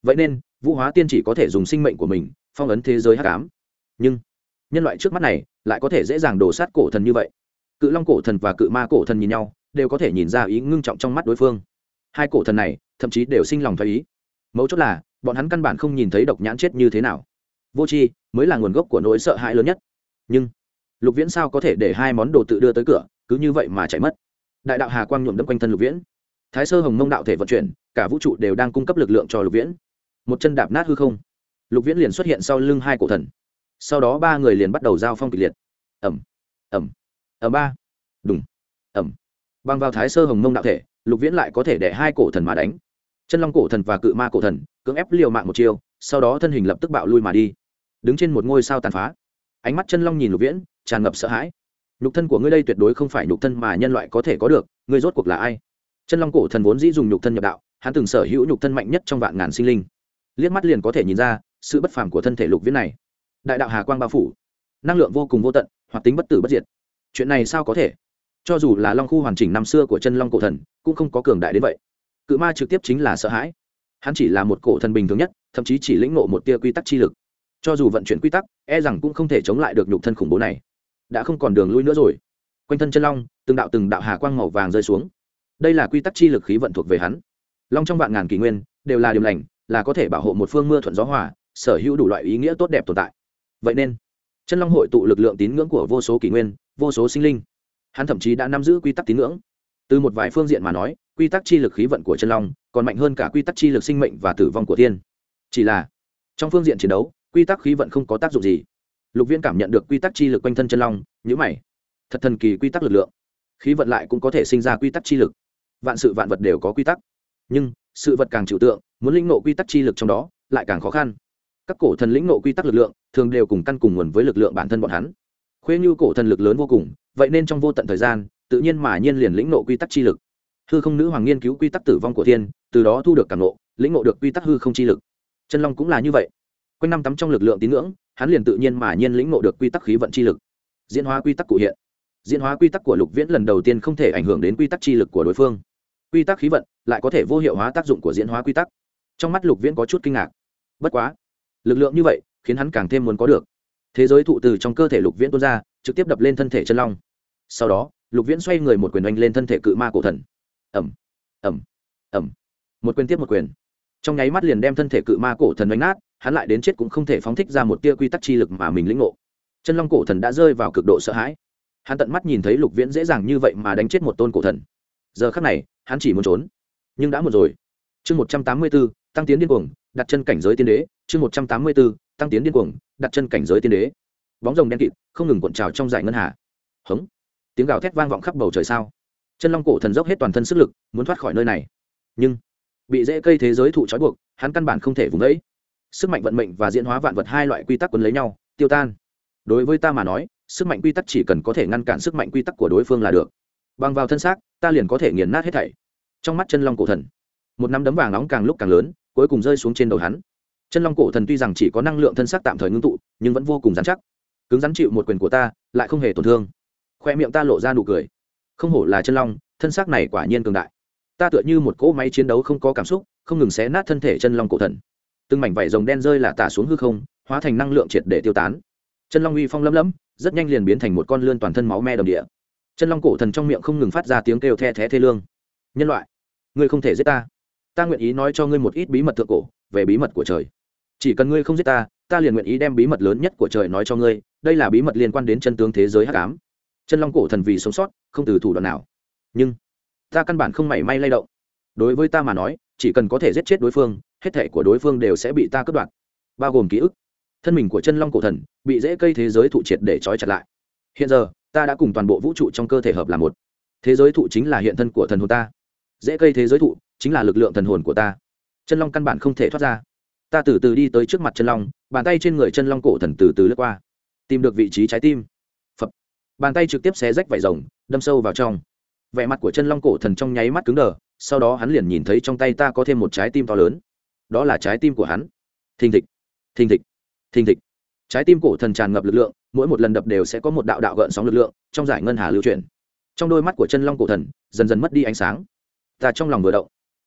vậy nên vũ hóa tiên chỉ có thể dùng sinh mệnh của mình phong ấn thế giới hắc ám. Nhưng nhân loại trước mắt này lại có thể dễ dàng đổ sát cổ thần như vậy. Cự long cổ thần và cự ma cổ thần nhìn nhau, đều có thể nhìn ra ý ngưng trọng trong mắt đối phương. Hai cổ thần này thậm chí đều sinh lòng thoái ý. Mấu chốt là bọn hắn căn bản không nhìn thấy độc nhãn chết như thế nào. Vô tri mới là nguồn gốc của nỗi sợ hãi lớn nhất. Nhưng Lục Viễn sao có thể để hai món đồ tự đưa tới cửa cứ như vậy mà chạy mất? Đại đạo hà quang nhuộm đẫm quanh thân Lục Viễn, Thái Sơ Hồng Mông đạo thể vận chuyển, cả vũ trụ đều đang cung cấp lực lượng cho Lục Viễn. Một chân đạp nát hư không, Lục Viễn liền xuất hiện sau lưng hai cổ thần. Sau đó ba người liền bắt đầu giao phong kịch liệt. Ầm, ầm, ầm ba, đùng, ầm. Bằng vào Thái Sơ Hồng Mông đạo thể, Lục Viễn lại có thể để hai cổ thần mà đánh. Chân Long cổ thần và Cự Ma cổ thần cưỡng ép liều mạng một chiêu, sau đó thân hình lập tức bạo lui mà đi. Đứng trên một ngôi sao tàn phá, ánh mắt Chân Long nhìn Lục Viễn, tràn ngập sợ hãi. Nhục thân của ngươi đây tuyệt đối không phải nhục thân mà nhân loại có thể có được, ngươi rốt cuộc là ai? Chân Long cổ thần vốn dĩ dùng nhục thân nhập đạo, hắn từng sở hữu nhục thân mạnh nhất trong vạn ngàn sinh linh, liếc mắt liền có thể nhìn ra sự bất phàm của thân thể Lục Viễn này. Đại đạo hà quang bao phủ, năng lượng vô cùng vô tận, hoạt tính bất tử bất diệt. Chuyện này sao có thể? Cho dù là Long khu hoàn chỉnh năm xưa của Chân Long cổ thần cũng không có cường đại đến vậy. Cự ma trực tiếp chính là sợ hãi, hắn chỉ là một cổ thần bình thường nhất, thậm chí chỉ lĩnh ngộ một tia quy tắc chi lực, cho dù vận chuyển quy tắc e rằng cũng không thể chống lại được nhục thân khủng bố này. Đã không còn đường lui nữa rồi. Quanh thân Chân Long từng đạo từng đạo hà quang màu vàng rơi xuống, đây là quy tắc chi lực khí vận thuộc về hắn. Long trong vạn ngàn kỷ nguyên đều là điểm lành, là có thể bảo hộ một phương mưa thuận gió hòa, sở hữu đủ loại ý nghĩa tốt đẹp tồn tại. Vậy nên Chân Long hội tụ lực lượng tín ngưỡng của vô số kỷ nguyên, vô số sinh linh, hắn thậm chí đã nắm giữ quy tắc tín ngưỡng. Từ một vài phương diện mà nói, quy tắc chi lực khí vận của Chân Long còn mạnh hơn cả quy tắc chi lực sinh mệnh và tử vong của thiên. Chỉ là trong phương diện chiến đấu, quy tắc khí vận không có tác dụng gì. Lục Viễn cảm nhận được quy tắc chi lực quanh thân Chân Long, nhíu mày. Thật thần kỳ quy tắc lực lượng, khí vận lại cũng có thể sinh ra quy tắc chi lực. Vạn sự vạn vật đều có quy tắc, nhưng sự vật càng trừu tượng, muốn lĩnh ngộ quy tắc chi lực trong đó lại càng khó khăn. Các cổ thần lĩnh ngộ quy tắc lực lượng thường đều cùng căn cùng nguồn với lực lượng bản thân bọn hắn. Khuê Như cổ thần lực lớn vô cùng, vậy nên trong vô tận thời gian tự nhiên mà nhiên liền lĩnh ngộ quy tắc chi lực. Hư không nữ hoàng nghiên cứu quy tắc tử vong của thiên, từ đó thu được cảm ngộ, lĩnh ngộ được quy tắc hư không chi lực. Chân Long cũng là như vậy, quanh năm tắm trong lực lượng tín ngưỡng, hắn liền tự nhiên mà nhiên lĩnh ngộ được quy tắc khí vận chi lực. Diễn hóa quy tắc cụ hiện, diễn hóa quy tắc của Lục Viễn lần đầu tiên không thể ảnh hưởng đến quy tắc chi lực của đối phương. Quy tắc khí vận lại có thể vô hiệu hóa tác dụng của diễn hóa quy tắc. Trong mắt Lục Viễn có chút kinh ngạc. Bất quá, lực lượng như vậy khiến hắn càng thêm muốn có được. Thế giới thụ từ trong cơ thể Lục Viễn tuôn ra, trực tiếp đập lên thân thể Chân Long. Sau đó, Lục Viễn xoay người một quyền đánh lên thân thể Cự Ma cổ thần. Ầm, ầm, ầm. Một quyền tiếp một quyền. Trong nháy mắt liền đem thân thể Cự Ma cổ thần đánh nát, hắn lại đến chết cũng không thể phóng thích ra một tia quy tắc chi lực mà mình lĩnh ngộ. Chân Long cổ thần đã rơi vào cực độ sợ hãi. Hắn tận mắt nhìn thấy Lục Viễn dễ dàng như vậy mà đánh chết một tôn cổ thần. Giờ khắc này, hắn chỉ muốn trốn, nhưng đã một rồi. Chương một trăm tám mươi 184, tăng tiến điên cuồng, đặt chân cảnh giới tiên đế. Chương một trăm tám mươi 184, tăng tiến điên cuồng, đặt chân cảnh giới tiên đế. Bóng rồng đen kịt không ngừng cuộn trào trong dải ngân hà. Hống, tiếng gào thét vang vọng khắp bầu trời sao. Chân Long cổ thần dốc hết toàn thân sức lực muốn thoát khỏi nơi này, nhưng bị rễ cây thế giới thụ trói buộc, hắn căn bản không thể vùng ấy. Sức mạnh vận mệnh và diễn hóa vạn vật hai loại quy tắc quấn lấy nhau, tiêu tan. Đối với ta mà nói, sức mạnh quy tắc chỉ cần có thể ngăn cản sức mạnh quy tắc của đối phương là được. Bằng vào thân xác, ta liền có thể nghiền nát hết thảy. Trong mắt Chân Long cổ thần, một nắm đấm vàng nóng càng lúc càng lớn, cuối cùng rơi xuống trên đầu hắn. Chân Long cổ thần tuy rằng chỉ có năng lượng thân xác tạm thời ngưng tụ, nhưng vẫn vô cùng rắn chắc. Cứng rắn chịu một quyền của ta, lại không hề tổn thương. Khoe miệng ta lộ ra nụ cười. Không hổ là Chân Long, thân xác này quả nhiên cường đại. Ta tựa như một cỗ máy chiến đấu không có cảm xúc, không ngừng xé nát thân thể Chân Long cổ thần. Từng mảnh vảy rồng đen rơi lả tả xuống hư không, hóa thành năng lượng triệt để tiêu tán. Chân Long uy phong lấm lấm, rất nhanh liền biến thành một con lươn toàn thân máu me đầm địa. Chân Long cổ thần trong miệng không ngừng phát ra tiếng kêu the thé thê lương. Nhân loại, ngươi không thể giết ta. Ta nguyện ý nói cho ngươi một ít bí mật thượng cổ, về bí mật của trời. Chỉ cần ngươi không giết ta, ta liền nguyện ý đem bí mật lớn nhất của trời nói cho ngươi. Đây là bí mật liên quan đến chân tướng thế giới hắc ám. Chân Long cổ thần vì sống sót, không từ thủ đoạn nào. Nhưng ta căn bản không mảy may lay động. Đối với ta mà nói, chỉ cần có thể giết chết đối phương, hết thảy của đối phương đều sẽ bị ta cướp đoạt, bao gồm ký ức. Thân mình của Chân Long cổ thần bị rễ cây thế giới thụ triệt để trói chặt lại. Hiện giờ, ta đã cùng toàn bộ vũ trụ trong cơ thể hợp làm một. Thế giới thụ chính là hiện thân của thần hồn ta, rễ cây thế giới thụ chính là lực lượng thần hồn của ta. Chân Long căn bản không thể thoát ra. Ta từ từ đi tới trước mặt Chân Long, bàn tay trên người Chân Long cổ thần từ từ lướt qua, tìm được vị trí trái tim. Phập. Bàn tay trực tiếp xé rách vảy rồng, đâm sâu vào trong. Vẻ mặt của Chân Long cổ thần trong nháy mắt cứng đờ, sau đó hắn liền nhìn thấy trong tay ta có thêm một trái tim to lớn. Đó là trái tim của hắn. Thình thịch, thình thịch, thình thịch. Trái tim cổ thần tràn ngập lực lượng, mỗi một lần đập đều sẽ có một đạo đạo gợn sóng lực lượng trong dải ngân hà lưu chuyển. Trong đôi mắt của Chân Long cổ thần dần dần mất đi ánh sáng. Ta trong lòng vừa động,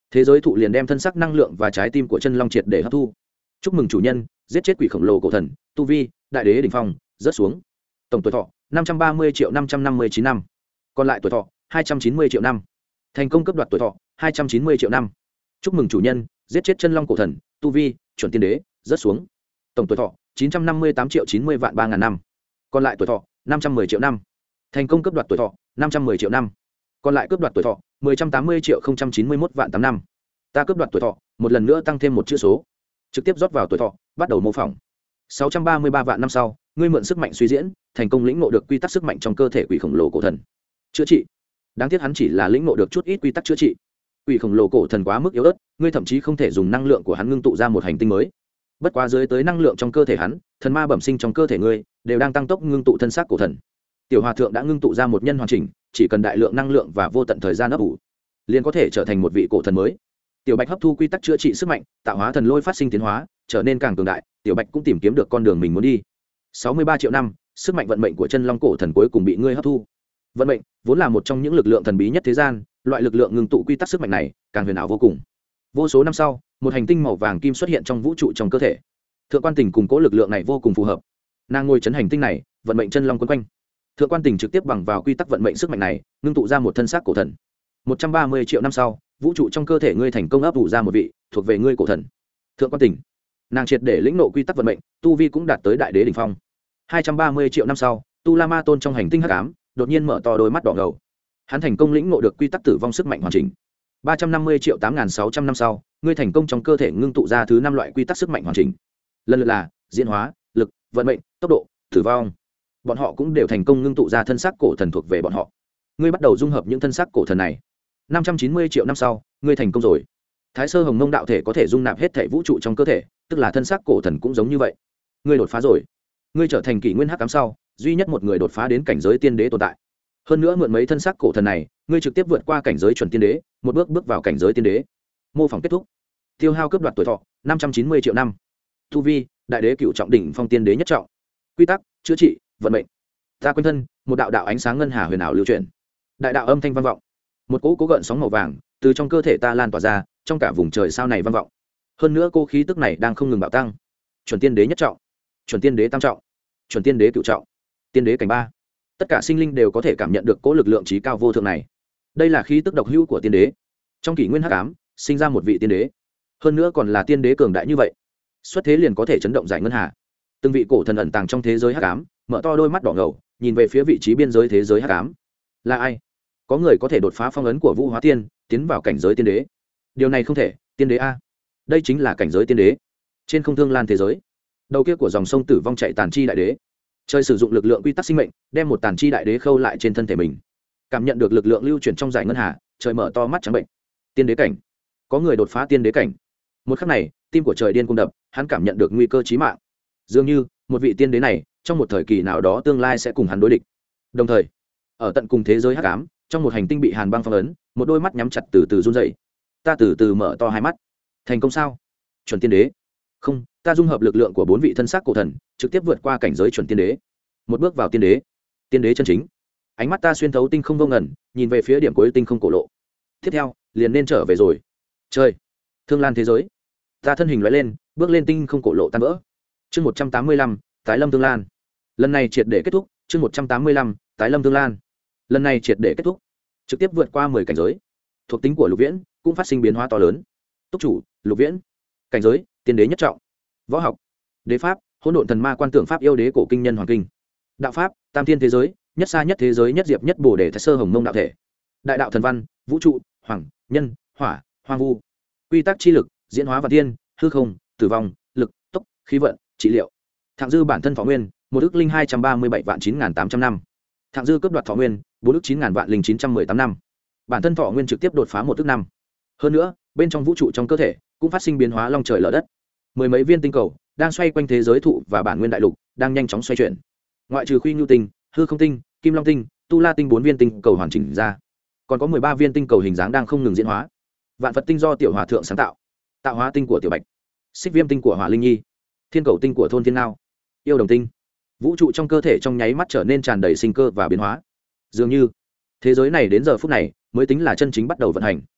thế giới thụ liền đem thân sắc năng lượng và trái tim của chân long triệt để hấp thu. Chúc mừng chủ nhân, giết chết quỷ khổng lồ cổ thần, tu vi đại đế đỉnh phong, rớt xuống. Tổng tuổi thọ năm trăm ba mươi triệu năm trăm năm mươi chín năm, còn lại tuổi thọ hai trăm chín mươi triệu năm. Thành công cấp đoạt tuổi thọ hai trăm chín mươi triệu năm. Chúc mừng chủ nhân, giết chết chân long cổ thần, tu vi chuẩn tiên đế, rớt xuống. Tổng tuổi thọ chín trăm năm mươi tám triệu chín mươi vạn ba ngàn năm, còn lại tuổi thọ năm trăm mười triệu năm. Thành công cấp đoạt tuổi thọ năm trăm mười triệu năm, còn lại cướp đoạt tuổi thọ mười trăm tám mươi triệu không trăm chín mươi mốt vạn tám năm. Ta cướp đoạt tuổi thọ một lần nữa tăng thêm một chữ số, trực tiếp rót vào tuổi thọ, bắt đầu mô phỏng. sáu trăm ba mươi ba vạn năm sau, ngươi mượn sức mạnh suy diễn, thành công lĩnh ngộ được quy tắc sức mạnh trong cơ thể quỷ khổng lồ cổ thần. Chữa trị. Đáng tiếc hắn chỉ là lĩnh ngộ được chút ít quy tắc chữa trị. Quỷ khổng lồ cổ thần quá mức yếu ớt, ngươi thậm chí không thể dùng năng lượng của hắn ngưng tụ ra một hành tinh mới. Bất quá dưới tới năng lượng trong cơ thể hắn, thần ma bẩm sinh trong cơ thể ngươi đều đang tăng tốc ngưng tụ thân xác cổ thần. Tiểu hòa thượng đã ngưng tụ ra một nhân hoàn chỉnh, chỉ cần đại lượng năng lượng và vô tận thời gian ấp ủ, liền có thể trở thành một vị cổ thần mới. Tiểu bạch hấp thu quy tắc chữa trị sức mạnh, tạo hóa thần lôi phát sinh tiến hóa, trở nên càng cường đại. Tiểu bạch cũng tìm kiếm được con đường mình muốn đi. sáu mươi ba triệu năm, sức mạnh vận mệnh của chân long cổ thần cuối cùng bị ngươi hấp thu. Vận mệnh vốn là một trong những lực lượng thần bí nhất thế gian, loại lực lượng ngưng tụ quy tắc sức mạnh này càng huyền ảo vô cùng. Vô số năm sau, một hành tinh màu vàng kim xuất hiện trong vũ trụ trong cơ thể. Thượng quan Tình cùng cố lực lượng này vô cùng phù hợp. Nàng ngồi chấn hành tinh này, vận mệnh chân long quấn quanh. Thượng quan Tình trực tiếp bằng vào quy tắc vận mệnh sức mạnh này, ngưng tụ ra một thân xác cổ thần. một trăm ba mươi triệu năm sau, vũ trụ trong cơ thể ngươi thành công ấp ủ ra một vị thuộc về ngươi cổ thần. Thượng quan Tình, nàng triệt để lĩnh nộ quy tắc vận mệnh, tu vi cũng đạt tới đại đế đỉnh phong. hai trăm ba mươi triệu năm sau, Tu La Ma Tôn trong hành tinh hắc ám, đột nhiên mở to đôi mắt đỏ ngầu. Hắn thành công lĩnh nộ được quy tắc tử vong sức mạnh hoàn chỉnh. ba trăm năm mươi triệu tám nghìn sáu trăm năm sau, ngươi thành công trong cơ thể ngưng tụ ra thứ năm loại quy tắc sức mạnh hoàn chỉnh. Lần lượt là diễn hóa, lực, vận mệnh, tốc độ, tử vong. Bọn họ cũng đều thành công ngưng tụ ra thân xác cổ thần thuộc về bọn họ. Ngươi bắt đầu dung hợp những thân xác cổ thần này. năm trăm chín mươi triệu năm sau, ngươi thành công rồi. Thái Sơ Hồng Mông đạo thể có thể dung nạp hết thể vũ trụ trong cơ thể, tức là thân xác cổ thần cũng giống như vậy. Ngươi đột phá rồi. Ngươi trở thành kỷ nguyên hắc ám sau, duy nhất một người đột phá đến cảnh giới tiên đế tồn tại. Hơn nữa mượn mấy thân xác cổ thần này, ngươi trực tiếp vượt qua cảnh giới chuẩn tiên đế, một bước bước vào cảnh giới tiên đế. Mô phỏng kết thúc. Tiêu hao cướp đoạt tuổi thọ năm trăm chín mươi triệu năm. Tu vi đại đế cựu trọng đỉnh phong tiên đế nhất trọng. Quy tắc chữa trị vận mệnh. Ta quanh thân một đạo đạo ánh sáng ngân hà huyền ảo lưu chuyển. Đại đạo âm thanh vang vọng. Một cỗ cố gợn sóng màu vàng từ trong cơ thể ta lan tỏa ra, trong cả vùng trời sao này vang vọng. Hơn nữa cô khí tức này đang không ngừng bạo tăng. Chuẩn tiên đế nhất trọng, chuẩn tiên đế tam trọng, chuẩn tiên đế cựu trọng, tiên đế cảnh ba. Tất cả sinh linh đều có thể cảm nhận được cỗ lực lượng trí cao vô thượng này. Đây là khí tức độc hữu của tiên đế. Trong kỷ nguyên hắc ám, sinh ra một vị tiên đế. Hơn nữa còn là tiên đế cường đại như vậy. Xuất thế liền có thể chấn động giải ngân hà. Từng vị cổ thần ẩn tàng trong thế giới hắc ám, mở to đôi mắt đỏ ngầu, nhìn về phía vị trí biên giới thế giới hắc ám. Là ai? Có người có thể đột phá phong ấn của Vũ Hóa Tiên, tiến vào cảnh giới tiên đế. Điều này không thể, tiên đế a. Đây chính là cảnh giới tiên đế. Trên không thương lan thế giới, đầu kia của dòng sông tử vong chạy tàn chi đại đế. Trời sử dụng lực lượng quy tắc sinh mệnh, đem một tàn chi đại đế khâu lại trên thân thể mình. Cảm nhận được lực lượng lưu chuyển trong giải ngân hà, trời mở to mắt trắng bệnh. Tiên đế cảnh. Có người đột phá tiên đế cảnh. Một khắc này, tim của trời điên cuồng đập, hắn cảm nhận được nguy cơ chí mạng. Dường như, một vị tiên đế này, trong một thời kỳ nào đó tương lai sẽ cùng hắn đối địch. Đồng thời, ở tận cùng thế giới hắc ám, trong một hành tinh bị hàn băng phong ấn, một đôi mắt nhắm chặt từ từ run rẩy. Ta từ từ mở to hai mắt. Thành công sao? Chuẩn tiên đế. Không, ta dung hợp lực lượng của bốn vị thân xác cổ thần, trực tiếp vượt qua cảnh giới chuẩn tiên đế. Một bước vào tiên đế. Tiên đế chân chính. Ánh mắt ta xuyên thấu tinh không vô ngần, nhìn về phía điểm cuối tinh không cổ lộ. Tiếp theo, liền nên trở về rồi. Chơi. Thương lan thế giới. Ta thân hình lóe lên, bước lên tinh không cổ lộ tan vỡ. Chương một trăm tám mươi lăm, tái lâm thương lan. Lần này triệt để kết thúc, chương một trăm tám mươi lăm, tái lâm thương lan. Lần này triệt để kết thúc, trực tiếp vượt qua mười cảnh giới. Thuộc tính của Lục Viễn cũng phát sinh biến hóa to lớn. Túc chủ, Lục Viễn. Cảnh giới, tiên đế nhất trọng. Võ học, đế pháp, hỗn độn thần ma quan tưởng pháp yêu đế cổ kinh nhân hoàng kinh. Đạo pháp, tam thiên thế giới, nhất xa nhất thế giới nhất diệp nhất bồ đề thái sơ hồng mông đạo thể. Đại đạo thần văn, vũ trụ, hoàng, nhân, hỏa, hoang vu. Quy tắc chi lực, diễn hóa và tiên, hư không, tử vong, lực, tốc, khí vận, trị liệu. Thạng dư bản thân thọ nguyên, một ước linh hai trăm ba mươi bảy vạn chín nghìn tám trăm năm. Thạng dư cấp đoạt thọ nguyên, bốn ước chín nghìn vạn linh chín trăm mười tám năm. Bản thân thọ nguyên trực tiếp đột phá một ước năm. Hơn nữa, bên trong vũ trụ trong cơ thể cũng phát sinh biến hóa long trời lở đất. Mười mấy viên tinh cầu đang xoay quanh thế giới thụ và bản nguyên đại lục đang nhanh chóng xoay chuyển. Ngoại trừ Khuy Nhu tinh, Hư Không tinh, Kim Long tinh, Tu La tinh bốn viên tinh cầu hoàn chỉnh ra, còn có mười ba viên tinh cầu hình dáng đang không ngừng diễn hóa. Vạn Phật tinh do Tiểu Hòa thượng sáng tạo, Tạo Hóa tinh của Tiểu Bạch, Xích Viêm tinh của Hỏa Linh Nhi, Thiên Cầu tinh của Thôn Thiên Ngao, Yêu Đồng tinh. Vũ trụ trong cơ thể trong nháy mắt trở nên tràn đầy sinh cơ và biến hóa. Dường như thế giới này đến giờ phút này mới tính là chân chính bắt đầu vận hành.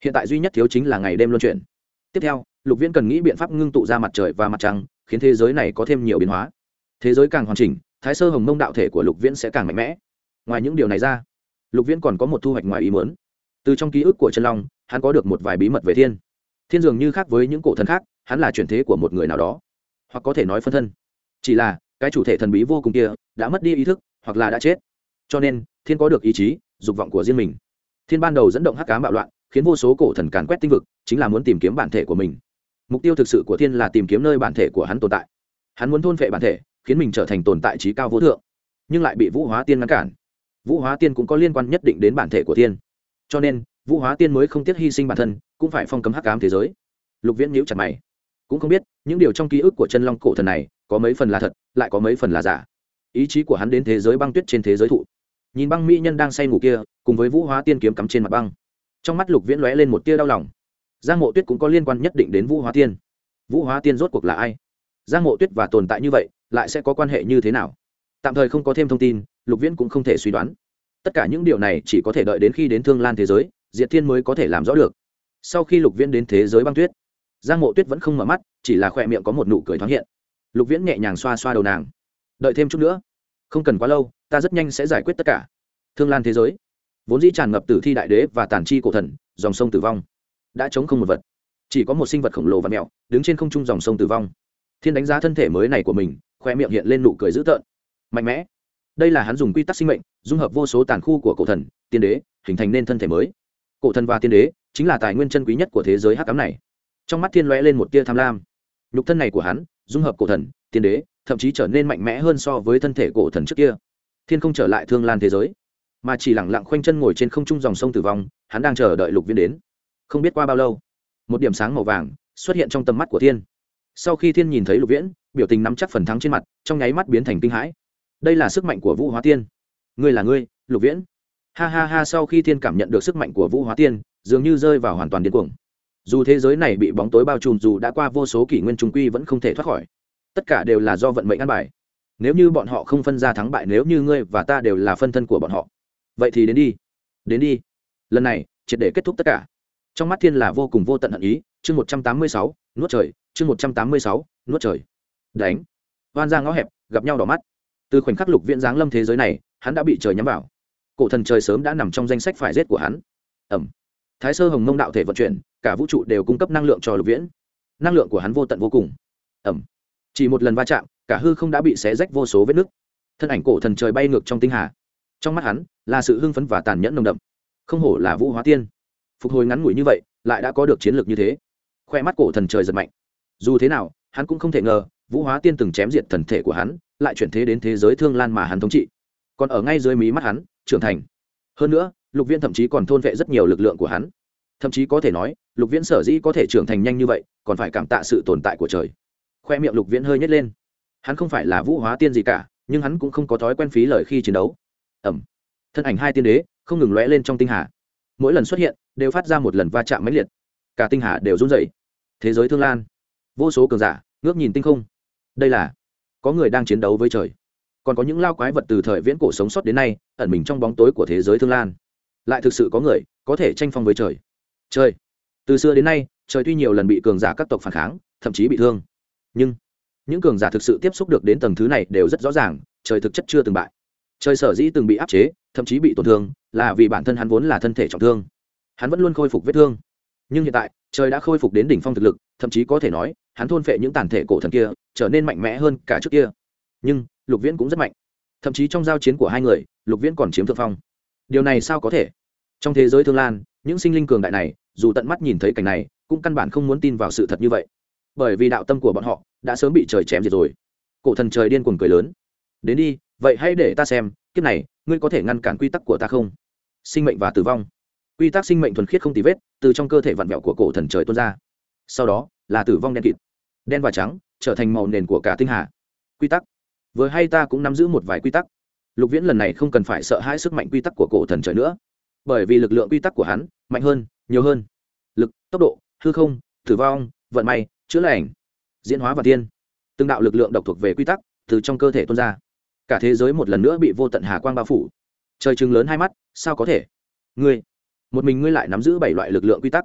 hiện tại duy nhất thiếu chính là ngày đêm luân chuyển. Tiếp theo lục viễn cần nghĩ biện pháp ngưng tụ ra mặt trời và mặt trăng, khiến thế giới này có thêm nhiều biến hóa. Thế giới càng hoàn chỉnh, thái sơ hồng mông đạo thể của lục viễn sẽ càng mạnh mẽ. Ngoài những điều này ra, lục viễn còn có một thu hoạch ngoài ý muốn. Từ trong ký ức của chân long, hắn có được một vài bí mật về thiên. Thiên dường như khác với những cổ thần khác, hắn là chuyển thế của một người nào đó, hoặc có thể nói phân thân. Chỉ là cái chủ thể thần bí vô cùng kia đã mất đi ý thức, hoặc là đã chết. Cho nên thiên có được ý chí, dục vọng của riêng mình. Thiên ban đầu dẫn động hắc ám bạo loạn, khiến vô số cổ thần càn quét tinh vực, chính là muốn tìm kiếm bản thể của mình. Mục tiêu thực sự của thiên là tìm kiếm nơi bản thể của hắn tồn tại. Hắn muốn thôn phệ bản thể, khiến mình trở thành tồn tại trí cao vô thượng, nhưng lại bị vũ hóa tiên ngăn cản. Vũ hóa tiên cũng có liên quan nhất định đến bản thể của thiên, cho nên vũ hóa tiên mới không tiếc hy sinh bản thân, cũng phải phong cấm hắc ám thế giới. Lục viễn nhíu chặt mày, cũng không biết những điều trong ký ức của chân long cổ thần này có mấy phần là thật, lại có mấy phần là giả. Ý chí của hắn đến thế giới băng tuyết trên thế giới thụ, nhìn băng mỹ nhân đang say ngủ kia cùng với vũ hóa tiên kiếm cắm trên mặt băng, trong mắt lục viễn lóe lên một tia đau lòng. Giang Mộ Tuyết cũng có liên quan nhất định đến vũ hóa tiên. Vũ hóa tiên rốt cuộc là ai? Giang Mộ Tuyết và tồn tại như vậy lại sẽ có quan hệ như thế nào? Tạm thời không có thêm thông tin, lục viễn cũng không thể suy đoán. Tất cả những điều này chỉ có thể đợi đến khi đến Thương Lan thế giới, Diệt Thiên mới có thể làm rõ được. Sau khi lục viễn đến thế giới băng tuyết, Giang Mộ Tuyết vẫn không mở mắt, chỉ là khỏe miệng có một nụ cười thoáng hiện. Lục viễn nhẹ nhàng xoa xoa đầu nàng. Đợi thêm chút nữa, không cần quá lâu, ta rất nhanh sẽ giải quyết tất cả. Thương Lan thế giới vốn dĩ tràn ngập tử thi đại đế và tàn chi cổ thần, dòng sông tử vong đã trống không một vật, chỉ có một sinh vật khổng lồ và mẹo đứng trên không trung dòng sông tử vong. Thiên đánh giá thân thể mới này của mình, khoe miệng hiện lên nụ cười dữ tợn, mạnh mẽ. Đây là hắn dùng quy tắc sinh mệnh dung hợp vô số tàn khu của cổ thần, tiên đế, hình thành nên thân thể mới. Cổ thần và tiên đế chính là tài nguyên chân quý nhất của thế giới hắc ám này. Trong mắt thiên lóe lên một tia tham lam. Nhục thân này của hắn dung hợp cổ thần, tiên đế, thậm chí trở nên mạnh mẽ hơn so với thân thể cổ thần trước kia. Thiên không trở lại Thương Lan thế giới, mà chỉ lẳng lặng khoanh chân ngồi trên không trung dòng sông tử vong. Hắn đang chờ đợi lục viễn đến. Không biết qua bao lâu, một điểm sáng màu vàng xuất hiện trong tầm mắt của thiên. Sau khi thiên nhìn thấy lục viễn, biểu tình nắm chắc phần thắng trên mặt trong nháy mắt biến thành kinh hãi. Đây là sức mạnh của vũ hóa tiên. Ngươi là ngươi, lục viễn. Ha ha ha. Sau khi thiên cảm nhận được sức mạnh của vũ hóa tiên, dường như rơi vào hoàn toàn điên cuồng. Dù thế giới này bị bóng tối bao trùm, dù đã qua vô số kỷ nguyên, trùng quy vẫn không thể thoát khỏi. Tất cả đều là do vận mệnh ăn bài. Nếu như bọn họ không phân ra thắng bại, nếu như ngươi và ta đều là phân thân của bọn họ, vậy thì đến đi, đến đi. Lần này triệt để kết thúc tất cả. Trong mắt thiên là vô cùng vô tận hận ý. Chương một trăm tám mươi sáu, nuốt trời. Chương một trăm tám mươi sáu, nuốt trời. Đánh. Oan ra ngõ hẹp, gặp nhau đỏ mắt. Từ khoảnh khắc lục viễn giáng lâm thế giới này, hắn đã bị trời nhắm vào. Cổ thần trời sớm đã nằm trong danh sách phải giết của hắn. Ẩm. Thái sơ hồng mông đạo thể vận chuyển, cả vũ trụ đều cung cấp năng lượng cho lục viễn. Năng lượng của hắn vô tận vô cùng. Ẩm. Chỉ một lần va chạm, cả hư không đã bị xé rách vô số vết nứt. Thân ảnh cổ thần trời bay ngược trong tinh hà. Trong mắt hắn là sự hưng phấn và tàn nhẫn nồng đậm. Không hổ là vũ hóa tiên, phục hồi ngắn ngủi như vậy lại đã có được chiến lược như thế. Khoe mắt cổ thần trời giật mạnh. Dù thế nào hắn cũng không thể ngờ vũ hóa tiên từng chém diệt thần thể của hắn, lại chuyển thế đến thế giới Thương Lan mà hắn thống trị, còn ở ngay dưới mí mắt hắn trưởng thành. Hơn nữa lục viễn thậm chí còn thôn vệ rất nhiều lực lượng của hắn. Thậm chí có thể nói lục viễn sở dĩ có thể trưởng thành nhanh như vậy, còn phải cảm tạ sự tồn tại của trời. Khoe miệng lục viễn hơi nhếch lên. Hắn không phải là vũ hóa tiên gì cả, nhưng hắn cũng không có thói quen phí lời khi chiến đấu. Ẩm. Thân ảnh hai tiên đế không ngừng lóe lên trong tinh hà. Mỗi lần xuất hiện đều phát ra một lần va chạm mãnh liệt, cả tinh hà đều run rẩy. Thế giới Thương Lan, vô số cường giả ngước nhìn tinh không. Đây là có người đang chiến đấu với trời, còn có những lao quái vật từ thời viễn cổ sống sót đến nay ẩn mình trong bóng tối của thế giới Thương Lan. Lại thực sự có người có thể tranh phong với trời. Trời từ xưa đến nay, trời tuy nhiều lần bị cường giả các tộc phản kháng, thậm chí bị thương, nhưng những cường giả thực sự tiếp xúc được đến tầng thứ này đều rất rõ ràng, trời thực chất chưa từng bại. Trời sở dĩ từng bị áp chế, thậm chí bị tổn thương, là vì bản thân hắn vốn là thân thể trọng thương, hắn vẫn luôn khôi phục vết thương. Nhưng hiện tại trời đã khôi phục đến đỉnh phong thực lực, thậm chí có thể nói hắn thôn phệ những tàn thể cổ thần kia, trở nên mạnh mẽ hơn cả trước kia. Nhưng lục viễn cũng rất mạnh, thậm chí trong giao chiến của hai người, lục viễn còn chiếm thượng phong. Điều này sao có thể? Trong thế giới Thương Lan, những sinh linh cường đại này dù tận mắt nhìn thấy cảnh này, cũng căn bản không muốn tin vào sự thật như vậy, bởi vì đạo tâm của bọn họ đã sớm bị trời chém diệt rồi. Cổ thần trời điên cuồng cười lớn. Đến đi, vậy hãy để ta xem, kiếp này ngươi có thể ngăn cản quy tắc của ta không? Sinh mệnh và tử vong. Quy tắc sinh mệnh thuần khiết không tì vết từ trong cơ thể vặn vẹo của cổ thần trời tuôn ra. Sau đó là tử vong đen kịt, đen và trắng trở thành màu nền của cả tinh hà. Quy tắc. Vừa hay ta cũng nắm giữ một vài quy tắc. Lục Viễn lần này không cần phải sợ hãi sức mạnh quy tắc của cổ thần trời nữa, bởi vì lực lượng quy tắc của hắn mạnh hơn, nhiều hơn. Lực, tốc độ, hư không, tử vong, vận may, chữa lành, diễn hóa và tiên, từng đạo lực lượng độc thuộc về quy tắc từ trong cơ thể tuôn ra. Cả thế giới một lần nữa bị vô tận hà quang bao phủ. Trời trừng lớn hai mắt, sao có thể? Ngươi, một mình ngươi lại nắm giữ bảy loại lực lượng quy tắc.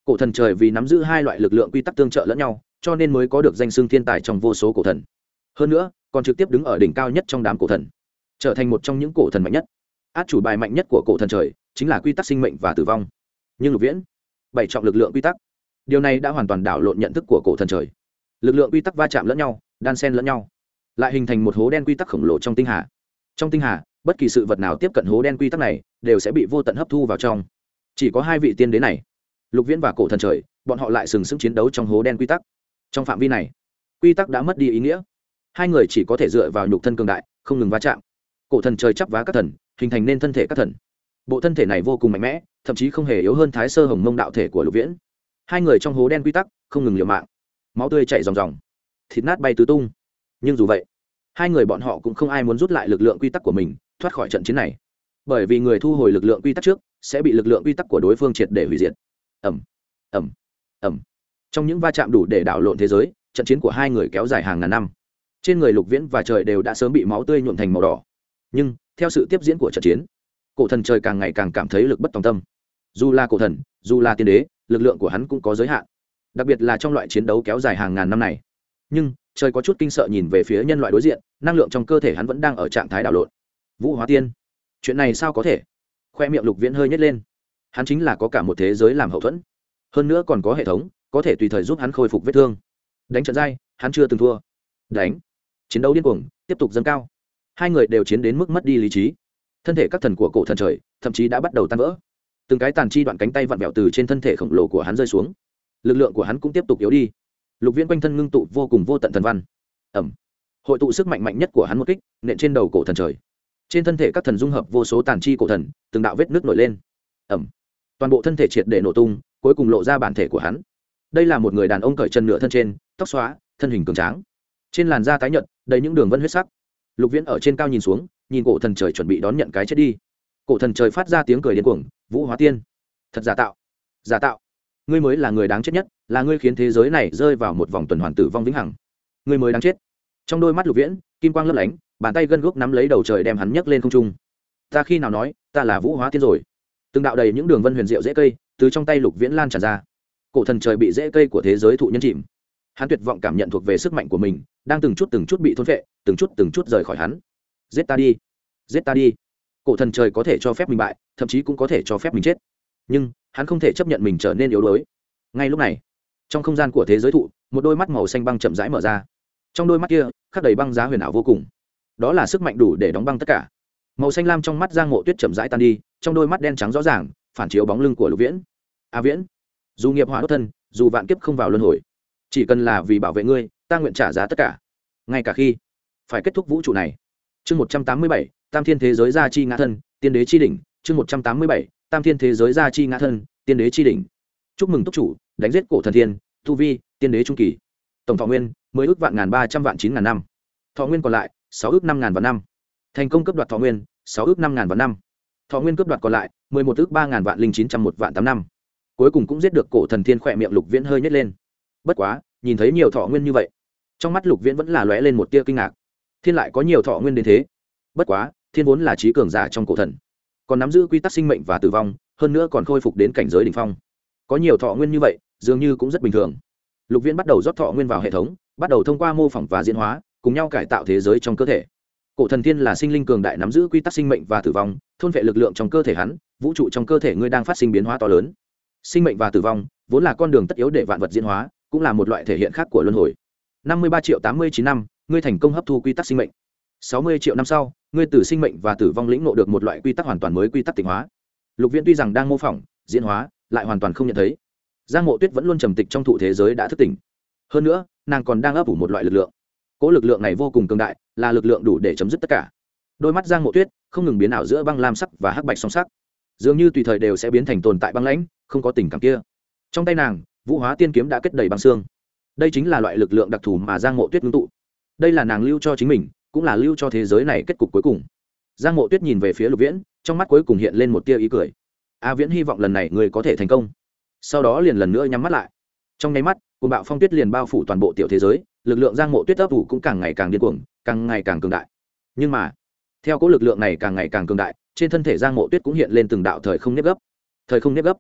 Cổ thần trời vì nắm giữ hai loại lực lượng quy tắc tương trợ lẫn nhau, cho nên mới có được danh xưng thiên tài trong vô số cổ thần. Hơn nữa, còn trực tiếp đứng ở đỉnh cao nhất trong đám cổ thần, trở thành một trong những cổ thần mạnh nhất. Át chủ bài mạnh nhất của cổ thần trời chính là quy tắc sinh mệnh và tử vong. Nhưng Lục Viễn, bảy trọng lực lượng quy tắc, điều này đã hoàn toàn đảo lộn nhận thức của cổ thần trời. Lực lượng quy tắc va chạm lẫn nhau, đan xen lẫn nhau, lại hình thành một hố đen quy tắc khổng lồ trong tinh hà. Trong tinh hà, bất kỳ sự vật nào tiếp cận hố đen quy tắc này đều sẽ bị vô tận hấp thu vào trong. Chỉ có hai vị tiên đế này, Lục Viễn và cổ thần trời, bọn họ lại sừng sững chiến đấu trong hố đen quy tắc. Trong phạm vi này, quy tắc đã mất đi ý nghĩa, hai người chỉ có thể dựa vào nhục thân cường đại không ngừng va chạm. Cổ thần trời chắp vá các thần, hình thành nên thân thể các thần. Bộ thân thể này vô cùng mạnh mẽ, thậm chí không hề yếu hơn Thái Sơ Hồng Mông đạo thể của Lục Viễn. Hai người trong hố đen quy tắc không ngừng liều mạng, máu tươi chảy ròng ròng, thịt nát bay tứ tung. Nhưng dù vậy, hai người bọn họ cũng không ai muốn rút lại lực lượng quy tắc của mình, thoát khỏi trận chiến này. Bởi vì người thu hồi lực lượng quy tắc trước sẽ bị lực lượng quy tắc của đối phương triệt để hủy diệt. Ầm, ầm, ầm. Trong những va chạm đủ để đảo lộn thế giới, trận chiến của hai người kéo dài hàng ngàn năm. Trên người Lục Viễn và trời đều đã sớm bị máu tươi nhuộm thành màu đỏ. Nhưng theo sự tiếp diễn của trận chiến, cổ thần trời càng ngày càng cảm thấy lực bất tòng tâm. Dù là cổ thần, dù là tiên đế, lực lượng của hắn cũng có giới hạn, đặc biệt là trong loại chiến đấu kéo dài hàng ngàn năm này. Nhưng trời có chút kinh sợ nhìn về phía nhân loại đối diện, năng lượng trong cơ thể hắn vẫn đang ở trạng thái đảo lộn. Vũ Hóa Tiên, chuyện này sao có thể? Khoe miệng Lục Viễn hơi nhếch lên. Hắn chính là có cả một thế giới làm hậu thuẫn, hơn nữa còn có hệ thống có thể tùy thời giúp hắn khôi phục vết thương. Đánh trận dai, hắn chưa từng thua. Đánh, chiến đấu điên cuồng tiếp tục dâng cao. Hai người đều chiến đến mức mất đi lý trí. Thân thể các thần của cổ thần trời thậm chí đã bắt đầu tan vỡ, từng cái tàn chi đoạn cánh tay vặn vẹo từ trên thân thể khổng lồ của hắn rơi xuống. Lực lượng của hắn cũng tiếp tục yếu đi. Lục Viễn quanh thân ngưng tụ vô cùng vô tận thần văn, ẩm, hội tụ sức mạnh mạnh nhất của hắn một kích nện trên đầu cổ thần trời. Trên thân thể các thần dung hợp vô số tàn chi cổ thần, từng đạo vết nước nổi lên, ẩm, toàn bộ thân thể triệt để nổ tung, cuối cùng lộ ra bản thể của hắn. Đây là một người đàn ông cởi chân nửa thân trên, tóc xóa, thân hình cường tráng, trên làn da tái nhợt đầy những đường vân huyết sắc. Lục Viễn ở trên cao nhìn xuống, nhìn cổ thần trời chuẩn bị đón nhận cái chết đi. Cổ thần trời phát ra tiếng cười điên cuồng, Vũ Hóa Tiên, thật giả tạo, giả tạo, ngươi mới là người đáng chết nhất, là ngươi khiến thế giới này rơi vào một vòng tuần hoàn tử vong vĩnh hằng, ngươi mới đáng chết. Trong đôi mắt Lục Viễn kim quang lấp lánh, bàn tay gân guốc nắm lấy đầu trời đem hắn nhấc lên không trung. Ta khi nào nói ta là Vũ Hóa Tiên rồi? Từng đạo đầy những đường vân huyền diệu rễ cây từ trong tay Lục Viễn lan tràn ra. Cổ thần trời bị rễ cây của thế giới thụ nhân chìm, hắn tuyệt vọng cảm nhận thuộc về sức mạnh của mình đang từng chút từng chút bị thôn phệ, từng chút từng chút rời khỏi hắn. Giết ta đi, giết ta đi. Cổ thần trời có thể cho phép mình bại, thậm chí cũng có thể cho phép mình chết, nhưng hắn không thể chấp nhận mình trở nên yếu đuối. Ngay lúc này, trong không gian của thế giới thụ, một đôi mắt màu xanh băng chậm rãi mở ra. Trong đôi mắt kia khắc đầy băng giá huyền ảo vô cùng, đó là sức mạnh đủ để đóng băng tất cả. Màu xanh lam trong mắt Giang Mộ Tuyết chậm rãi tan đi, trong đôi mắt đen trắng rõ ràng phản chiếu bóng lưng của Lục Viễn. A Viễn, dù nghiệp hỏa đốt thân, dù vạn kiếp không vào luân hồi, chỉ cần là vì bảo vệ ngươi, ta nguyện trả giá tất cả, ngay cả khi phải kết thúc vũ trụ này. Chương một trăm tám mươi bảy, Tam Thiên thế giới gia chi ngã thân, tiên đế chi đỉnh. Chương một trăm tám mươi bảy, Tam Thiên thế giới gia chi ngã thân, tiên đế chi đỉnh. Chúc mừng túc chủ đánh giết cổ thần thiên, tu vi tiên đế trung kỳ. Tổng thọ nguyên mười ước vạn ngàn ba trăm vạn chín ngàn năm. Thọ nguyên còn lại sáu ước năm ngàn vạn năm. Thành công cấp đoạt thọ nguyên sáu ước năm ngàn vạn năm. Thọ nguyên cấp đoạt còn lại mười một ước ba ngàn vạn linh chín trăm một vạn tám năm. Cuối cùng cũng giết được cổ thần thiên. Khỏe miệng Lục Viễn hơi nhếch lên. Bất quá, nhìn thấy nhiều thọ nguyên như vậy, trong mắt Lục Viễn vẫn là lóe lên một tia kinh ngạc. Thiên lại có nhiều thọ nguyên đến thế. Bất quá, thiên vốn là trí cường giả trong cổ thần, còn nắm giữ quy tắc sinh mệnh và tử vong, hơn nữa còn khôi phục đến cảnh giới đỉnh phong. Có nhiều thọ nguyên như vậy, dường như cũng rất bình thường. Lục Viễn bắt đầu rót thọ nguyên vào hệ thống, bắt đầu thông qua mô phỏng và diễn hóa, cùng nhau cải tạo thế giới trong cơ thể. Cổ thần thiên là sinh linh cường đại nắm giữ quy tắc sinh mệnh và tử vong, thôn phệ lực lượng trong cơ thể hắn, vũ trụ trong cơ thể ngươi đang phát sinh biến hóa to lớn. Sinh mệnh và tử vong vốn là con đường tất yếu để vạn vật diễn hóa, cũng là một loại thể hiện khác của luân hồi. năm mươi ba triệu tám mươi chín năm, ngươi thành công hấp thu quy tắc sinh mệnh. sáu mươi triệu năm sau, ngươi từ sinh mệnh và tử vong lĩnh ngộ được một loại quy tắc hoàn toàn mới, quy tắc tịnh hóa. Lục Viễn tuy rằng đang mô phỏng, diễn hóa, lại hoàn toàn không nhận thấy. Giang Mộ Tuyết vẫn luôn trầm tịch trong thụ thế giới đã thức tỉnh. Hơn nữa, nàng còn đang ấp ủ một loại lực lượng. Cỗ lực lượng này vô cùng cường đại, là lực lượng đủ để chấm dứt tất cả. Đôi mắt Giang Mộ Tuyết không ngừng biến ảo giữa băng lam sắc và hắc bạch song sắc, dường như tùy thời đều sẽ biến thành tồn tại băng lãnh, không có tình cảm kia. Trong tay nàng, Vũ Hóa Tiên kiếm đã kết đầy băng xương. Đây chính là loại lực lượng đặc thù mà Giang Mộ Tuyết ngưng tụ. Đây là nàng lưu cho chính mình, cũng là lưu cho thế giới này kết cục cuối cùng. Giang Mộ Tuyết nhìn về phía Lục Viễn, trong mắt cuối cùng hiện lên một tia ý cười. A Viễn, hy vọng lần này ngươi có thể thành công. Sau đó liền lần nữa nhắm mắt lại. Trong nháy mắt, cuồng bạo phong tuyết liền bao phủ toàn bộ tiểu thế giới, lực lượng Giang Mộ Tuyết ấp ủ cũng càng ngày càng điên cuồng, càng ngày càng cường đại. Nhưng mà, theo cỗ lực lượng này càng ngày càng cường đại, trên thân thể Giang Mộ Tuyết cũng hiện lên từng đạo thời không nếp gấp. Thời không nếp gấp.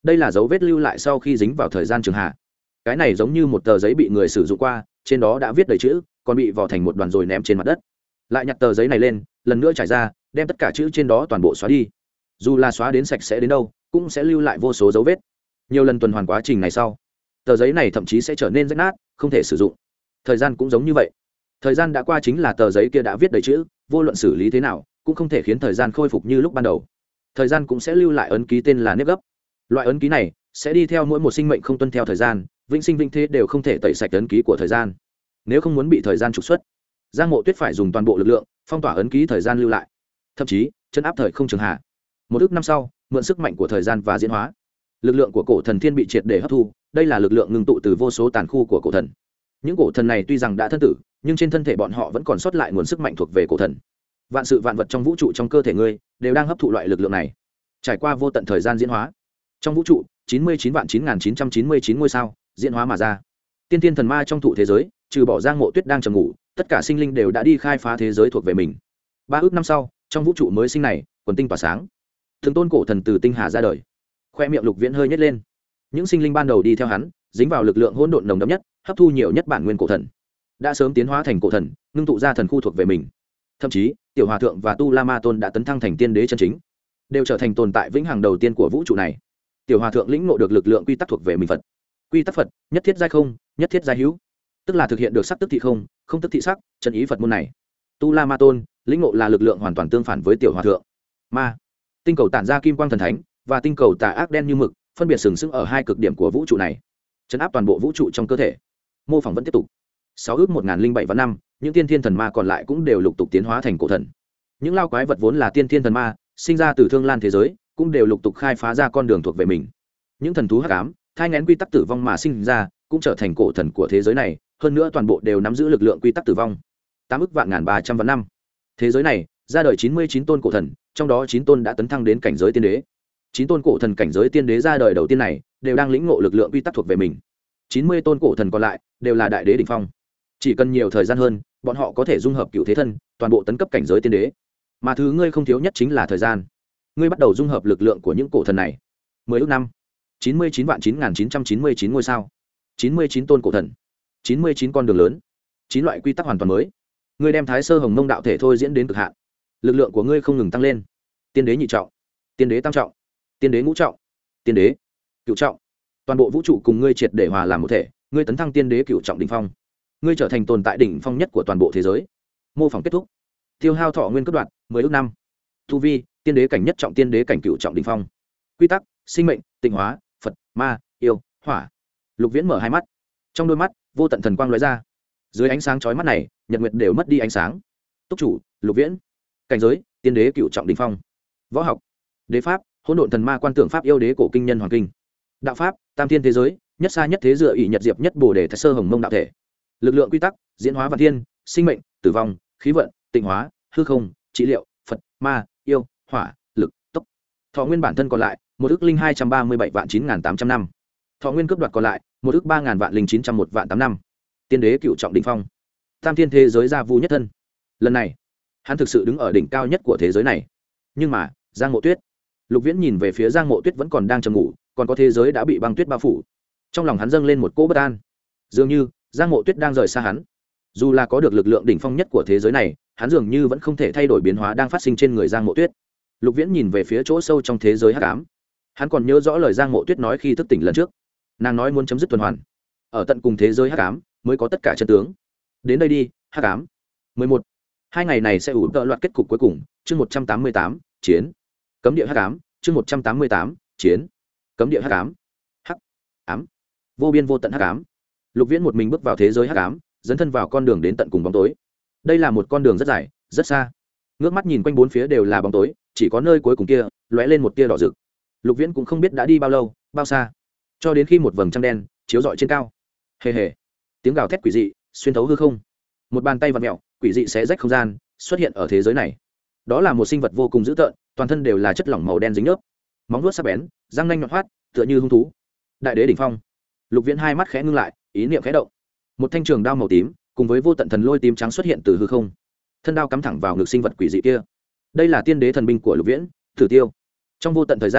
đây là dấu vết lưu lại sau khi dính vào thời gian trường hạ. Cái này giống như một tờ giấy bị người sử dụng qua, trên đó đã viết đầy chữ, còn bị vò thành một đoàn rồi ném trên mặt đất. Lại nhặt tờ giấy này lên, lần nữa trải ra, đem tất cả chữ trên đó toàn bộ xóa đi. Dù là xóa đến sạch sẽ đến đâu, cũng sẽ lưu lại vô số dấu vết. Nhiều lần tuần hoàn quá trình này sau, tờ giấy này thậm chí sẽ trở nên rách nát, không thể sử dụng. Thời gian cũng giống như vậy. Thời gian đã qua chính là tờ giấy kia đã viết đầy chữ, vô luận xử lý thế nào, cũng không thể khiến thời gian khôi phục như lúc ban đầu. Thời gian cũng sẽ lưu lại ấn ký tên là nếp gấp. Loại ấn ký này sẽ đi theo mỗi một sinh mệnh không tuân theo thời gian, vĩnh sinh vĩnh thế đều không thể tẩy sạch ấn ký của thời gian. Nếu không muốn bị thời gian trục xuất, Giang Mộ Tuyết phải dùng toàn bộ lực lượng phong tỏa ấn ký thời gian lưu lại, thậm chí chân áp thời không trường hạ. Một ước năm sau, mượn sức mạnh của thời gian và diễn hóa, lực lượng của cổ thần thiên bị triệt để hấp thu. Đây là lực lượng ngưng tụ từ vô số tàn khu của cổ thần. Những cổ thần này tuy rằng đã thân tử, nhưng trên thân thể bọn họ vẫn còn sót lại nguồn sức mạnh thuộc về cổ thần. Vạn sự vạn vật trong vũ trụ trong cơ thể ngươi đều đang hấp thụ loại lực lượng này. Trải qua vô tận thời gian diễn hóa, trong vũ trụ chín mươi chín vạn chín nghìn chín trăm chín mươi chín ngôi sao diễn hóa mà ra. Tiên tiên thần ma trong thụ thế giới, trừ bỏ Giang Mộ Tuyết đang trầm ngủ, tất cả sinh linh đều đã đi khai phá thế giới thuộc về mình. Ba ước năm sau, trong vũ trụ mới sinh này, quần tinh tỏa sáng. Thường tôn cổ thần từ tinh hà ra đời. Khoe miệng Lục Viễn hơi nhếch lên. Những sinh linh ban đầu đi theo hắn, dính vào lực lượng hỗn độn nồng đậm nhất, hấp thu nhiều nhất bản nguyên cổ thần, đã sớm tiến hóa thành cổ thần, ngưng tụ ra thần khu thuộc về mình. Thậm chí, tiểu hòa thượng và tu la ma tôn đã tấn thăng thành tiên đế chân chính, đều trở thành tồn tại vĩnh hằng đầu tiên của vũ trụ này. Tiểu hòa thượng lĩnh ngộ được lực lượng quy tắc thuộc về mình Phật. Quy tắc Phật, nhất thiết giai không, nhất thiết giai hữu, tức là thực hiện được sắc tức thị không, không tức thị sắc, chân ý Phật môn này. Tu la ma tôn lĩnh ngộ là lực lượng hoàn toàn tương phản với tiểu hòa thượng. Ma, tinh cầu tản ra kim quang thần thánh, và tinh cầu tà ác đen như mực, phân biệt sừng sững ở hai cực điểm của vũ trụ này, chấn áp toàn bộ vũ trụ trong cơ thể. Mô phỏng vẫn tiếp tục. Sáu ước một nghìn linh bảy và năm, những tiên thiên thần ma còn lại cũng đều lục tục tiến hóa thành cổ thần. Những lao quái vật vốn là tiên thiên thần ma, sinh ra từ thương lan thế giới, cũng đều lục tục khai phá ra con đường thuộc về mình. Những thần thú hắc ám, thai nghén quy tắc tử vong mà sinh ra, cũng trở thành cổ thần của thế giới này, hơn nữa toàn bộ đều nắm giữ lực lượng quy tắc tử vong. Tám ức vạn ngàn ba trăm vạn năm. Thế giới này ra đời chín mươi chín tôn cổ thần, trong đó chín tôn đã tấn thăng đến cảnh giới tiên đế. Chín tôn cổ thần cảnh giới tiên đế ra đời đầu tiên này, đều đang lĩnh ngộ lực lượng quy tắc thuộc về mình. Chín mươi tôn cổ thần còn lại đều là đại đế đỉnh phong. Chỉ cần nhiều thời gian hơn, bọn họ có thể dung hợp cựu thế thân, toàn bộ tấn cấp cảnh giới tiên đế. Mà thứ ngươi không thiếu nhất chính là thời gian. Ngươi bắt đầu dung hợp lực lượng của những cổ thần này. Mười ước năm, chín mươi chín vạn chín nghìn chín trăm chín mươi chín ngôi sao, chín mươi chín tôn cổ thần, chín mươi chín con đường lớn, chín loại quy tắc hoàn toàn mới. Ngươi đem Thái Sơ Hồng Mông đạo thể thôi diễn đến cực hạn. Lực lượng của ngươi không ngừng tăng lên. Tiên đế nhị trọng, tiên đế tam trọng, tiên đế ngũ trọng, tiên đế cựu trọng. Toàn bộ vũ trụ cùng ngươi triệt để hòa làm một thể, ngươi tấn thăng tiên đế cựu trọng đỉnh phong. Ngươi trở thành tồn tại đỉnh phong nhất của toàn bộ thế giới. Mô phỏng kết thúc. Tiêu hao thọ nguyên cấp đoạn mười ước năm. Tu vi tiên đế cảnh nhất trọng, tiên đế cảnh cựu trọng đỉnh phong. Quy tắc sinh mệnh, tịnh hóa, Phật, ma, yêu, hỏa. Lục Viễn mở hai mắt, trong đôi mắt vô tận thần quang lóe ra. Dưới ánh sáng chói mắt này, nhật nguyệt đều mất đi ánh sáng. Túc chủ Lục Viễn. Cảnh giới tiên đế cựu trọng đỉnh phong. Võ học đế pháp, hỗn độn thần ma quan tưởng pháp, yêu đế cổ kinh nhân hoàng kinh. Đạo pháp tam thiên thế giới, nhất xa nhất thế dựa ỷ nhật diệp nhất bồ đề thái sơ hồng mông đạo thể. Lực lượng quy tắc diễn hóa vạn thiên, sinh mệnh, tử vong, khí vận, tịnh hóa, hư không, trị liệu, Phật, ma, yêu, hỏa, lực, tốc. Thọ nguyên bản thân còn lại một ước linh hai trăm ba mươi bảy vạn chín nghìn tám trăm năm. Thọ nguyên cướp đoạt còn lại một ước ba ngàn vạn linh chín trăm một vạn tám năm. Tiên đế cựu trọng đỉnh phong, tam thiên thế giới gia vu nhất thân. Lần này hắn thực sự đứng ở đỉnh cao nhất của thế giới này. Nhưng mà Giang Mộ Tuyết, Lục Viễn nhìn về phía Giang Mộ Tuyết vẫn còn đang trầm ngủ, còn có thế giới đã bị băng tuyết bao phủ. Trong lòng hắn dâng lên một cỗ bất an, dường như Giang Mộ Tuyết đang rời xa hắn. Dù là có được lực lượng đỉnh phong nhất của thế giới này, hắn dường như vẫn không thể thay đổi biến hóa đang phát sinh trên người Giang Mộ Tuyết. Lục Viễn nhìn về phía chỗ sâu trong thế giới hắc ám. Hắn còn nhớ rõ lời Giang Mộ Tuyết nói khi thức tỉnh lần trước. Nàng nói muốn chấm dứt tuần hoàn, ở tận cùng thế giới hắc ám mới có tất cả chân tướng. Đến đây đi, hắc ám. mười một. Hai ngày này sẽ ủ tợ loạt kết cục cuối cùng, chương một trăm tám mươi tám, chiến. Cấm địa hắc ám, chương một trăm tám mươi tám, chiến. Cấm địa hắc ám. Hắc ám. Vô biên vô tận hắc ám. Lục Viễn một mình bước vào thế giới hắc ám, dấn thân vào con đường đến tận cùng bóng tối. Đây là một con đường rất dài, rất xa. Ngước mắt nhìn quanh bốn phía đều là bóng tối, chỉ có nơi cuối cùng kia lóe lên một tia đỏ rực. Lục Viễn cũng không biết đã đi bao lâu, bao xa, cho đến khi một vầng trăng đen chiếu rọi trên cao. Hề hề, tiếng gào thét quỷ dị xuyên thấu hư không. Một bàn tay vặn mèo, quỷ dị xé rách không gian, xuất hiện ở thế giới này. Đó là một sinh vật vô cùng dữ tợn, toàn thân đều là chất lỏng màu đen dính nhớp, móng vuốt sắc bén, răng nanh nhọn hoắt, tựa như hung thú. Đại đế đỉnh phong. Lục Viễn hai mắt khẽ ngưng lại, ý niệm khẽ động. Một thanh trường đao màu tím, cùng với vô tận thần lôi tím trắng xuất hiện từ hư không. Thân đao cắm thẳng vào ngực sinh vật quỷ dị kia. Đây là tiên đế thần binh của Lục Viễn, Thử Tiêu. Trong vô tận thời gian,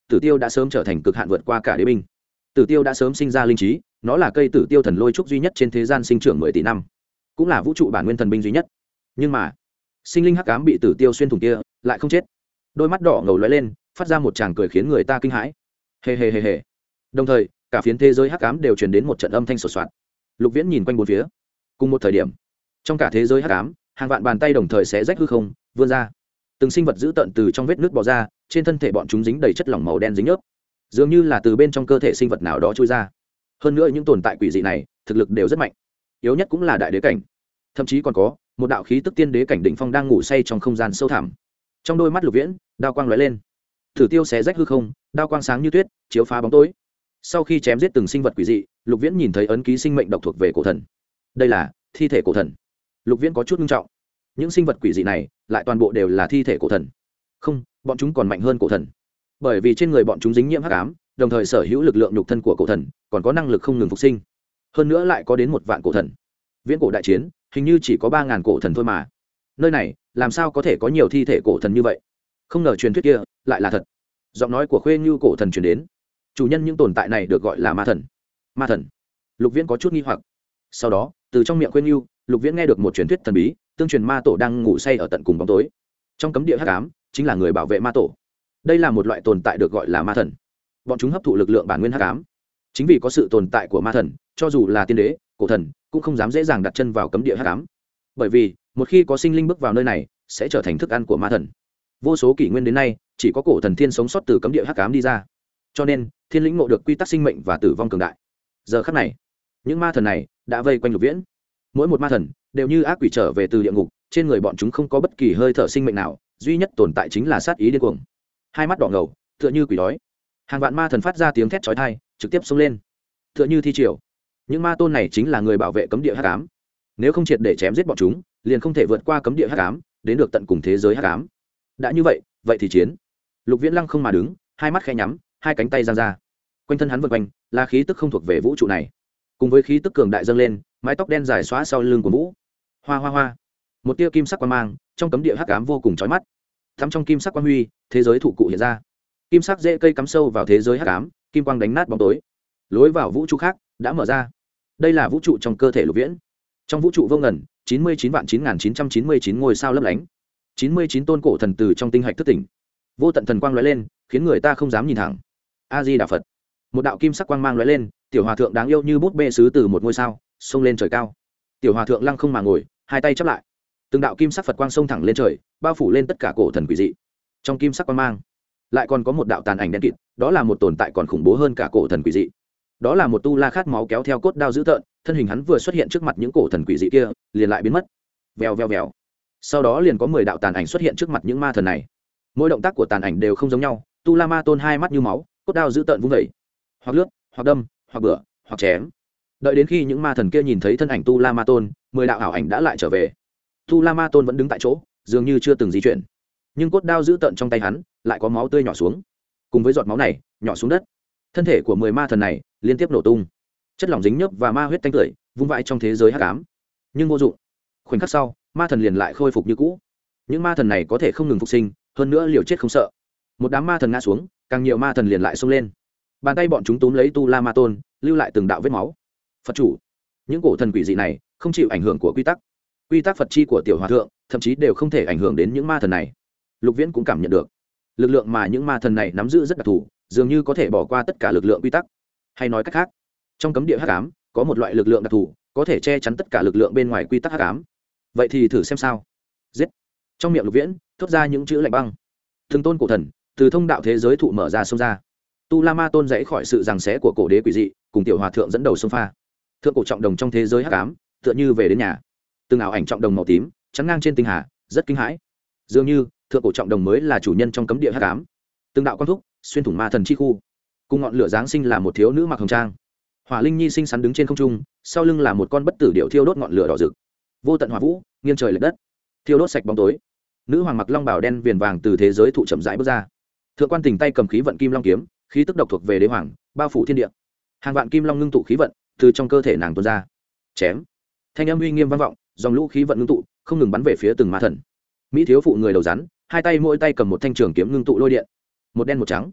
tử tiêu đã sớm trở thành cực hạn vượt qua cả đế binh. Tử tiêu đã sớm sinh ra linh trí, nó là cây tử tiêu thần lôi trúc duy nhất trên thế gian sinh trưởng mười tỷ năm, cũng là vũ trụ bản nguyên thần binh duy nhất. Nhưng mà sinh linh hắc ám bị tử tiêu xuyên thủng kia lại không chết, đôi mắt đỏ ngầu lóe lên, phát ra một tràng cười khiến người ta kinh hãi. Hề hề hề hề. Đồng thời cả phiến thế giới hắc ám đều truyền đến một trận âm thanh sột soạt. Lục Viễn nhìn quanh bốn phía, cùng một thời điểm trong cả thế giới hắc ám, hàng vạn bàn tay đồng thời xé rách hư không vươn ra, từng sinh vật dữ tợn từ trong vết nước bò ra, trên thân thể bọn chúng dính đầy chất lỏng màu đen dính nhớp, dường như là từ bên trong cơ thể sinh vật nào đó trôi ra. Hơn nữa những tồn tại quỷ dị này thực lực đều rất mạnh, yếu nhất cũng là đại đế cảnh, thậm chí còn có một đạo khí tức tiên đế cảnh đỉnh phong đang ngủ say trong không gian sâu thẳm. Trong đôi mắt Lục Viễn đao quang lóe lên, thử tiêu xé rách hư không, đao quang sáng như tuyết chiếu phá bóng tối. Sau khi chém giết từng sinh vật quỷ dị, Lục Viễn nhìn thấy ấn ký sinh mệnh độc thuộc về cổ thần. Đây là thi thể cổ thần. Lục Viễn có chút nghiêm trọng, những sinh vật quỷ dị này lại toàn bộ đều là thi thể cổ thần. Không, bọn chúng còn mạnh hơn cổ thần, bởi vì trên người bọn chúng dính nhiễm hắc ám, đồng thời sở hữu lực lượng nhục thân của cổ thần, còn có năng lực không ngừng phục sinh. Hơn nữa lại có đến một vạn cổ thần. Viễn cổ đại chiến hình như chỉ có ba ngàn cổ thần thôi mà, nơi này làm sao có thể có nhiều thi thể cổ thần như vậy? Không ngờ truyền thuyết kia lại là thật. Giọng nói của Khuê Như cổ thần truyền đến. Chủ nhân những tồn tại này được gọi là ma thần. Ma thần. Lục Viễn có chút nghi hoặc. Sau đó từ trong miệng Khuê Như, Lục Viễn nghe được một truyền thuyết thần bí, tương truyền ma tổ đang ngủ say ở tận cùng bóng tối, trong cấm địa hắc ám, chính là người bảo vệ ma tổ. Đây là một loại tồn tại được gọi là ma thần, bọn chúng hấp thụ lực lượng bản nguyên hắc ám. Chính vì có sự tồn tại của ma thần, cho dù là tiên đế, cổ thần cũng không dám dễ dàng đặt chân vào cấm địa hắc ám, bởi vì một khi có sinh linh bước vào nơi này sẽ trở thành thức ăn của ma thần. Vô số kỷ nguyên đến nay chỉ có cổ thần thiên sống sót từ cấm địa hắc ám đi ra, cho nên thiên lĩnh ngộ được quy tắc sinh mệnh và tử vong cường đại. Giờ khắc này những ma thần này đã vây quanh Lục Viễn, mỗi một ma thần đều như ác quỷ trở về từ địa ngục, trên người bọn chúng không có bất kỳ hơi thở sinh mệnh nào, duy nhất tồn tại chính là sát ý điên cuồng, hai mắt đỏ ngầu tựa như quỷ đói. Hàng vạn ma thần phát ra tiếng thét chói tai, trực tiếp xông lên tựa như thi triều. Những ma tôn này chính là người bảo vệ cấm địa hắc ám, nếu không triệt để chém giết bọn chúng liền không thể vượt qua cấm địa hắc ám đến được tận cùng thế giới hắc ám. Đã như vậy vậy thì chiến. Lục Viễn lăng không mà đứng, hai mắt khẽ nhắm, hai cánh tay giang ra, quanh thân hắn vần quanh là khí tức không thuộc về vũ trụ này, cùng với khí tức cường đại dâng lên, mái tóc đen dài xóa sau lưng của vũ. Hoa hoa hoa, một tia kim sắc quang mang trong cấm địa hắc ám vô cùng chói mắt. Thắm trong kim sắc quang huy, thế giới thụ cụ hiện ra, kim sắc rễ cây cắm sâu vào thế giới hắc ám, kim quang đánh nát bóng tối, lối vào vũ trụ khác đã mở ra. Đây là vũ trụ trong cơ thể Lục Viễn. Trong vũ trụ vô ngần, chín mươi chín vạn chín nghìn chín trăm chín mươi chín ngôi sao lấp lánh, chín mươi chín tôn cổ thần từ trong tinh hạch thức tỉnh, vô tận thần quang lóe lên, khiến người ta không dám nhìn thẳng. A Di Đà Phật. Một đạo kim sắc quang mang lóe lên, tiểu hòa thượng đáng yêu như bút bê sứ từ một ngôi sao xông lên trời cao. Tiểu hòa thượng lăng không mà ngồi, hai tay chắp lại, từng đạo kim sắc Phật quang xông thẳng lên trời, bao phủ lên tất cả cổ thần quỷ dị. Trong kim sắc quang mang lại còn có một đạo tàn ảnh đen kịt, đó là một tồn tại còn khủng bố hơn cả cổ thần quỷ dị. Đó là một tu la khát máu kéo theo cốt đao dữ tợn, thân hình hắn vừa xuất hiện trước mặt những cổ thần quỷ dị kia liền lại biến mất. Vèo vèo vèo. Sau đó liền có mười đạo tàn ảnh xuất hiện trước mặt những ma thần này, mỗi động tác của tàn ảnh đều không giống nhau. Tu la ma tôn hai mắt như máu, cốt đao dữ tợn vung vẩy, hoặc lướt hoặc đâm hoặc bửa hoặc chém. Đợi đến khi những ma thần kia nhìn thấy thân ảnh tu la ma tôn, mười đạo ảo ảnh đã lại trở về. Tu la ma tôn vẫn đứng tại chỗ, dường như chưa từng di chuyển, nhưng cốt đao dữ tợn trong tay hắn lại có máu tươi nhỏ xuống, cùng với giọt máu này nhỏ xuống đất. Thân thể của mười ma thần này liên tiếp nổ tung, chất lỏng dính nhớp và ma huyết tanh tưởi vung vãi trong thế giới hắc ám, nhưng vô dụng. Khoảnh khắc sau, ma thần liền lại khôi phục như cũ. Những ma thần này có thể không ngừng phục sinh, hơn nữa liều chết không sợ. Một đám ma thần ngã xuống, càng nhiều ma thần liền lại xông lên, bàn tay bọn chúng túm lấy tu la ma tôn, lưu lại từng đạo vết máu. Phật chủ, những cổ thần quỷ dị này không chịu ảnh hưởng của quy tắc, quy tắc Phật chi của tiểu hòa thượng thậm chí đều không thể ảnh hưởng đến những ma thần này. Lục Viễn cũng cảm nhận được lực lượng mà những ma thần này nắm giữ rất đặc thù, dường như có thể bỏ qua tất cả lực lượng quy tắc. Hay nói cách khác, trong cấm địa hắc ám có một loại lực lượng đặc thù có thể che chắn tất cả lực lượng bên ngoài quy tắc hắc ám. Vậy thì thử xem sao. Giết. Trong miệng Lục Viễn thốt ra những chữ lạnh băng, từng tôn cổ thần từ thông đạo thế giới thụ mở ra xông ra. Tu la ma tôn dãy khỏi sự giằng xé của cổ đế quỷ dị, cùng tiểu hòa thượng dẫn đầu xông pha. Thượng cổ trọng đồng trong thế giới hắc ám tựa như về đến nhà, từng ảo ảnh trọng đồng màu tím chắn ngang trên tinh hà, rất kinh hãi. Dường như thượng cổ trọng đồng mới là chủ nhân trong cấm địa hắc ám. Từng đạo quan thúc xuyên thủng ma thần chi khu, cùng ngọn lửa giáng sinh là một thiếu nữ mặc hồng trang, hỏa linh nhi xinh xắn đứng trên không trung, sau lưng là một con bất tử điệu thiêu đốt ngọn lửa đỏ rực. Vô tận hỏa vũ nghiêng trời lệch đất, thiêu đốt sạch bóng tối. Nữ hoàng mặc long bào đen viền vàng từ thế giới thụ chậm rãi bước ra. Thượng quan Tình tay cầm khí vận kim long kiếm, khí tức độc thuộc về đế hoàng, bao phủ thiên địa. Hàng vạn kim long ngưng tụ khí vận từ trong cơ thể nàng tuôn ra. Chém. Thanh âm uy nghiêm vang vọng, dòng lũ khí vận ngưng tụ không ngừng bắn về phía từng ma thần. Mỹ thiếu phụ người đầu rắn, hai tay mỗi tay cầm một thanh trường kiếm ngưng tụ lôi điện, một đen một trắng.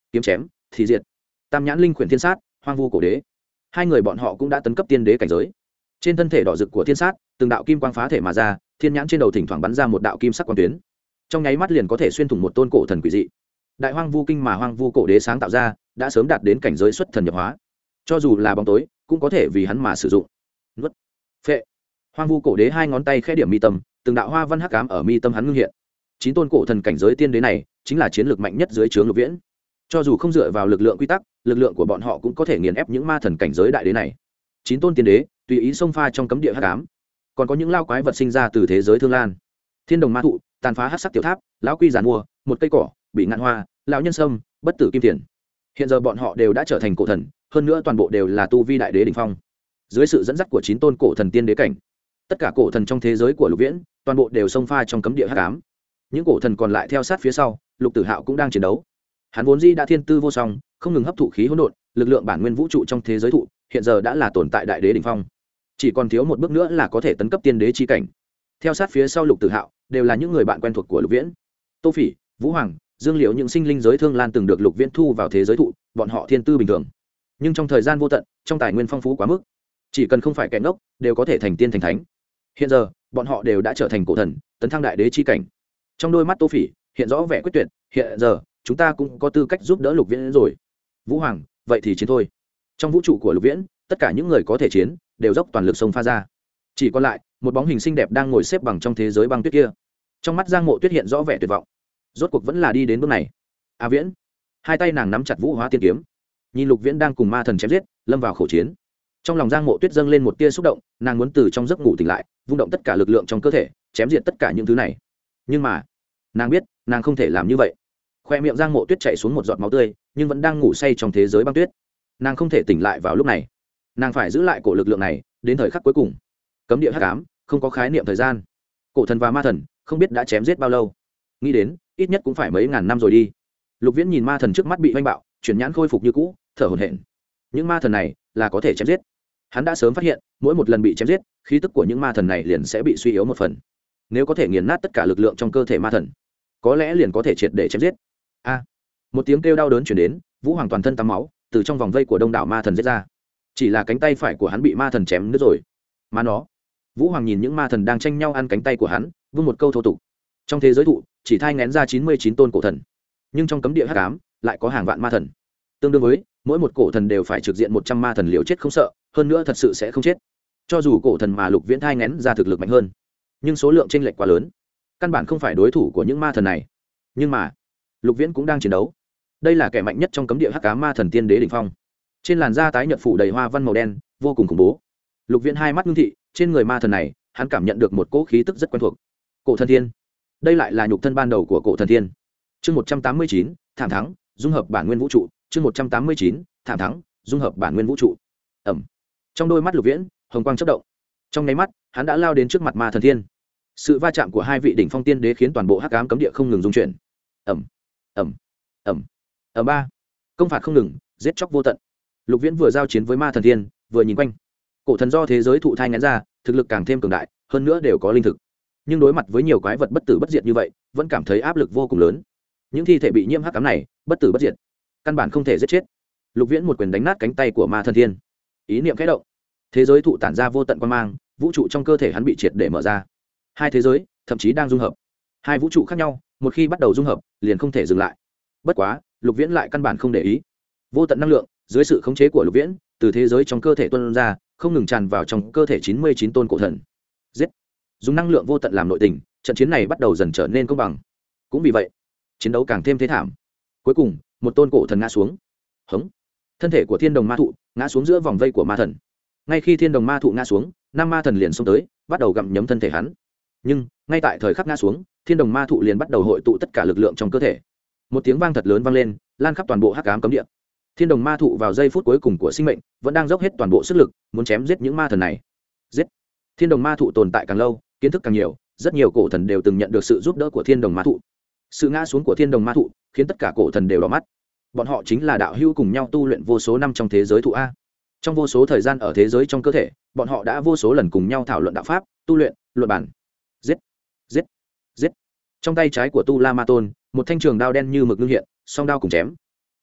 kiếm chém thì diệt. Tam nhãn linh khuyển thiên sát, hoang vu cổ đế, hai người bọn họ cũng đã tấn cấp tiên đế cảnh giới. Trên thân thể đỏ rực của thiên sát, từng đạo kim quang phá thể mà ra, thiên nhãn trên đầu thỉnh thoảng bắn ra một đạo kim sắc quang tuyến, trong nháy mắt liền có thể xuyên thủng một tôn cổ thần quỷ dị. Đại hoang vu kinh mà hoang vu cổ đế sáng tạo ra, đã sớm đạt đến cảnh giới xuất thần nhập hóa, cho dù là bóng tối cũng có thể vì hắn mà sử dụng. Nuốt, phệ. Hoang vu cổ đế hai ngón tay khẽ điểm mi tâm, từng đạo hoa văn hắc ám ở mi tâm hắn ngưng hiện. Chín tôn cổ thần cảnh giới tiên đế này chính là chiến lược mạnh nhất dưới trướng Lục Viễn. Cho dù không dựa vào lực lượng quy tắc, lực lượng của bọn họ cũng có thể nghiền ép những ma thần cảnh giới đại đế này. Chín tôn tiên đế tùy ý xông pha trong cấm địa hắc ám. Còn có những lao quái vật sinh ra từ thế giới thương lan, thiên đồng ma thụ, tàn phá hắc sắc tiểu tháp, lão quy giàn mua, một cây cỏ, bị ngạn hoa, lão nhân sâm, bất tử kim tiền. Hiện giờ bọn họ đều đã trở thành cổ thần, hơn nữa toàn bộ đều là tu vi đại đế đỉnh phong. Dưới sự dẫn dắt của chín tôn cổ thần tiên đế cảnh, tất cả cổ thần trong thế giới của Lục Viễn, toàn bộ đều xông pha trong cấm địa hắc ám. Những cổ thần còn lại theo sát phía sau, Lục Tử Hạo cũng đang chiến đấu. Hắn vốn dĩ đã thiên tư vô song, không ngừng hấp thụ khí hỗn độn, lực lượng bản nguyên vũ trụ trong thế giới thụ, hiện giờ đã là tồn tại đại đế đỉnh phong. Chỉ còn thiếu một bước nữa là có thể tấn cấp tiên đế chi cảnh. Theo sát phía sau Lục Tử Hạo, đều là những người bạn quen thuộc của Lục Viễn. Tô Phỉ, Vũ Hoàng, Dương Liễu những sinh linh giới thương lan từng được Lục Viễn thu vào thế giới thụ, bọn họ thiên tư bình thường, nhưng trong thời gian vô tận, trong tài nguyên phong phú quá mức, chỉ cần không phải kẻ ngốc, đều có thể thành tiên thành thánh. Hiện giờ, bọn họ đều đã trở thành cổ thần, tấn thăng đại đế chi cảnh. Trong đôi mắt Tô Phỉ hiện rõ vẻ quyết tuyệt, hiện giờ, chúng ta cũng có tư cách giúp đỡ Lục Viễn rồi. Vũ Hoàng, vậy thì chiến thôi. Trong vũ trụ của Lục Viễn, tất cả những người có thể chiến đều dốc toàn lực xông pha ra. Chỉ còn lại một bóng hình xinh đẹp đang ngồi xếp bằng trong thế giới băng tuyết kia. Trong mắt Giang Mộ Tuyết hiện rõ vẻ tuyệt vọng. Rốt cuộc vẫn là đi đến bước này. A Viễn, hai tay nàng nắm chặt Vũ Hóa Tiên kiếm, nhìn Lục Viễn đang cùng ma thần chém giết, lâm vào khổ chiến. Trong lòng Giang Mộ Tuyết dâng lên một tia xúc động, nàng muốn từ trong giấc ngủ tỉnh lại, vung động tất cả lực lượng trong cơ thể, chém diệt tất cả những thứ này. Nhưng mà, nàng biết, nàng không thể làm như vậy. Khoe miệng Giang Mộ Tuyết chảy xuống một giọt máu tươi, nhưng vẫn đang ngủ say trong thế giới băng tuyết. Nàng không thể tỉnh lại vào lúc này, nàng phải giữ lại cổ lực lượng này đến thời khắc cuối cùng. Cấm địa hắc ám, không có khái niệm thời gian. Cổ thần và ma thần không biết đã chém giết bao lâu, nghĩ đến ít nhất cũng phải mấy ngàn năm rồi đi. Lục Viễn nhìn ma thần trước mắt bị oanh bạo, chuyển nhãn khôi phục như cũ, thở hổn hển. Những ma thần này là có thể chém giết. Hắn đã sớm phát hiện, mỗi một lần bị chém giết, khí tức của những ma thần này liền sẽ bị suy yếu một phần. Nếu có thể nghiền nát tất cả lực lượng trong cơ thể ma thần, có lẽ liền có thể triệt để chém giết. A! Một tiếng kêu đau đớn truyền đến, Vũ Hoàng toàn thân tắm máu, từ trong vòng vây của đông đảo ma thần giết ra. Chỉ là cánh tay phải của hắn bị ma thần chém nứt rồi. Mà nó, Vũ Hoàng nhìn những ma thần đang tranh nhau ăn cánh tay của hắn, vung một câu thô tục. Trong thế giới thụ, chỉ thai nghén ra chín mươi chín tôn cổ thần, nhưng trong cấm địa hắc ám lại có hàng vạn ma thần. Tương đương với mỗi một cổ thần đều phải trực diện một trăm ma thần liều chết không sợ, hơn nữa thật sự sẽ không chết. Cho dù cổ thần mà Lục Viễn thai nghén ra thực lực mạnh hơn, nhưng số lượng chênh lệch quá lớn, căn bản không phải đối thủ của những ma thần này. Nhưng mà, Lục Viễn cũng đang chiến đấu. Đây là kẻ mạnh nhất trong cấm địa hắc ám ma thần tiên đế đỉnh phong. Trên làn da tái nhợt phủ đầy hoa văn màu đen, vô cùng khủng bố. Lục Viễn hai mắt ngưng thị, trên người ma thần này, hắn cảm nhận được một cỗ khí tức rất quen thuộc. Cổ thần thiên. Đây lại là nhục thân ban đầu của cổ thần thiên. Chương một trăm tám mươi chín, thảm thắng, dung hợp bản nguyên vũ trụ. Chương một trăm tám mươi chín, thảm thắng, dung hợp bản nguyên vũ trụ. Ầm. Trong đôi mắt Lục Viễn, hồng quang chớp động. Trong nháy mắt, hắn đã lao đến trước mặt ma thần thiên. Sự va chạm của hai vị đỉnh phong tiên đế khiến toàn bộ hắc ám cấm địa không ngừng rung chuyển. Ầm, ầm, ầm, ầm ba. Công phạt không ngừng, giết chóc vô tận. Lục Viễn vừa giao chiến với ma thần thiên, vừa nhìn quanh. Cổ thần do thế giới thụ thai ngén ra, thực lực càng thêm cường đại, hơn nữa đều có linh thực. Nhưng đối mặt với nhiều quái vật bất tử bất diệt như vậy, vẫn cảm thấy áp lực vô cùng lớn. Những thi thể bị nhiễm hắc ám này, bất tử bất diệt, căn bản không thể giết chết. Lục Viễn một quyền đánh nát cánh tay của ma thần thiên. Ý niệm khẽ động, thế giới thụ tản ra vô tận quang mang, vũ trụ trong cơ thể hắn bị triệt để mở ra. Hai thế giới thậm chí đang dung hợp. Hai vũ trụ khác nhau, một khi bắt đầu dung hợp, liền không thể dừng lại. Bất quá, Lục Viễn lại căn bản không để ý. Vô tận năng lượng dưới sự khống chế của Lục Viễn, từ thế giới trong cơ thể tuôn ra, không ngừng tràn vào trong cơ thể chín mươi chín tôn cổ thần. Giết! Dùng năng lượng vô tận làm nội tình, trận chiến này bắt đầu dần trở nên công bằng. Cũng vì vậy, chiến đấu càng thêm thế thảm. Cuối cùng, một tôn cổ thần ngã xuống. Hống! Thân thể của Thiên Đồng Ma Thụ ngã xuống giữa vòng vây của ma thần. Ngay khi Thiên Đồng Ma Thụ ngã xuống, năm ma thần liền xông tới, bắt đầu gặm nhấm thân thể hắn. Nhưng ngay tại thời khắc ngã xuống, Thiên Đồng Ma Thụ liền bắt đầu hội tụ tất cả lực lượng trong cơ thể. Một tiếng vang thật lớn vang lên, lan khắp toàn bộ hắc ám cấm địa. Thiên Đồng Ma Thụ vào giây phút cuối cùng của sinh mệnh, vẫn đang dốc hết toàn bộ sức lực, muốn chém giết những ma thần này. Giết! Thiên Đồng Ma Thụ tồn tại càng lâu, kiến thức càng nhiều, rất nhiều cổ thần đều từng nhận được sự giúp đỡ của Thiên Đồng Ma Thụ. Sự ngã xuống của Thiên Đồng Ma Thụ khiến tất cả cổ thần đều đỏ mắt. Bọn họ chính là đạo hữu cùng nhau tu luyện vô số năm trong thế giới thụ a. Trong vô số thời gian ở thế giới trong cơ thể, bọn họ đã vô số lần cùng nhau thảo luận đạo pháp, tu luyện, luận bản. Giết! Giết! Giết! Trong tay trái của Tu La Ma Tôn, một thanh trường đao đen như mực ngưng hiện, song đao cùng chém.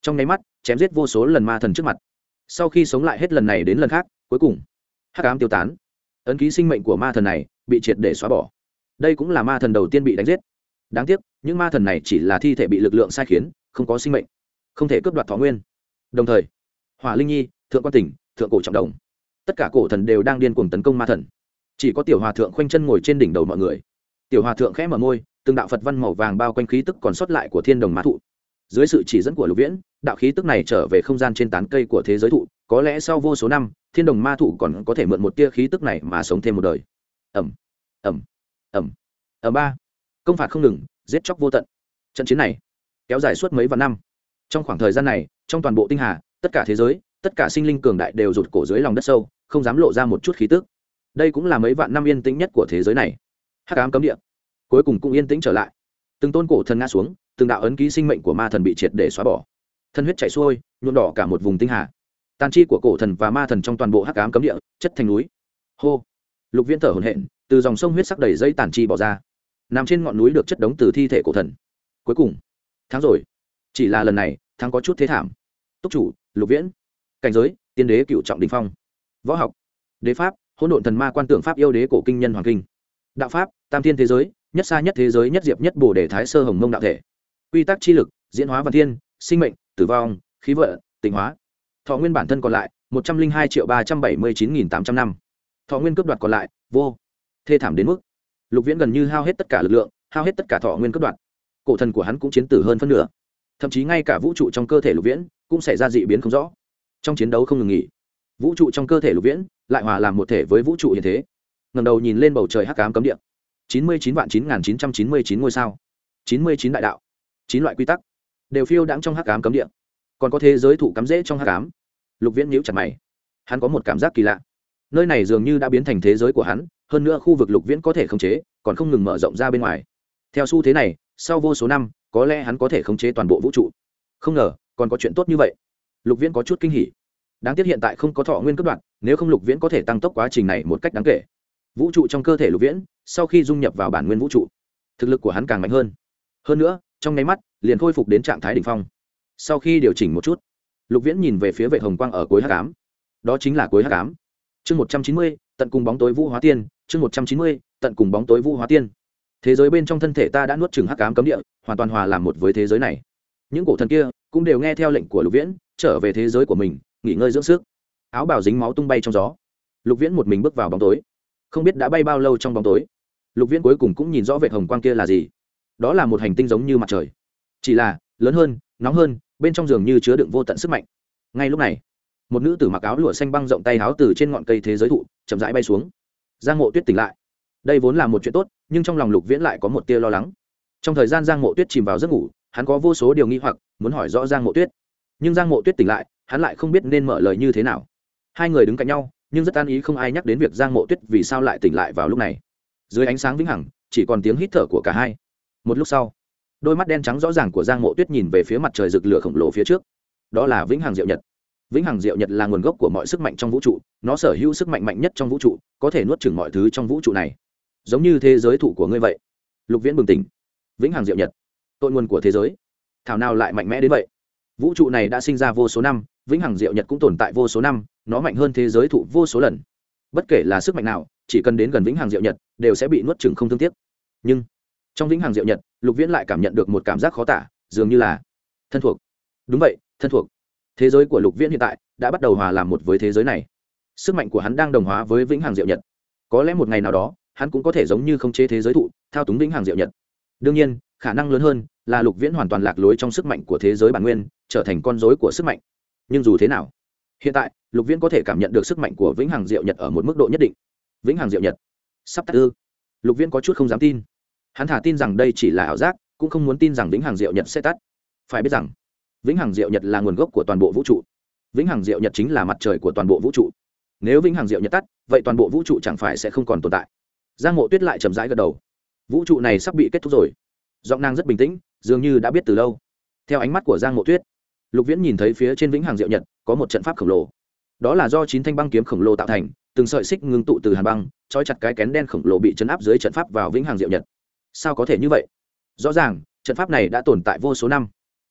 trong nháy mắt chém giết vô số lần ma thần trước mặt. Sau khi sống lại hết lần này đến lần khác, cuối cùng hắc ám tiêu tán, ấn ký sinh mệnh của ma thần này bị triệt để xóa bỏ. Đây cũng là ma thần đầu tiên bị đánh giết. Đáng tiếc những ma thần này chỉ là thi thể bị lực lượng sai khiến, không có sinh mệnh, không thể cướp đoạt thọ nguyên. Đồng thời Hỏa Linh Nhi, Thượng Quan Tỉnh, Thượng Cổ Trọng Đồng, tất cả cổ thần đều đang điên cuồng tấn công ma thần. Chỉ có tiểu hòa thượng khoanh chân ngồi trên đỉnh đầu mọi người. Tiểu hòa thượng khẽ mở môi, từng đạo Phật văn màu vàng bao quanh khí tức còn sót lại của thiên đồng ma thụ. Dưới sự chỉ dẫn của Lục Viễn, đạo khí tức này trở về không gian trên tán cây của thế giới thụ, có lẽ sau vô số năm, thiên đồng ma thụ còn có thể mượn một tia khí tức này mà sống thêm một đời. Ầm, ầm, ầm, ầm ba. Công phạt không ngừng, giết chóc vô tận. Trận chiến này kéo dài suốt mấy vạn năm. Trong khoảng thời gian này, trong toàn bộ tinh hà, tất cả thế giới, tất cả sinh linh cường đại đều rụt cổ dưới lòng đất sâu, không dám lộ ra một chút khí tức. Đây cũng là mấy vạn năm yên tĩnh nhất của thế giới này. Hắc ám cấm địa cuối cùng cũng yên tĩnh trở lại. Từng tôn cổ thần ngã xuống, từng đạo ấn ký sinh mệnh của ma thần bị triệt để xóa bỏ, thân huyết chảy xuôi, nhuộm đỏ cả một vùng tinh hà. Tàn chi của cổ thần và ma thần trong toàn bộ hắc ám cấm địa chất thành núi. Hô. Lục Viễn thở hổn hển, từ dòng sông huyết sắc đầy dây tàn chi bỏ ra, nằm trên ngọn núi được chất đống từ thi thể cổ thần. Cuối cùng thắng rồi. Chỉ là lần này thắng có chút thế thảm. Túc chủ Lục Viễn, cảnh giới tiên đế cựu trọng đỉnh phong, võ học đế pháp hỗn độn thần ma quan tượng pháp yêu đế cổ kinh nhân hoàng kinh, đạo pháp tam thiên thế giới nhất xa nhất thế giới nhất diệp nhất bồ đề thái sơ hồng mông đạo thể, quy tắc chi lực diễn hóa văn thiên sinh mệnh tử vong khí vận tịnh hóa. Thọ nguyên bản thân còn lại một trăm linh hai triệu ba trăm bảy mươi chín nghìn tám trăm năm. Thọ nguyên cướp đoạt còn lại vô. Thê thảm đến mức Lục Viễn gần như hao hết tất cả lực lượng, hao hết tất cả thọ nguyên cướp đoạt. Cổ thần của hắn cũng chiến tử hơn phân nửa, thậm chí ngay cả vũ trụ trong cơ thể Lục Viễn cũng xảy ra dị biến không rõ. Trong chiến đấu không ngừng nghỉ, vũ trụ trong cơ thể Lục Viễn lại hòa làm một thể với vũ trụ hiện thế. Ngẩng đầu nhìn lên bầu trời hắc ám cấm địa, chín mươi chín vạn chín nghìn chín trăm chín mươi chín ngôi sao, chín mươi chín đại đạo, chín loại quy tắc đều phiêu đãng trong hắc ám cấm địa. Còn có thế giới thụ cắm rễ trong hắc ám. Lục Viễn nhíu chặt mày, hắn có một cảm giác kỳ lạ. Nơi này dường như đã biến thành thế giới của hắn, hơn nữa khu vực Lục Viễn có thể khống chế còn không ngừng mở rộng ra bên ngoài. Theo xu thế này, sau vô số năm, có lẽ hắn có thể khống chế toàn bộ vũ trụ. Không ngờ còn có chuyện tốt như vậy. Lục Viễn có chút kinh hỉ. Đáng tiếc hiện tại không có thọ nguyên cấp đoạn, nếu không Lục Viễn có thể tăng tốc quá trình này một cách đáng kể. Vũ trụ trong cơ thể Lục Viễn, sau khi dung nhập vào bản nguyên vũ trụ, thực lực của hắn càng mạnh hơn. Hơn nữa, trong nháy mắt, liền khôi phục đến trạng thái đỉnh phong. Sau khi điều chỉnh một chút, Lục Viễn nhìn về phía Vệ Hồng Quang ở cuối hắc ám. Đó chính là cuối hắc ám. Chương một trăm chín mươi, tận cùng bóng tối vũ hóa tiên, chương một trăm chín mươi, tận cùng bóng tối vũ hóa tiên. Thế giới bên trong thân thể ta đã nuốt chửng hắc ám cấm địa, hoàn toàn hòa làm một với thế giới này. Những cổ thần kia cũng đều nghe theo lệnh của Lục Viễn, trở về thế giới của mình, nghỉ ngơi dưỡng sức. Áo bào dính máu tung bay trong gió. Lục Viễn một mình bước vào bóng tối. Không biết đã bay bao lâu trong bóng tối, Lục Viễn cuối cùng cũng nhìn rõ Vệ Hồng Quang kia là gì. Đó là một hành tinh giống như mặt trời, chỉ là lớn hơn, nóng hơn, bên trong giường như chứa đựng vô tận sức mạnh. Ngay lúc này, một nữ tử mặc áo lụa xanh băng rộng tay áo từ trên ngọn cây thế giới thụ chậm rãi bay xuống. Giang Mộ Tuyết tỉnh lại. Đây vốn là một chuyện tốt, nhưng trong lòng Lục Viễn lại có một tia lo lắng. Trong thời gian Giang Mộ Tuyết chìm vào giấc ngủ, hắn có vô số điều nghi hoặc muốn hỏi rõ Giang Mộ Tuyết. Nhưng Giang Mộ Tuyết tỉnh lại, hắn lại không biết nên mở lời như thế nào. Hai người đứng cạnh nhau, nhưng rất an ý, không ai nhắc đến việc Giang Mộ Tuyết vì sao lại tỉnh lại vào lúc này. Dưới ánh sáng vĩnh hằng, chỉ còn tiếng hít thở của cả hai. Một lúc sau, đôi mắt đen trắng rõ ràng của Giang Mộ Tuyết nhìn về phía mặt trời rực lửa khổng lồ phía trước. Đó là vĩnh hằng diệu nhật. Vĩnh hằng diệu nhật là nguồn gốc của mọi sức mạnh trong vũ trụ, nó sở hữu sức mạnh mạnh nhất trong vũ trụ, có thể nuốt chửng mọi thứ trong vũ trụ này, giống như thế giới thụ của ngươi vậy. Lục Viễn bừng tỉnh. Vĩnh hằng diệu nhật, tội nguồn của thế giới, thảo nào lại mạnh mẽ đến vậy? Vũ trụ này đã sinh ra vô số năm, vĩnh hằng diệu nhật cũng tồn tại vô số năm, nó mạnh hơn thế giới thụ vô số lần. Bất kể là sức mạnh nào, chỉ cần đến gần vĩnh hằng diệu nhật, đều sẽ bị nuốt chửng không thương tiếc. Nhưng trong vĩnh hằng diệu nhật, Lục Viễn lại cảm nhận được một cảm giác khó tả, dường như là thân thuộc. Đúng vậy, thân thuộc. Thế giới của Lục Viễn hiện tại đã bắt đầu hòa làm một với thế giới này. Sức mạnh của hắn đang đồng hóa với vĩnh hằng diệu nhật. Có lẽ một ngày nào đó, hắn cũng có thể giống như khống chế thế giới thụ, thao túng vĩnh hằng diệu nhật. Đương nhiên, khả năng lớn hơn là Lục Viễn hoàn toàn lạc lối trong sức mạnh của thế giới bản nguyên, trở thành con rối của sức mạnh. Nhưng dù thế nào, hiện tại Lục Viễn có thể cảm nhận được sức mạnh của vĩnh hằng diệu nhật ở một mức độ nhất định. Vĩnh hằng diệu nhật sắp tắt ư? Lục Viễn có chút không dám tin. Hắn thả tin rằng đây chỉ là ảo giác, cũng không muốn tin rằng vĩnh hằng diệu nhật sẽ tắt. Phải biết rằng vĩnh hằng diệu nhật là nguồn gốc của toàn bộ vũ trụ. Vĩnh hằng diệu nhật chính là mặt trời của toàn bộ vũ trụ. Nếu vĩnh hằng diệu nhật tắt, vậy toàn bộ vũ trụ chẳng phải sẽ không còn tồn tại. Giang Mộ Tuyết lại chậm rãi gật đầu. Vũ trụ này sắp bị kết thúc rồi. Giọng nàng rất bình tĩnh, dường như đã biết từ lâu. Theo ánh mắt của Giang Mộ Tuyết, Lục Viễn nhìn thấy phía trên vĩnh hằng diệu nhật có một trận pháp khổng lồ. Đó là do chín thanh băng kiếm khổng lồ tạo thành, từng sợi xích ngưng tụ từ hàn băng, trói chặt cái kén đen khổng lồ bị chấn áp dưới trận pháp vào vĩnh hằng diệu nhật. Sao có thể như vậy? Rõ ràng trận pháp này đã tồn tại vô số năm.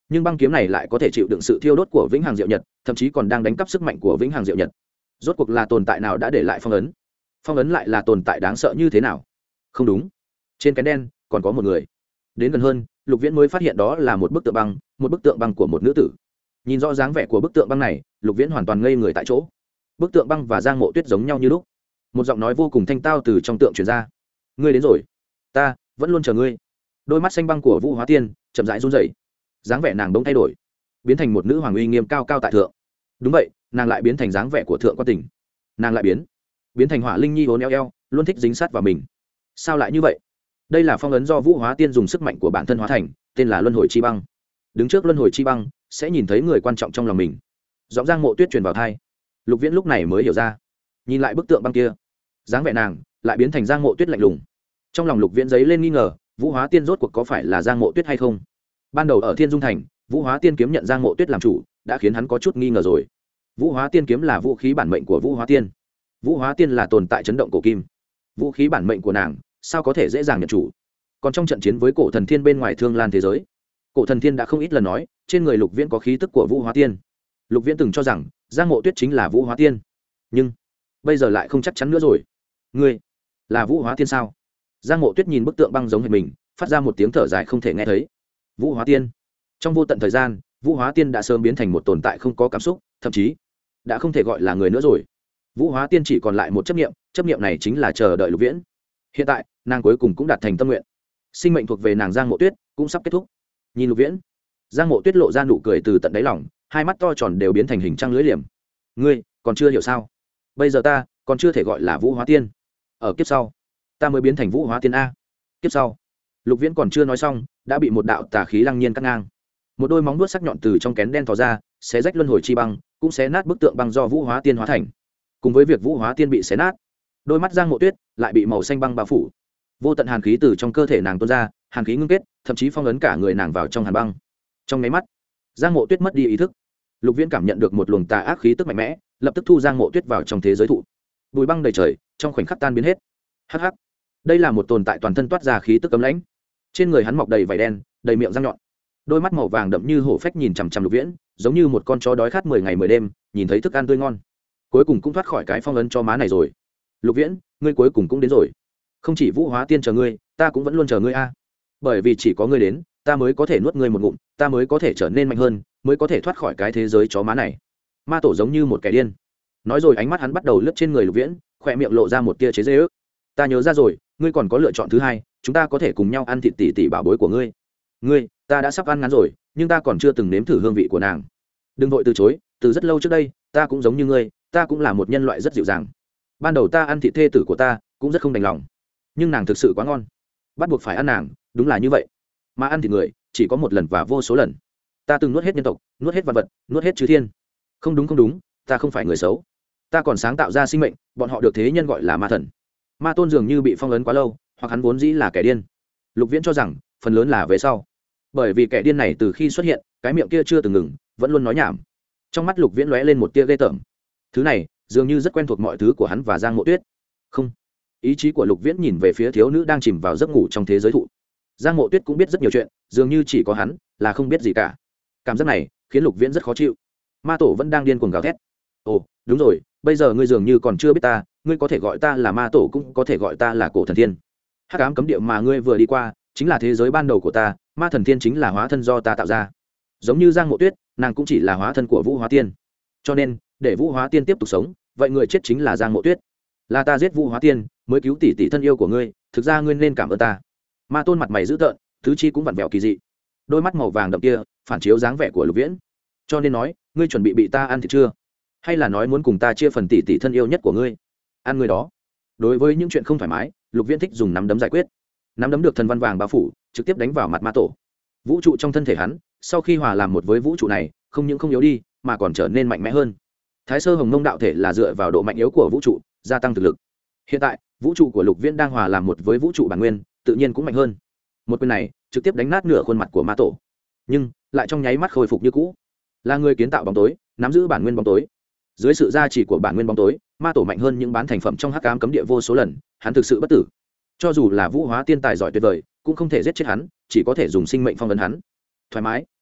nhưng băng kiếm này lại có thể chịu đựng sự thiêu đốt của vĩnh hằng diệu nhật, thậm chí còn đang đánh cắp sức mạnh của vĩnh hằng diệu nhật. Rốt cuộc là tồn tại nào đã để lại phong ấn? Phong ấn lại là tồn tại đáng sợ như thế nào? Không đúng, trên kén đen còn có một người. Đến gần hơn, Lục Viễn mới phát hiện đó là một bức tượng băng, một bức tượng băng của một nữ tử. Nhìn rõ dáng vẻ của bức tượng băng này, Lục Viễn hoàn toàn ngây người tại chỗ. Bức tượng băng và Giang Mộ Tuyết giống nhau như lúc. Một giọng nói vô cùng thanh tao từ trong tượng truyền ra: "Ngươi đến rồi, ta vẫn luôn chờ ngươi." Đôi mắt xanh băng của Vũ Hóa Tiên chậm rãi run rẩy, dáng vẻ nàng bỗng thay đổi, biến thành một nữ hoàng uy nghiêm cao cao tại thượng. Đúng vậy, nàng lại biến thành dáng vẻ của thượng quan Tình. Nàng lại biến, biến thành Hỏa Linh Nhi vốn eo eo, luôn thích dính sát vào mình. Sao lại như vậy? Đây là phong ấn do Vũ Hóa Tiên dùng sức mạnh của bản thân hóa thành, tên là Luân Hồi Chi Băng. Đứng trước Luân Hồi Chi Băng, sẽ nhìn thấy người quan trọng trong lòng mình. Giọng Giang Mộ Tuyết truyền vào tai. Lục Viễn lúc này mới hiểu ra, nhìn lại bức tượng băng kia, dáng vẻ nàng lại biến thành Giang Mộ Tuyết lạnh lùng. Trong lòng Lục Viễn dấy lên nghi ngờ, Vũ Hóa Tiên rốt cuộc có phải là Giang Mộ Tuyết hay không? Ban đầu ở Thiên Dung Thành, Vũ Hóa Tiên kiếm nhận Giang Mộ Tuyết làm chủ, đã khiến hắn có chút nghi ngờ rồi. Vũ Hóa Tiên kiếm là vũ khí bản mệnh của Vũ Hóa Tiên. Vũ Hóa Tiên là tồn tại chấn động cổ kim. Vũ khí bản mệnh của nàng, sao có thể dễ dàng nhận chủ? Còn trong trận chiến với Cổ Thần Thiên bên ngoài Thương Lan thế giới, Cổ Thần Thiên đã không ít lần nói, trên người Lục Viễn có khí tức của Vũ Hóa Tiên. Lục Viễn từng cho rằng Giang Mộ Tuyết chính là Vũ Hóa Tiên, nhưng bây giờ lại không chắc chắn nữa rồi. Ngươi là Vũ Hóa Tiên sao? Giang Mộ Tuyết nhìn bức tượng băng giống hệt mình, phát ra một tiếng thở dài không thể nghe thấy. Vũ Hóa Tiên. Trong vô tận thời gian, Vũ Hóa Tiên đã sớm biến thành một tồn tại không có cảm xúc, thậm chí đã không thể gọi là người nữa rồi. Vũ Hóa Tiên chỉ còn lại một chấp niệm, chấp niệm này chính là chờ đợi Lục Viễn. Hiện tại, nàng cuối cùng cũng đạt thành tâm nguyện. Sinh mệnh thuộc về nàng Giang Mộ Tuyết cũng sắp kết thúc. Nhìn Lục Viễn, Giang Mộ Tuyết lộ ra nụ cười từ tận đáy lòng, hai mắt to tròn đều biến thành hình trăng lưỡi liềm. Ngươi còn chưa hiểu sao? Bây giờ ta còn chưa thể gọi là Vũ Hóa Tiên. Ở kiếp sau, ta mới biến thành Vũ Hóa Tiên a. Kiếp sau. Lục Viễn còn chưa nói xong, đã bị một đạo tà khí lăng nhiên cắt ngang. Một đôi móng vuốt sắc nhọn từ trong kén đen thò ra, xé rách luân hồi chi băng, cũng xé nát bức tượng băng do Vũ Hóa Tiên hóa thành. Cùng với việc Vũ Hóa Tiên bị xé nát, đôi mắt Giang Mộ Tuyết lại bị màu xanh băng bao phủ. Vô tận hàn khí từ trong cơ thể nàng tuôn ra, hàn khí ngưng kết, thậm chí phong ấn cả người nàng vào trong hàn băng. Trong nháy mắt, Giang Mộ Tuyết mất đi ý thức. Lục Viễn cảm nhận được một luồng tà ác khí tức mạnh mẽ, lập tức thu Giang Mộ Tuyết vào trong thế giới thụ. Bùi băng đầy trời, trong khoảnh khắc tan biến hết. Hắc hắc, đây là một tồn tại toàn thân toát ra khí tức cấm lãnh. Trên người hắn mọc đầy vảy đen, đầy miệng răng nhọn, đôi mắt màu vàng đậm như hổ phách nhìn chằm chằm Lục Viễn, giống như một con chó đói khát mười ngày mười đêm, nhìn thấy thức ăn tươi ngon, cuối cùng cũng thoát khỏi cái phong ấn cho má này rồi. Lục Viễn, ngươi cuối cùng cũng đến rồi. Không chỉ Vũ Hóa Tiên chờ ngươi, ta cũng vẫn luôn chờ ngươi a. Bởi vì chỉ có ngươi đến, ta mới có thể nuốt ngươi một ngụm, ta mới có thể trở nên mạnh hơn, mới có thể thoát khỏi cái thế giới chó má này. Ma Tổ giống như một kẻ điên, nói rồi ánh mắt hắn bắt đầu lướt trên người Lục Viễn, khỏe miệng lộ ra một tia chế giễu ước. Ta nhớ ra rồi, ngươi còn có lựa chọn thứ hai, chúng ta có thể cùng nhau ăn thịt tỷ tỷ bảo bối của ngươi. Ngươi, ta đã sắp ăn ngắn rồi, nhưng ta còn chưa từng nếm thử hương vị của nàng. Đừng vội từ chối, từ rất lâu trước đây, ta cũng giống như ngươi, ta cũng là một nhân loại rất dịu dàng. Ban đầu ta ăn thịt thê tử của ta, cũng rất không đành lòng, nhưng nàng thực sự quá ngon, bắt buộc phải ăn nàng, đúng là như vậy. Mà ăn thịt người, chỉ có một lần và vô số lần. Ta từng nuốt hết nhân tộc, nuốt hết vật vật, nuốt hết chư thiên. Không đúng không đúng, ta không phải người xấu. Ta còn sáng tạo ra sinh mệnh, bọn họ được thế nhân gọi là ma thần. Ma tôn dường như bị phong ấn quá lâu, hoặc hắn vốn dĩ là kẻ điên. Lục Viễn cho rằng phần lớn là về sau, bởi vì kẻ điên này từ khi xuất hiện, cái miệng kia chưa từng ngừng, vẫn luôn nói nhảm. Trong mắt Lục Viễn lóe lên một tia ghê tởm. Thứ này dường như rất quen thuộc mọi thứ của hắn và Giang Mộ Tuyết. Không, ý chí của Lục Viễn nhìn về phía thiếu nữ đang chìm vào giấc ngủ trong thế giới thụ. Giang Mộ Tuyết cũng biết rất nhiều chuyện, dường như chỉ có hắn là không biết gì cả. Cảm giác này khiến Lục Viễn rất khó chịu. Ma Tổ vẫn đang điên cuồng gào thét. Ồ, đúng rồi, bây giờ ngươi dường như còn chưa biết ta, ngươi có thể gọi ta là Ma Tổ, cũng có thể gọi ta là Cổ Thần Thiên. Hắc ám cấm địa mà ngươi vừa đi qua chính là thế giới ban đầu của ta, Ma Thần Thiên chính là hóa thân do ta tạo ra. Giống như Giang Mộ Tuyết, nàng cũng chỉ là hóa thân của Vũ Hóa Tiên. Cho nên, để Vũ Hóa Tiên tiếp tục sống, vậy người chết chính là Giang Mộ Tuyết. Là ta giết Vũ Hóa Tiên, mới cứu tỷ tỷ thân yêu của ngươi, thực ra ngươi nên cảm ơn ta. Ma Tôn mặt mày dữ tợn, tứ chi cũng vặn vẹo kỳ dị, đôi mắt màu vàng đậm kia phản chiếu dáng vẻ của Lục Viễn. Cho nên nói, ngươi chuẩn bị bị ta ăn thịt chưa? Hay là nói muốn cùng ta chia phần tỷ tỷ thân yêu nhất của ngươi? Ăn người đó. Đối với những chuyện không thoải mái, Lục Viễn thích dùng nắm đấm giải quyết. Nắm đấm được thần văn vàng bao phủ, trực tiếp đánh vào mặt Ma Tổ. Vũ trụ trong thân thể hắn, sau khi hòa làm một với vũ trụ này, không những không yếu đi, mà còn trở nên mạnh mẽ hơn. Thái Sơ Hồng Mông đạo thể là dựa vào độ mạnh yếu của vũ trụ, gia tăng thực lực. Hiện tại, vũ trụ của Lục Viễn đang hòa làm một với vũ trụ bản nguyên, tự nhiên cũng mạnh hơn. Một quyền này trực tiếp đánh nát nửa khuôn mặt của Ma Tổ, nhưng lại trong nháy mắt khôi phục như cũ. Là người kiến tạo bóng tối, nắm giữ bản nguyên bóng tối. Dưới sự gia trì của bản nguyên bóng tối, Ma Tổ mạnh hơn những bán thành phẩm trong hắc ám cấm địa vô số lần, hắn thực sự bất tử. Cho dù là Vũ Hóa Tiên tài giỏi tuyệt vời, cũng không thể giết chết hắn, chỉ có thể dùng sinh mệnh phong ấn hắn. Thoải mái,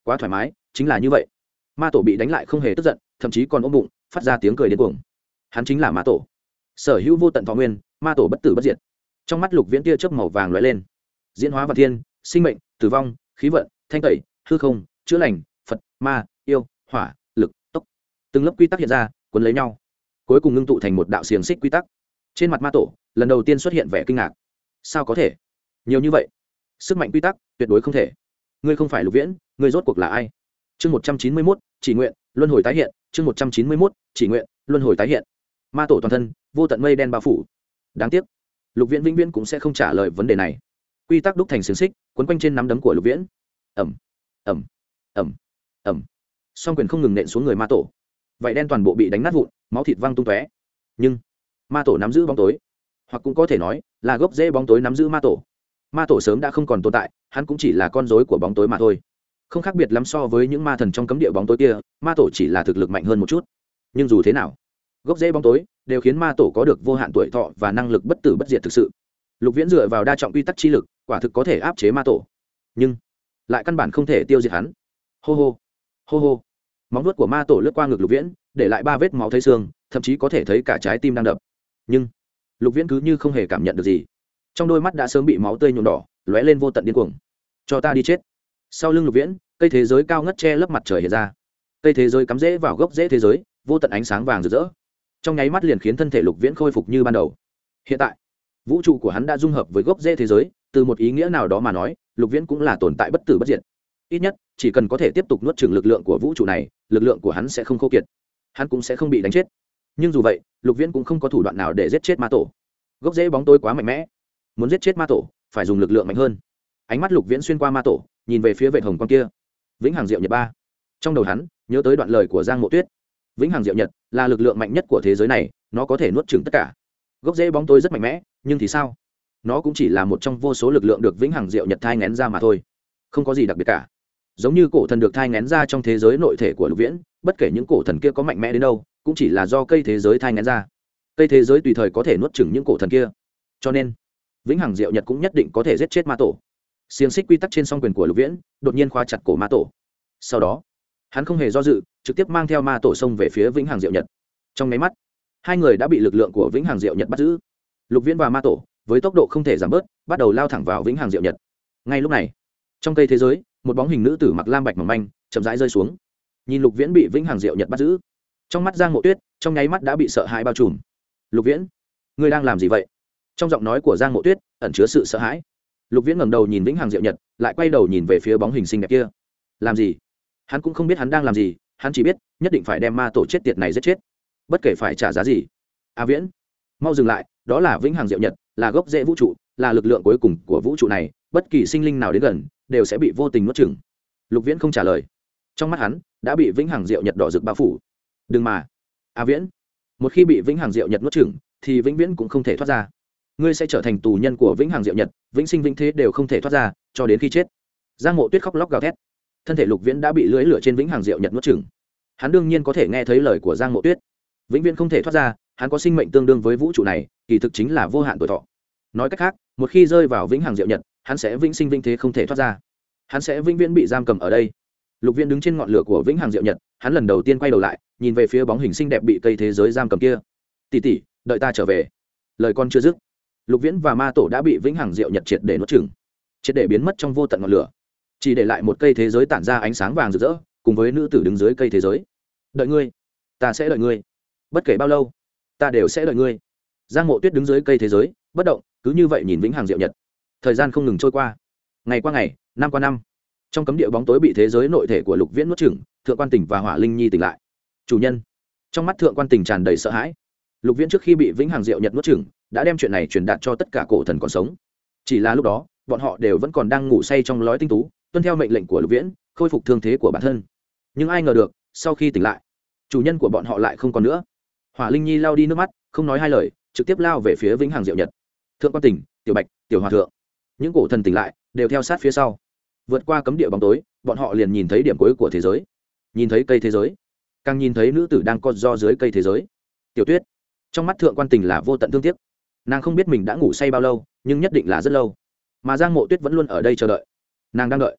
quá thoải mái chính là như vậy. Ma tổ bị đánh lại không hề tức giận, thậm chí còn ôm bụng phát ra tiếng cười điên cuồng. Hắn chính là ma tổ, sở hữu vô tận thọ nguyên, ma tổ bất tử bất diệt. Trong mắt Lục Viễn tia chớp màu vàng lóe lên, diễn hóa vạn thiên, sinh mệnh, tử vong, khí vận, thanh tẩy, hư không, chữa lành, phật, ma, yêu, hỏa, lực, tốc, từng lớp quy tắc hiện ra cuốn lấy nhau, cuối cùng ngưng tụ thành một đạo xiềng xích quy tắc. Trên mặt ma tổ lần đầu tiên xuất hiện vẻ kinh ngạc. Sao có thể nhiều như vậy sức mạnh quy tắc, tuyệt đối không thể. Ngươi không phải Lục Viễn, ngươi rốt cuộc là ai? Chương một trăm chín mươi mốt, chỉ nguyện luân hồi tái hiện. Chương một trăm chín mươi mốt, chỉ nguyện luân hồi tái hiện. Ma tổ toàn thân vô tận mây đen bao phủ. Đáng tiếc Lục Viễn vĩnh viễn cũng sẽ không trả lời vấn đề này. Quy tắc đúc thành xiềng xích quấn quanh trên nắm đấm của Lục Viễn. Ẩm, ẩm, ẩm, ẩm. Song quyền không ngừng nện xuống người ma tổ. Vậy đen toàn bộ bị đánh nát vụn, máu thịt văng tung tóe. Nhưng ma tổ nắm giữ bóng tối, hoặc cũng có thể nói là gốc rễ bóng tối nắm giữ ma tổ. Ma tổ sớm đã không còn tồn tại, hắn cũng chỉ là con rối của bóng tối mà thôi. Không khác biệt lắm so với những ma thần trong cấm địa bóng tối kia, ma tổ chỉ là thực lực mạnh hơn một chút. Nhưng dù thế nào, gốc rễ bóng tối đều khiến ma tổ có được vô hạn tuổi thọ và năng lực bất tử bất diệt thực sự. Lục Viễn dựa vào đa trọng quy tắc chi lực, quả thực có thể áp chế ma tổ, nhưng lại căn bản không thể tiêu diệt hắn. Hô hô, hô hô. Móng vuốt của ma tổ lướt qua ngực Lục Viễn, để lại ba vết máu thấy xương, thậm chí có thể thấy cả trái tim đang đập. Nhưng Lục Viễn cứ như không hề cảm nhận được gì. Trong đôi mắt đã sớm bị máu tươi nhuộm đỏ, lóe lên vô tận điên cuồng. Cho ta đi chết. Sau lưng Lục Viễn, cây thế giới cao ngất che lấp mặt trời hiện ra. Cây thế giới cắm rễ vào gốc rễ thế giới, vô tận ánh sáng vàng rực rỡ. Trong nháy mắt liền khiến thân thể Lục Viễn khôi phục như ban đầu. Hiện tại, vũ trụ của hắn đã dung hợp với gốc rễ thế giới, từ một ý nghĩa nào đó mà nói, Lục Viễn cũng là tồn tại bất tử bất diệt. Ít nhất, chỉ cần có thể tiếp tục nuốt chửng lực lượng của vũ trụ này, lực lượng của hắn sẽ không khô kiệt, hắn cũng sẽ không bị đánh chết. Nhưng dù vậy, Lục Viễn cũng không có thủ đoạn nào để giết chết ma tổ. Gốc rễ bóng tối quá mạnh mẽ, muốn giết chết ma tổ, phải dùng lực lượng mạnh hơn. Ánh mắt Lục Viễn xuyên qua ma tổ, nhìn về phía vệt hồng quang kia. Vĩnh hằng diệu nhật ba. Trong đầu hắn nhớ tới đoạn lời của Giang Mộ Tuyết. Vĩnh hằng diệu nhật là lực lượng mạnh nhất của thế giới này, nó có thể nuốt chửng tất cả. Gốc rễ bóng tối rất mạnh mẽ, nhưng thì sao? Nó cũng chỉ là một trong vô số lực lượng được Vĩnh hằng diệu nhật thai nghén ra mà thôi, không có gì đặc biệt cả. Giống như cổ thần được thai nghén ra trong thế giới nội thể của Lục Viễn, bất kể những cổ thần kia có mạnh mẽ đến đâu, cũng chỉ là do cây thế giới thai nghén ra. Cây thế giới tùy thời có thể nuốt chửng những cổ thần kia, cho nên Vĩnh hằng diệu nhật cũng nhất định có thể giết chết ma tổ. Xiềng xích quy tắc trên song quyền của Lục Viễn đột nhiên khóa chặt cổ ma tổ. Sau đó, hắn không hề do dự, trực tiếp mang theo ma tổ xông về phía Vĩnh hằng diệu nhật. Trong nháy mắt, hai người đã bị lực lượng của Vĩnh hằng diệu nhật bắt giữ. Lục Viễn và ma tổ với tốc độ không thể giảm bớt, bắt đầu lao thẳng vào Vĩnh hằng diệu nhật. Ngay lúc này, trong cây thế giới, một bóng hình nữ tử mặc lam bạch mỏng manh chậm rãi rơi xuống. Nhìn Lục Viễn bị Vĩnh hằng diệu nhật bắt giữ, trong mắt Giang Mộ Tuyết trong nháy mắt đã bị sợ hãi bao trùm. Lục Viễn, ngươi đang làm gì vậy? Trong giọng nói của Giang Mộ Tuyết ẩn chứa sự sợ hãi. Lục Viễn ngẩng đầu nhìn Vĩnh hằng diệu nhật, lại quay đầu nhìn về phía bóng hình xinh đẹp kia. Làm gì? Hắn cũng không biết hắn đang làm gì, hắn chỉ biết nhất định phải đem ma tổ chết tiệt này giết chết, bất kể phải trả giá gì. A Viễn, mau dừng lại, đó là Vĩnh hằng diệu nhật, là gốc rễ vũ trụ, là lực lượng cuối cùng của vũ trụ này, bất kỳ sinh linh nào đến gần đều sẽ bị vô tình nuốt chửng. Lục Viễn không trả lời, trong mắt hắn đã bị Vĩnh hằng diệu nhật đỏ rực bao phủ. Đừng mà, A Viễn, một khi bị Vĩnh hằng diệu nhật nuốt chửng thì vĩnh viễn cũng không thể thoát ra. Ngươi sẽ trở thành tù nhân của Vĩnh hằng diệu nhật, vĩnh sinh vĩnh thế đều không thể thoát ra, cho đến khi chết. Giang Mộ Tuyết khóc lóc gào thét. Thân thể Lục Viễn đã bị lưới lửa trên Vĩnh hằng diệu nhật nuốt chửng. Hắn đương nhiên có thể nghe thấy lời của Giang Mộ Tuyết, vĩnh viễn không thể thoát ra. Hắn có sinh mệnh tương đương với vũ trụ này, kỳ thực chính là vô hạn tuổi thọ. Nói cách khác, một khi rơi vào Vĩnh hằng diệu nhật, hắn sẽ vĩnh sinh vĩnh thế không thể thoát ra. Hắn sẽ vĩnh viễn bị giam cầm ở đây. Lục Viễn đứng trên ngọn lửa của Vĩnh hằng diệu nhật, hắn lần đầu tiên quay đầu lại, nhìn về phía bóng hình xinh đẹp bị cây thế giới giam cầm kia. Tỷ tỷ, đợi ta trở về. Lời con chưa dứt, Lục Viễn và ma tổ đã bị Vĩnh hằng diệu nhật triệt để nuốt chửng, triệt để biến mất trong vô tận ngọn lửa, chỉ để lại một cây thế giới tản ra ánh sáng vàng rực rỡ, cùng với nữ tử đứng dưới cây thế giới. Đợi ngươi, ta sẽ đợi ngươi, bất kể bao lâu, ta đều sẽ đợi ngươi. Giang Mộ Tuyết đứng dưới cây thế giới, bất động, cứ như vậy nhìn Vĩnh hằng diệu nhật. Thời gian không ngừng trôi qua, ngày qua ngày, năm qua năm. Trong cấm địa bóng tối bị thế giới nội thể của Lục Viễn nuốt chửng, Thượng Quan Tỉnh và Hỏa Linh Nhi tỉnh lại. Chủ nhân. Trong mắt Thượng Quan Tỉnh tràn đầy sợ hãi. Lục Viễn trước khi bị Vĩnh hằng diệu nhật nuốt chửng, đã đem chuyện này truyền đạt cho tất cả cổ thần còn sống. Chỉ là lúc đó, bọn họ đều vẫn còn đang ngủ say trong lói tinh tú, tuân theo mệnh lệnh của Lục Viễn, khôi phục thương thế của bản thân. Nhưng ai ngờ được, sau khi tỉnh lại, chủ nhân của bọn họ lại không còn nữa. Hỏa Linh Nhi lau đi nước mắt, không nói hai lời, trực tiếp lao về phía Vĩnh hằng diệu nhật. Thượng Quan Tỉnh, Tiểu Bạch, Tiểu Hòa Thượng, những cổ thần tỉnh lại, đều theo sát phía sau. Vượt qua cấm địa bóng tối, bọn họ liền nhìn thấy điểm cuối của thế giới, nhìn thấy cây thế giới, càng nhìn thấy nữ tử đang co ro dưới cây thế giới. Tiểu Tuyết, trong mắt Thượng Quan Tình là vô tận thương tiếc. Nàng không biết mình đã ngủ say bao lâu, nhưng nhất định là rất lâu. Mà Giang Mộ Tuyết vẫn luôn ở đây chờ đợi. Nàng đang đợi,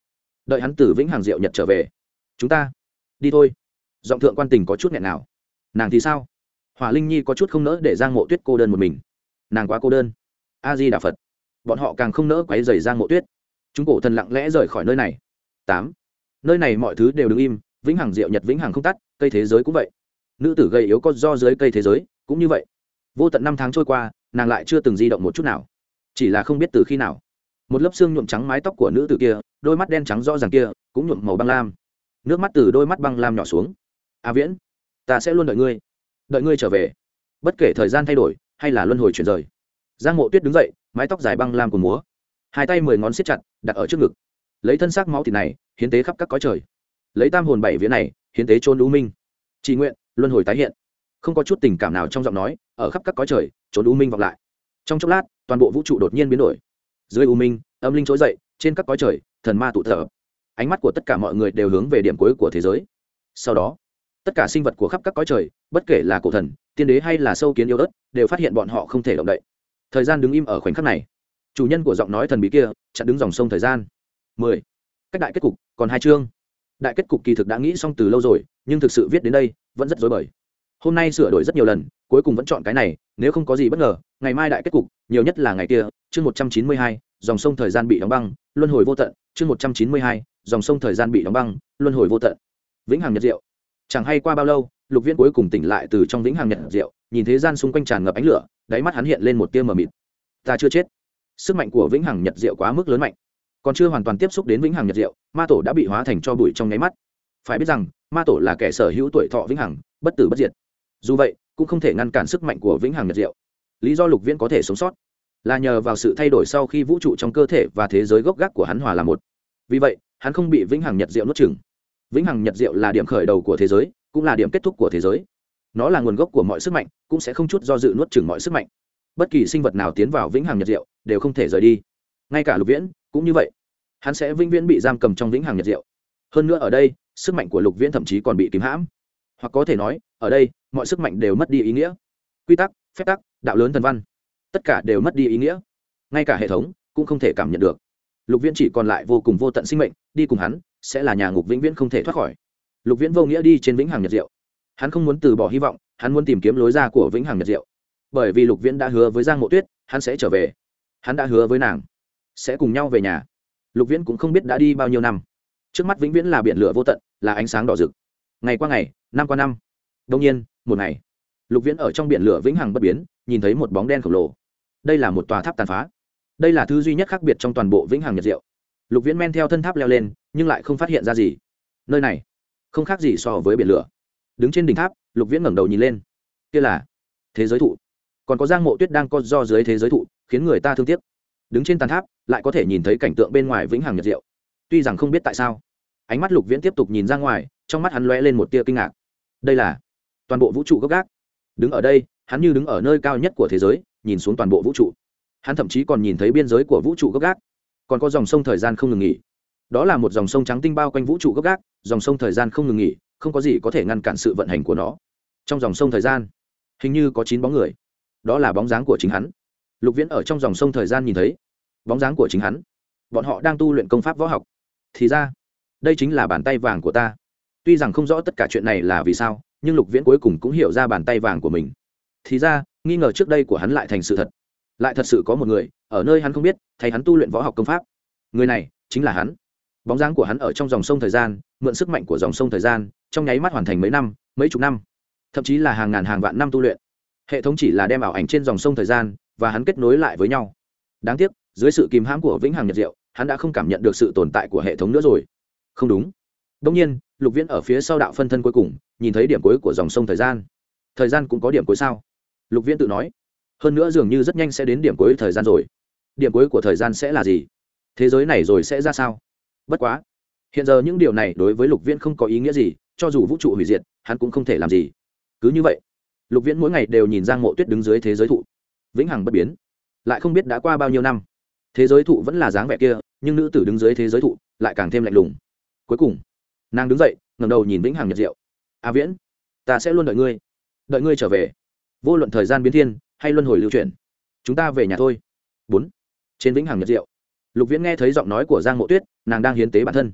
đợi hắn từ vĩnh hằng diệu nhật trở về. Chúng ta đi thôi. Giọng thượng quan tình có chút nghẹn nào. Nàng thì sao? Hỏa Linh Nhi có chút không nỡ để Giang Mộ Tuyết cô đơn một mình. Nàng quá cô đơn. A Di Đà Phật. Bọn họ càng không nỡ quấy rầy Giang Mộ Tuyết. Chúng cổ thần lặng lẽ rời khỏi nơi này. Tám. Nơi này mọi thứ đều đứng im, vĩnh hằng diệu nhật vĩnh hằng không tắt, cây thế giới cũng vậy. Nữ tử gầy yếu có do dưới cây thế giới, cũng như vậy. Vô tận năm tháng trôi qua, nàng lại chưa từng di động một chút nào. Chỉ là không biết từ khi nào, một lớp xương nhuộm trắng mái tóc của nữ tử kia, đôi mắt đen trắng rõ ràng kia cũng nhuộm màu băng lam. Nước mắt từ đôi mắt băng lam nhỏ xuống. A Viễn, ta sẽ luôn đợi ngươi, đợi ngươi trở về, bất kể thời gian thay đổi hay là luân hồi chuyển rời. Giang Mộ Tuyết đứng dậy, mái tóc dài băng lam của múa, hai tay mười ngón siết chặt đặt ở trước ngực, lấy thân xác máu thịt này hiến tế khắp các cõi trời, lấy tam hồn bảy vía này hiến tế trốn u minh, chỉ nguyện luân hồi tái hiện. Không có chút tình cảm nào trong giọng nói, ở khắp các cõi trời trốn u minh vọng lại. Trong chốc lát, toàn bộ vũ trụ đột nhiên biến đổi. Dưới u minh, âm linh trỗi dậy, trên các cõi trời thần ma tụ thở. Ánh mắt của tất cả mọi người đều hướng về điểm cuối của thế giới. Sau đó, tất cả sinh vật của khắp các cõi trời, bất kể là cổ thần, tiên đế hay là sâu kiến yêu ớt, đều phát hiện bọn họ không thể động đậy. Thời gian đứng im ở khoảnh khắc này. Chủ nhân của giọng nói thần bí kia chặn đứng dòng sông thời gian. Mười. Cách đại kết cục còn hai chương. Đại kết cục kỳ thực đã nghĩ xong từ lâu rồi, nhưng thực sự viết đến đây vẫn rất rối bời. Hôm nay sửa đổi rất nhiều lần, cuối cùng vẫn chọn cái này, nếu không có gì bất ngờ, ngày mai đại kết cục, nhiều nhất là ngày kia, chương một trăm chín mươi hai, dòng sông thời gian bị đóng băng, luân hồi vô tận, chương một trăm chín mươi hai, dòng sông thời gian bị đóng băng, luân hồi vô tận. Vĩnh hằng nhật diệu. Chẳng hay qua bao lâu, Lục Viễn cuối cùng tỉnh lại từ trong vĩnh hằng nhật diệu, nhìn thế gian xung quanh tràn ngập ánh lửa, đáy mắt hắn hiện lên một tia mờ mịt. Ta chưa chết. Sức mạnh của vĩnh hằng nhật diệu quá mức lớn mạnh, còn chưa hoàn toàn tiếp xúc đến vĩnh hằng nhật diệu, ma tổ đã bị hóa thành tro bụi trong nháy mắt. Phải biết rằng, ma tổ là kẻ sở hữu tuổi thọ vĩnh hằng, bất tử bất diệt. Dù vậy, cũng không thể ngăn cản sức mạnh của vĩnh hằng nhật diệu. Lý do Lục Viễn có thể sống sót là nhờ vào sự thay đổi sau khi vũ trụ trong cơ thể và thế giới gốc gác của hắn hòa là một. Vì vậy, hắn không bị vĩnh hằng nhật diệu nuốt chửng. Vĩnh hằng nhật diệu là điểm khởi đầu của thế giới, cũng là điểm kết thúc của thế giới. Nó là nguồn gốc của mọi sức mạnh, cũng sẽ không chút do dự nuốt chửng mọi sức mạnh. Bất kỳ sinh vật nào tiến vào vĩnh hằng nhật diệu đều không thể rời đi. Ngay cả Lục Viễn cũng như vậy. Hắn sẽ vĩnh viễn bị giam cầm trong vĩnh hằng nhật diệu. Hơn nữa ở đây, sức mạnh của Lục Viễn thậm chí còn bị kìm hãm. Hoặc có thể nói, ở đây, mọi sức mạnh đều mất đi ý nghĩa. Quy tắc, phép tắc, đạo lớn thần văn, tất cả đều mất đi ý nghĩa. Ngay cả hệ thống cũng không thể cảm nhận được. Lục Viễn chỉ còn lại vô cùng vô tận sinh mệnh, đi cùng hắn sẽ là nhà ngục vĩnh viễn không thể thoát khỏi. Lục Viễn vô nghĩa đi trên vĩnh hằng nhật diệu. Hắn không muốn từ bỏ hy vọng, hắn muốn tìm kiếm lối ra của vĩnh hằng nhật diệu. Bởi vì Lục Viễn đã hứa với Giang Mộ Tuyết, hắn sẽ trở về. Hắn đã hứa với nàng sẽ cùng nhau về nhà. Lục Viễn cũng không biết đã đi bao nhiêu năm. Trước mắt vĩnh viễn là biển lửa vô tận, là ánh sáng đỏ rực. Ngày qua ngày, năm qua năm. Đột nhiên, một ngày, Lục Viễn ở trong biển lửa vĩnh hằng bất biến, nhìn thấy một bóng đen khổng lồ. Đây là một tòa tháp tàn phá. Đây là thứ duy nhất khác biệt trong toàn bộ vĩnh hằng nhật diệu. Lục Viễn men theo thân tháp leo lên, nhưng lại không phát hiện ra gì. Nơi này không khác gì so với biển lửa. Đứng trên đỉnh tháp, Lục Viễn ngẩng đầu nhìn lên. Kia là thế giới thụ. Còn có Giang Mộ Tuyết đang co do dưới thế giới thụ, khiến người ta thương tiếc. Đứng trên tàn tháp, lại có thể nhìn thấy cảnh tượng bên ngoài vĩnh hằng nhật diệu. Tuy rằng không biết tại sao, ánh mắt Lục Viễn tiếp tục nhìn ra ngoài, trong mắt hắn lóe lên một tia kinh ngạc. Đây là toàn bộ vũ trụ gốc gác. Đứng ở đây, hắn như đứng ở nơi cao nhất của thế giới, nhìn xuống toàn bộ vũ trụ. Hắn thậm chí còn nhìn thấy biên giới của vũ trụ gốc gác, còn có dòng sông thời gian không ngừng nghỉ. Đó là một dòng sông trắng tinh bao quanh vũ trụ gốc gác, dòng sông thời gian không ngừng nghỉ, không có gì có thể ngăn cản sự vận hành của nó. Trong dòng sông thời gian, hình như có chín bóng người. Đó là bóng dáng của chính hắn. Lục Viễn ở trong dòng sông thời gian nhìn thấy bóng dáng của chính hắn. Bọn họ đang tu luyện công pháp võ học. Thì ra, đây chính là bàn tay vàng của ta. Tuy rằng không rõ tất cả chuyện này là vì sao, nhưng Lục Viễn cuối cùng cũng hiểu ra bàn tay vàng của mình. Thì ra, nghi ngờ trước đây của hắn lại thành sự thật. Lại thật sự có một người ở nơi hắn không biết, thay hắn tu luyện võ học công pháp. Người này chính là hắn. Bóng dáng của hắn ở trong dòng sông thời gian, mượn sức mạnh của dòng sông thời gian, trong nháy mắt hoàn thành mấy năm, mấy chục năm, thậm chí là hàng ngàn hàng vạn năm tu luyện. Hệ thống chỉ là đem ảo ảnh trên dòng sông thời gian và hắn kết nối lại với nhau. Đáng tiếc, dưới sự kìm hãm của vĩnh hằng nhật diệu, hắn đã không cảm nhận được sự tồn tại của hệ thống nữa rồi. Không đúng. Đương nhiên, Lục Viễn ở phía sau đạo phân thân cuối cùng, nhìn thấy điểm cuối của dòng sông thời gian. Thời gian cũng có điểm cuối sao? Lục Viễn tự nói. Hơn nữa dường như rất nhanh sẽ đến điểm cuối thời gian rồi. Điểm cuối của thời gian sẽ là gì? Thế giới này rồi sẽ ra sao? Bất quá, hiện giờ những điều này đối với Lục Viễn không có ý nghĩa gì, cho dù vũ trụ hủy diệt, hắn cũng không thể làm gì. Cứ như vậy, Lục Viễn mỗi ngày đều nhìn Giang Mộ Tuyết đứng dưới thế giới thụ, vĩnh hằng bất biến. Lại không biết đã qua bao nhiêu năm, thế giới thụ vẫn là dáng vẻ kia, nhưng nữ tử đứng dưới thế giới thụ lại càng thêm lạnh lùng. Cuối cùng, nàng đứng dậy, ngẩng đầu nhìn vĩnh hằng nhật diệu. A Viễn, ta sẽ luôn đợi ngươi, đợi ngươi trở về. Vô luận thời gian biến thiên hay luân hồi lưu chuyển, chúng ta về nhà thôi. Bốn. Trên vĩnh hằng nhật diệu, Lục Viễn nghe thấy giọng nói của Giang Mộ Tuyết, nàng đang hiến tế bản thân.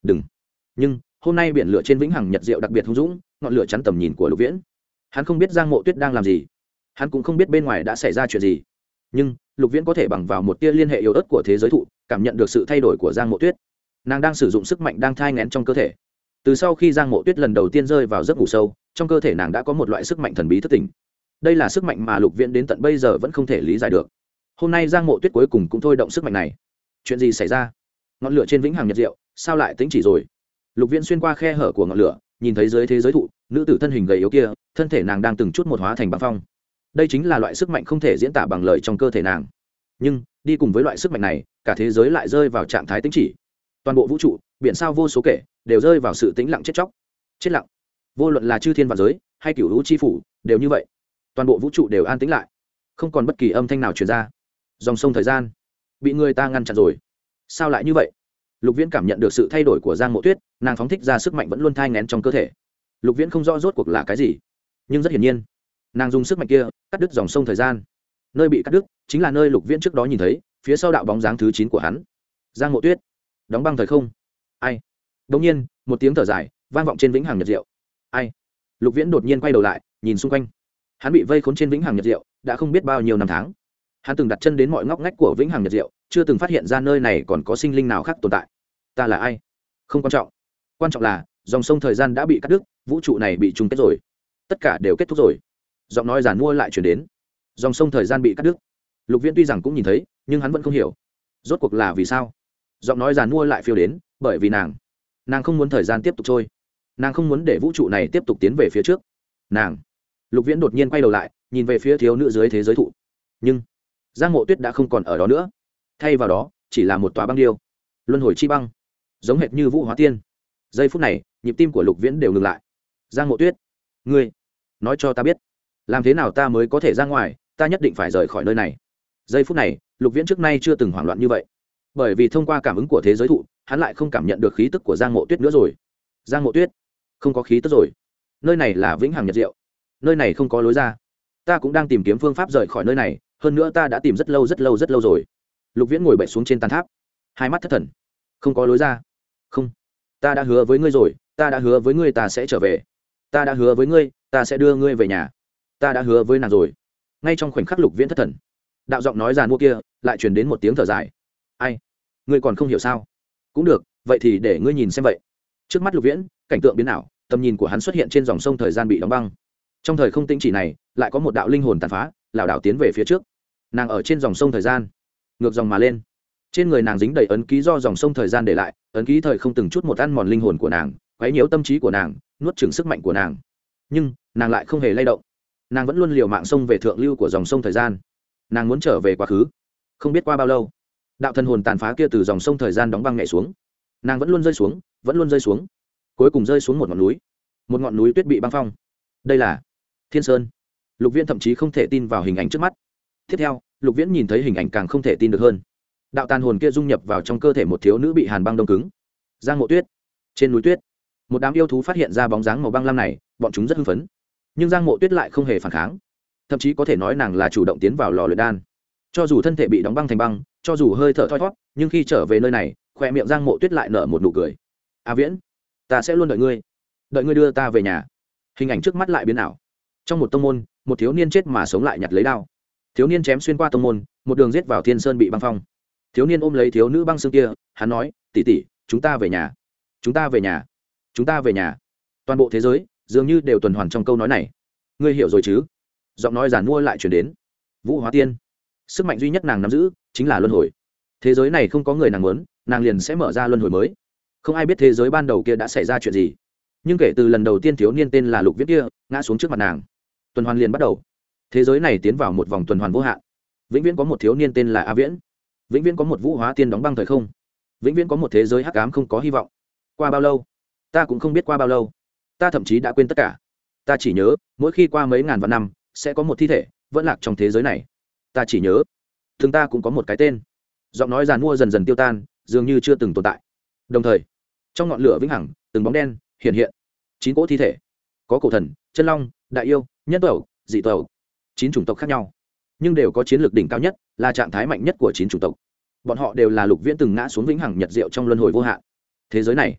đừng. Nhưng hôm nay biển lửa trên vĩnh hằng nhật diệu đặc biệt hung dũng, ngọn lửa chắn tầm nhìn của Lục Viễn. Hắn không biết Giang Mộ Tuyết đang làm gì, hắn cũng không biết bên ngoài đã xảy ra chuyện gì, nhưng Lục Viễn có thể bằng vào một tia liên hệ yếu ớt của thế giới thụ cảm nhận được sự thay đổi của Giang Mộ Tuyết. Nàng đang sử dụng sức mạnh đang thai nghén trong cơ thể. Từ sau khi Giang Mộ Tuyết lần đầu tiên rơi vào giấc ngủ sâu, trong cơ thể nàng đã có một loại sức mạnh thần bí thức tỉnh. Đây là sức mạnh mà Lục Viễn đến tận bây giờ vẫn không thể lý giải được. Hôm nay Giang Mộ Tuyết cuối cùng cũng thôi động sức mạnh này. Chuyện gì xảy ra? Ngọn lửa trên vĩnh hằng nhật diệu sao lại tĩnh chỉ rồi? Lục Viễn xuyên qua khe hở của ngọn lửa, nhìn thấy dưới thế giới thụ, nữ tử thân hình gầy yếu kia, thân thể nàng đang từng chút một hóa thành băng phong. Đây chính là loại sức mạnh không thể diễn tả bằng lời trong cơ thể nàng. Nhưng đi cùng với loại sức mạnh này, cả thế giới lại rơi vào trạng thái tĩnh chỉ. Toàn bộ vũ trụ, biển sao vô số kể, đều rơi vào sự tĩnh lặng chết chóc. Chết lặng. Vô luận là chư thiên vạn giới hay cửu lũ chi phủ, đều như vậy. Toàn bộ vũ trụ đều an tĩnh lại, không còn bất kỳ âm thanh nào truyền ra. Dòng sông thời gian bị người ta ngăn chặn rồi. Sao lại như vậy? Lục Viễn cảm nhận được sự thay đổi của Giang Mộ Tuyết, nàng phóng thích ra sức mạnh vẫn luôn thai nghén trong cơ thể. Lục Viễn không rõ rốt cuộc là cái gì, nhưng rất hiển nhiên, nàng dùng sức mạnh kia cắt đứt dòng sông thời gian. Nơi bị cắt đứt chính là nơi Lục Viễn trước đó nhìn thấy, phía sau đạo bóng dáng thứ chín của hắn. Giang Mộ Tuyết, đóng băng thời không. Ai? Đột nhiên, một tiếng thở dài vang vọng trên vĩnh hằng nhật diệu. Ai? Lục Viễn đột nhiên quay đầu lại, nhìn xung quanh. Hắn bị vây khốn trên vĩnh hằng nhật diệu đã không biết bao nhiêu năm tháng. Hắn từng đặt chân đến mọi ngóc ngách của vĩnh hằng nhật diệu, chưa từng phát hiện ra nơi này còn có sinh linh nào khác tồn tại. Ta là ai? Không quan trọng. Quan trọng là dòng sông thời gian đã bị cắt đứt, vũ trụ này bị chung kết rồi. Tất cả đều kết thúc rồi. Giọng nói giàn mua lại truyền đến. Dòng sông thời gian bị cắt đứt. Lục Viễn tuy rằng cũng nhìn thấy, nhưng hắn vẫn không hiểu. Rốt cuộc là vì sao? Giọng nói giàn mua lại phiêu đến, bởi vì nàng, nàng không muốn thời gian tiếp tục trôi. Nàng không muốn để vũ trụ này tiếp tục tiến về phía trước. Nàng. Lục Viễn đột nhiên quay đầu lại, nhìn về phía thiếu nữ dưới thế giới thụ. Nhưng Giang Mộ Tuyết đã không còn ở đó nữa. Thay vào đó, chỉ là một tòa băng điêu. Luân hồi chi băng, giống hệt như Vũ Hóa Tiên. Giây phút này, nhịp tim của Lục Viễn đều ngừng lại. Giang Mộ Tuyết, ngươi nói cho ta biết, làm thế nào ta mới có thể ra ngoài, ta nhất định phải rời khỏi nơi này. Giây phút này, Lục Viễn trước nay chưa từng hoảng loạn như vậy, bởi vì thông qua cảm ứng của thế giới thụ, hắn lại không cảm nhận được khí tức của Giang Mộ Tuyết nữa rồi. Giang Mộ Tuyết, không có khí tức rồi. Nơi này là vĩnh hằng nhật diệu, nơi này không có lối ra. Ta cũng đang tìm kiếm phương pháp rời khỏi nơi này, hơn nữa ta đã tìm rất lâu rất lâu rất lâu rồi. Lục Viễn ngồi bệt xuống trên tàn tháp, hai mắt thất thần. Không có lối ra. Không, ta đã hứa với ngươi rồi, ta đã hứa với ngươi ta sẽ trở về. Ta đã hứa với ngươi, ta sẽ đưa ngươi về nhà. Ta đã hứa với nàng rồi. Ngay trong khoảnh khắc Lục Viễn thất thần, đạo giọng nói giàn mua kia lại truyền đến một tiếng thở dài. Ai? Ngươi còn không hiểu sao? Cũng được, vậy thì để ngươi nhìn xem vậy. Trước mắt Lục Viễn, cảnh tượng biến ảo, tầm nhìn của hắn xuất hiện trên dòng sông thời gian bị đóng băng. Trong thời không tĩnh chỉ này, lại có một đạo linh hồn tàn phá, lảo đảo tiến về phía trước. Nàng ở trên dòng sông thời gian, ngược dòng mà lên. Trên người nàng dính đầy ấn ký do dòng sông thời gian để lại, ấn ký thời không từng chút một ăn mòn linh hồn của nàng, quấy nhiễu tâm trí của nàng, nuốt chửng sức mạnh của nàng. Nhưng nàng lại không hề lay động. Nàng vẫn luôn liều mạng xông về thượng lưu của dòng sông thời gian. Nàng muốn trở về quá khứ. Không biết qua bao lâu, đạo thần hồn tàn phá kia từ dòng sông thời gian đóng băng nhảy xuống. Nàng vẫn luôn rơi xuống, vẫn luôn rơi xuống, cuối cùng rơi xuống một ngọn núi. Một ngọn núi tuyết bị băng phong. Đây là Thiên Sơn. Lục Viễn thậm chí không thể tin vào hình ảnh trước mắt. Tiếp theo, Lục Viễn nhìn thấy hình ảnh càng không thể tin được hơn. Đạo tàn hồn kia dung nhập vào trong cơ thể một thiếu nữ bị hàn băng đông cứng. Giang Mộ Tuyết. Trên núi tuyết, một đám yêu thú phát hiện ra bóng dáng màu băng lam này, bọn chúng rất hưng phấn. Nhưng Giang Mộ Tuyết lại không hề phản kháng, thậm chí có thể nói nàng là chủ động tiến vào lò luyện đan. Cho dù thân thể bị đóng băng thành băng, cho dù hơi thở thoi thót, nhưng khi trở về nơi này, khóe miệng Giang Mộ Tuyết lại nở một nụ cười. A Viễn, ta sẽ luôn đợi ngươi, đợi ngươi đưa ta về nhà. Hình ảnh trước mắt lại biến ảo. Trong một tông môn, một thiếu niên chết mà sống lại nhặt lấy đao. Thiếu niên chém xuyên qua tông môn, một đường giết vào Thiên Sơn bị băng phong. Thiếu niên ôm lấy thiếu nữ băng xương kia, hắn nói, tỷ tỷ, chúng ta về nhà, chúng ta về nhà, chúng ta về nhà. Toàn bộ thế giới dường như đều tuần hoàn trong câu nói này. Ngươi hiểu rồi chứ? Giọng nói giàn mua lại chuyển đến. Vũ Hóa Tiên, sức mạnh duy nhất nàng nắm giữ chính là luân hồi. Thế giới này không có người nàng muốn, nàng liền sẽ mở ra luân hồi mới. Không ai biết thế giới ban đầu kia đã xảy ra chuyện gì, nhưng kể từ lần đầu tiên thiếu niên tên là Lục Viễn kia ngã xuống trước mặt nàng, tuần hoàn liền bắt đầu. Thế giới này tiến vào một vòng tuần hoàn vô hạn. Vĩnh viễn có một thiếu niên tên là A Viễn, vĩnh viễn có một Vũ Hóa Tiên đóng băng thời không, vĩnh viễn có một thế giới hắc ám không có hy vọng. Qua bao lâu ta cũng không biết, qua bao lâu ta thậm chí đã quên tất cả. Ta chỉ nhớ mỗi khi qua mấy ngàn vạn năm sẽ có một thi thể vẫn lạc trong thế giới này. Ta chỉ nhớ thường ta cũng có một cái tên. Giọng nói giàn mua dần dần tiêu tan, dường như chưa từng tồn tại. Đồng thời trong ngọn lửa vĩnh hằng, từng bóng đen hiện hiện. Chín cỗ thi thể, có cổ thần, chân long, đại yêu, nhân tộc, dị tộc, chín chủng tộc khác nhau, nhưng đều có chiến lược đỉnh cao nhất, là trạng thái mạnh nhất của chín chủng tộc. Bọn họ đều là Lục Viễn từng ngã xuống vĩnh hằng nhật diệu trong luân hồi vô hạn. Thế giới này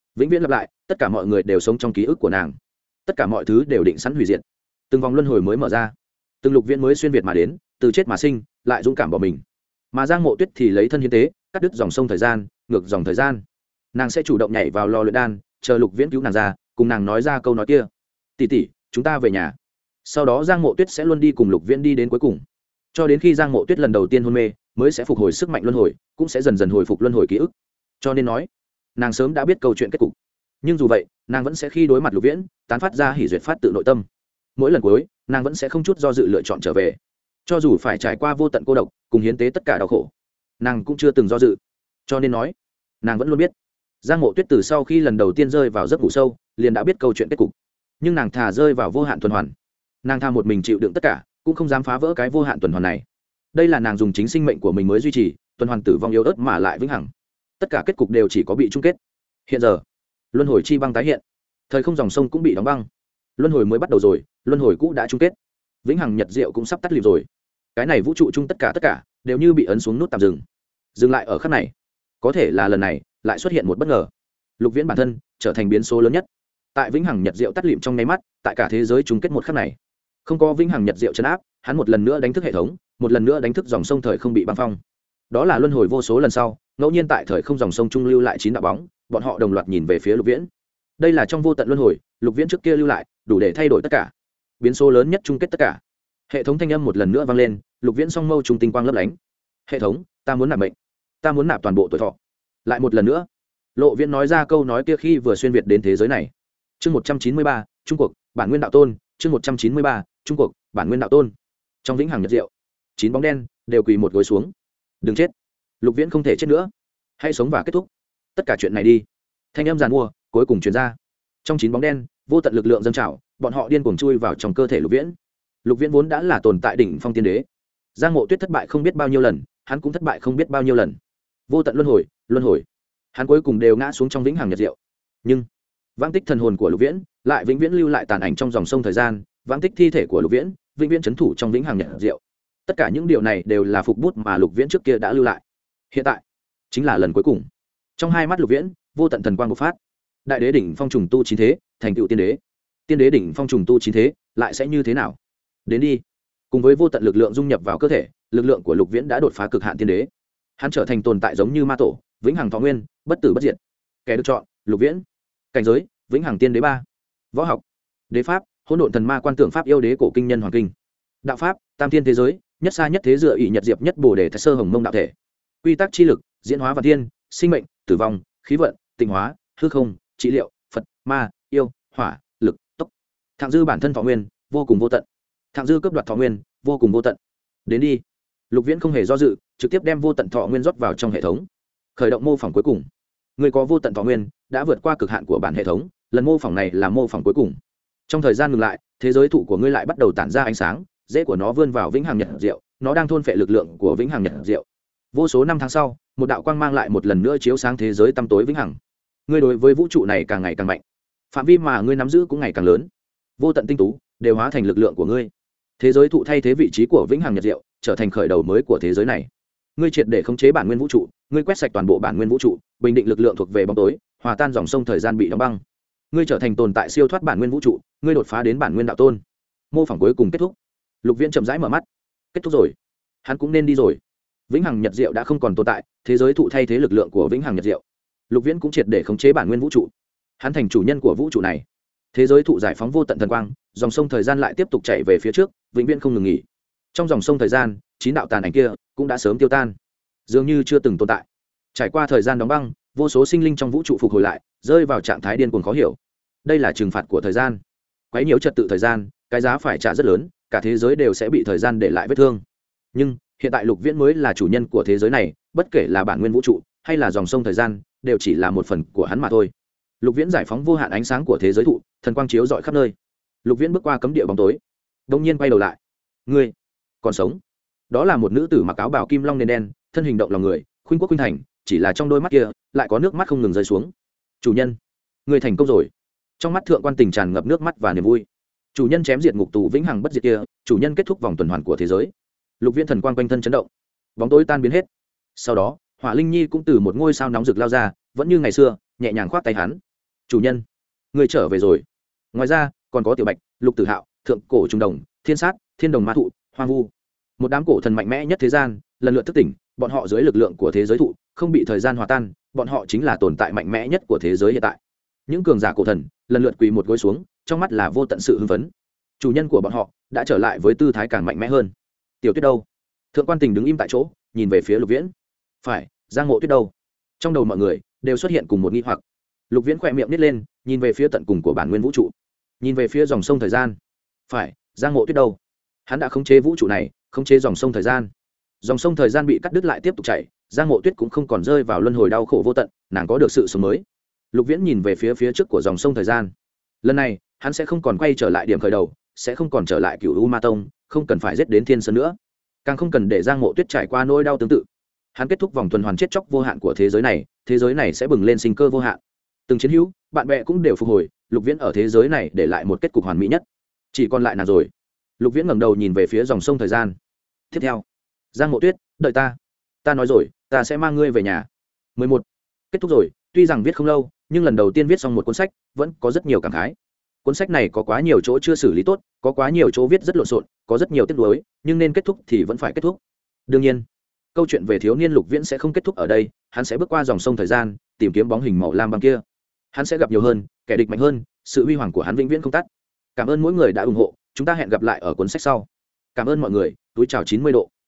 vĩnh viễn lặp lại, tất cả mọi người đều sống trong ký ức của nàng, tất cả mọi thứ đều định sẵn hủy diệt. Từng vòng luân hồi mới mở ra, từng lục viễn mới xuyên việt mà đến, từ chết mà sinh, lại dũng cảm bỏ mình. Mà Giang Mộ Tuyết thì lấy thân hiến tế, cắt đứt dòng sông thời gian, ngược dòng thời gian. Nàng sẽ chủ động nhảy vào lò luyện đan, chờ lục viễn cứu nàng ra, cùng nàng nói ra câu nói kia: tỷ tỷ, chúng ta về nhà. Sau đó Giang Mộ Tuyết sẽ luôn đi cùng lục viễn đi đến cuối cùng, cho đến khi Giang Mộ Tuyết lần đầu tiên hôn mê, mới sẽ phục hồi sức mạnh luân hồi, cũng sẽ dần dần hồi phục luân hồi ký ức. Cho nên nói, nàng sớm đã biết câu chuyện kết cục. Nhưng dù vậy, nàng vẫn sẽ khi đối mặt lục viễn, tán phát ra hỉ duyệt phát tự nội tâm. Mỗi lần cuối, nàng vẫn sẽ không chút do dự lựa chọn trở về, cho dù phải trải qua vô tận cô độc, cùng hiến tế tất cả đau khổ, nàng cũng chưa từng do dự. Cho nên nói, nàng vẫn luôn biết, Giang Mộ Tuyết từ sau khi lần đầu tiên rơi vào giấc ngủ sâu, liền đã biết câu chuyện kết cục. Nhưng nàng thà rơi vào vô hạn tuần hoàn, nàng tha một mình chịu đựng tất cả, cũng không dám phá vỡ cái vô hạn tuần hoàn này. Đây là nàng dùng chính sinh mệnh của mình mới duy trì tuần hoàn tử vong yếu ớt mà lại vĩnh hằng. Tất cả kết cục đều chỉ có bị chung kết. Hiện giờ, luân hồi chi băng tái hiện, thời không dòng sông cũng bị đóng băng, luân hồi mới bắt đầu rồi, luân hồi cũ đã chung kết, vĩnh hằng nhật diệu cũng sắp tắt lịm rồi. Cái này vũ trụ chung tất cả tất cả đều như bị ấn xuống nút tạm dừng, dừng lại ở khắc này. Có thể là lần này lại xuất hiện một bất ngờ, lục viễn bản thân trở thành biến số lớn nhất. Tại vĩnh hằng nhật diệu tắt lịm trong nháy mắt, tại cả thế giới chung kết một khắc này, không có vĩnh hằng nhật diệu chấn áp, hắn một lần nữa đánh thức hệ thống, một lần nữa đánh thức dòng sông thời không bị băng phong. Đó là luân hồi vô số lần sau, ngẫu nhiên tại thời không dòng sông trung lưu lại chín đạo bóng, bọn họ đồng loạt nhìn về phía lục viễn. Đây là trong vô tận luân hồi, lục viễn trước kia lưu lại, đủ để thay đổi tất cả, biến số lớn nhất chung kết tất cả. Hệ thống thanh âm một lần nữa vang lên, lục viễn song mâu trùng tinh quang lấp lánh. Hệ thống, ta muốn nạp mệnh, ta muốn nạp toàn bộ tuổi thọ. Lại một lần nữa, lộ viễn nói ra câu nói kia khi vừa xuyên việt đến thế giới này. Chương một trăm chín mươi ba, trung cuộc bản nguyên đạo tôn. Chương một trăm chín mươi ba, trung cuộc bản nguyên đạo tôn. Trong vĩnh hằng nhật diệu, chín bóng đen đều quỳ một gối xuống. Đừng chết, lục viễn không thể chết nữa, hãy sống và kết thúc tất cả chuyện này đi. Thanh âm giàn mua cuối cùng truyền ra. Trong chín bóng đen, vô tận lực lượng dâng trào, bọn họ điên cuồng chui vào trong cơ thể lục viễn. Lục viễn vốn đã là tồn tại đỉnh phong tiên đế, Giang Mộ Tuyết thất bại không biết bao nhiêu lần, hắn cũng thất bại không biết bao nhiêu lần. Vô tận luân hồi, luân hồi, hắn cuối cùng đều ngã xuống trong vĩnh hằng nhật diệu. Nhưng vãng tích thần hồn của lục viễn lại vĩnh viễn lưu lại tàn ảnh trong dòng sông thời gian, vãng tích thi thể của lục viễn vĩnh viễn trấn thủ trong vĩnh hằng nhật diệu. Tất cả những điều này đều là phục bút mà lục viễn trước kia đã lưu lại. Hiện tại chính là lần cuối cùng. Trong hai mắt lục viễn, vô tận thần quang bộc phát. Đại đế đỉnh phong trùng tu chín thế, thành tựu tiên đế. Tiên đế đỉnh phong trùng tu chín thế, lại sẽ như thế nào? Đến đi. Cùng với vô tận lực lượng dung nhập vào cơ thể, lực lượng của lục viễn đã đột phá cực hạn tiên đế. Hắn trở thành tồn tại giống như ma tổ, vĩnh hằng thọ nguyên, bất tử bất diệt. Kẻ được chọn, lục viễn. Cảnh giới, vĩnh hằng tiên đế ba. Võ học, đế pháp, hỗn độn thần ma quan tưởng pháp yêu đế cổ kinh nhân hoàng kinh. Đạo pháp, tam thiên thế giới, nhất xa nhất thế dựa ỷ nhật diệp nhất bồ đề thái sơ hồng mông đạo thể. Quy tắc chi lực, diễn hóa và thiên, sinh mệnh, tử vong, khí vận, tịnh hóa, hư không, trị liệu, phật, ma, yêu, hỏa, lực, tốc. Thạng dư bản thân thọ nguyên, vô cùng vô tận. Thạng dư cấp đoạt thọ nguyên, vô cùng vô tận. Đến đi. Lục viễn không hề do dự, trực tiếp đem vô tận thọ nguyên rót vào trong hệ thống, khởi động mô phỏng cuối cùng. Người có vô tận thọ nguyên đã vượt qua cực hạn của bản hệ thống, lần mô phỏng này là mô phỏng cuối cùng. Trong thời gian ngừng lại, thế giới thụ của ngươi lại bắt đầu tản ra ánh sáng, rễ của nó vươn vào vĩnh hằng nhật diệu, nó đang thôn phệ lực lượng của vĩnh hằng nhật diệu. Vô số năm tháng sau, một đạo quang mang lại một lần nữa chiếu sáng thế giới tăm tối vĩnh hằng. Ngươi đối với vũ trụ này càng ngày càng mạnh, phạm vi mà ngươi nắm giữ cũng ngày càng lớn, vô tận tinh tú đều hóa thành lực lượng của ngươi. Thế giới thụ thay thế vị trí của vĩnh hằng nhật diệu, trở thành khởi đầu mới của thế giới này. Ngươi triệt để khống chế bản nguyên vũ trụ, ngươi quét sạch toàn bộ bản nguyên vũ trụ, bình định lực lượng thuộc về bóng tối, hòa tan dòng sông thời gian bị đóng băng. Ngươi trở thành tồn tại siêu thoát bản nguyên vũ trụ, ngươi đột phá đến bản nguyên đạo tôn. Mô phỏng cuối cùng kết thúc. Lục viễn chậm rãi mở mắt. Kết thúc rồi, hắn cũng nên đi rồi. Vĩnh hằng nhật diệu đã không còn tồn tại, thế giới thụ thay thế lực lượng của vĩnh hằng nhật diệu. Lục viễn cũng triệt để khống chế bản nguyên vũ trụ, hắn thành chủ nhân của vũ trụ này. Thế giới thụ giải phóng vô tận thần quang, dòng sông thời gian lại tiếp tục chạy về phía trước, vĩnh viễn không ngừng nghỉ. Trong dòng sông thời gian, chín đạo tàn ảnh kia cũng đã sớm tiêu tan, dường như chưa từng tồn tại. Trải qua thời gian đóng băng, vô số sinh linh trong vũ trụ phục hồi lại, rơi vào trạng thái điên cuồng khó hiểu. Đây là trừng phạt của thời gian, quấy nhiễu trật tự thời gian, cái giá phải trả rất lớn, cả thế giới đều sẽ bị thời gian để lại vết thương. Nhưng hiện tại lục viễn mới là chủ nhân của thế giới này, bất kể là bản nguyên vũ trụ hay là dòng sông thời gian, đều chỉ là một phần của hắn mà thôi. Lục viễn giải phóng vô hạn ánh sáng của thế giới thụ, thần quang chiếu rọi khắp nơi. Lục viễn bước qua cấm địa bóng tối, đông nhiên quay đầu lại. Ngươi còn sống? Đó là một nữ tử mặc áo bào kim long nền đen, thân hình động lòng người, khuynh quốc khuynh thành, chỉ là trong đôi mắt kia lại có nước mắt không ngừng rơi xuống. Chủ nhân, ngươi thành công rồi. Trong mắt thượng quan tình tràn ngập nước mắt và niềm vui. Chủ nhân chém diệt ngục tù vĩnh hằng bất diệt kia, chủ nhân kết thúc vòng tuần hoàn của thế giới. Lục viễn thần quang quanh thân chấn động, bóng tối tan biến hết. Sau đó Hỏa Linh Nhi cũng từ một ngôi sao nóng rực lao ra, vẫn như ngày xưa, nhẹ nhàng khoát tay hắn. chủ nhân, người trở về rồi. Ngoài ra còn có tiểu bạch, lục tử hạo, thượng cổ trung đồng, thiên sát, thiên đồng ma thụ, hoang vu, một đám cổ thần mạnh mẽ nhất thế gian lần lượt thức tỉnh. Bọn họ dưới lực lượng của thế giới thụ không bị thời gian hòa tan, bọn họ chính là tồn tại mạnh mẽ nhất của thế giới hiện tại. Những cường giả cổ thần lần lượt quỳ một gối xuống, trong mắt là vô tận sự hưng phấn. Chủ nhân của bọn họ đã trở lại với tư thái càng mạnh mẽ hơn. Tiểu Tuyết đâu? Thượng quan Tình đứng im tại chỗ, nhìn về phía Lục Viễn. Phải, Giang Mộ Tuyết đâu? Trong đầu mọi người đều xuất hiện cùng một nghi hoặc. Lục Viễn khỏe miệng nít lên, nhìn về phía tận cùng của bản nguyên vũ trụ, nhìn về phía dòng sông thời gian. Phải, Giang Mộ Tuyết đâu? Hắn đã khống chế vũ trụ này, khống chế dòng sông thời gian. Dòng sông thời gian bị cắt đứt lại tiếp tục chảy, Giang Mộ Tuyết cũng không còn rơi vào luân hồi đau khổ vô tận, nàng có được sự sống mới. Lục Viễn nhìn về phía phía trước của dòng sông thời gian. Lần này, hắn sẽ không còn quay trở lại điểm khởi đầu, sẽ không còn trở lại Cửu U Ma Tông, không cần phải giết đến Thiên Sơn nữa, càng không cần để Giang Mộ Tuyết trải qua nỗi đau tương tự. Hắn kết thúc vòng tuần hoàn chết chóc vô hạn của thế giới này, thế giới này sẽ bừng lên sinh cơ vô hạn. Từng chiến hữu, bạn bè cũng đều phục hồi, Lục Viễn ở thế giới này để lại một kết cục hoàn mỹ nhất. Chỉ còn lại nàng rồi. Lục Viễn ngẩng đầu nhìn về phía dòng sông thời gian. Tiếp theo, Giang Mộ Tuyết, đợi ta. Ta nói rồi, ta sẽ mang ngươi về nhà. mười một. Kết thúc rồi, tuy rằng viết không lâu, nhưng lần đầu tiên viết xong một cuốn sách, vẫn có rất nhiều cảm khái. Cuốn sách này có quá nhiều chỗ chưa xử lý tốt, có quá nhiều chỗ viết rất lộn xộn, có rất nhiều tiếc nuối, nhưng nên kết thúc thì vẫn phải kết thúc. Đương nhiên, câu chuyện về thiếu niên Lục Viễn sẽ không kết thúc ở đây, hắn sẽ bước qua dòng sông thời gian, tìm kiếm bóng hình màu lam băng kia. Hắn sẽ gặp nhiều hơn, kẻ địch mạnh hơn, sự huy hoàng của hắn vĩnh viễn không tắt. Cảm ơn mỗi người đã ủng hộ, chúng ta hẹn gặp lại ở cuốn sách sau. Cảm ơn mọi người, túi chào chín mươi độ.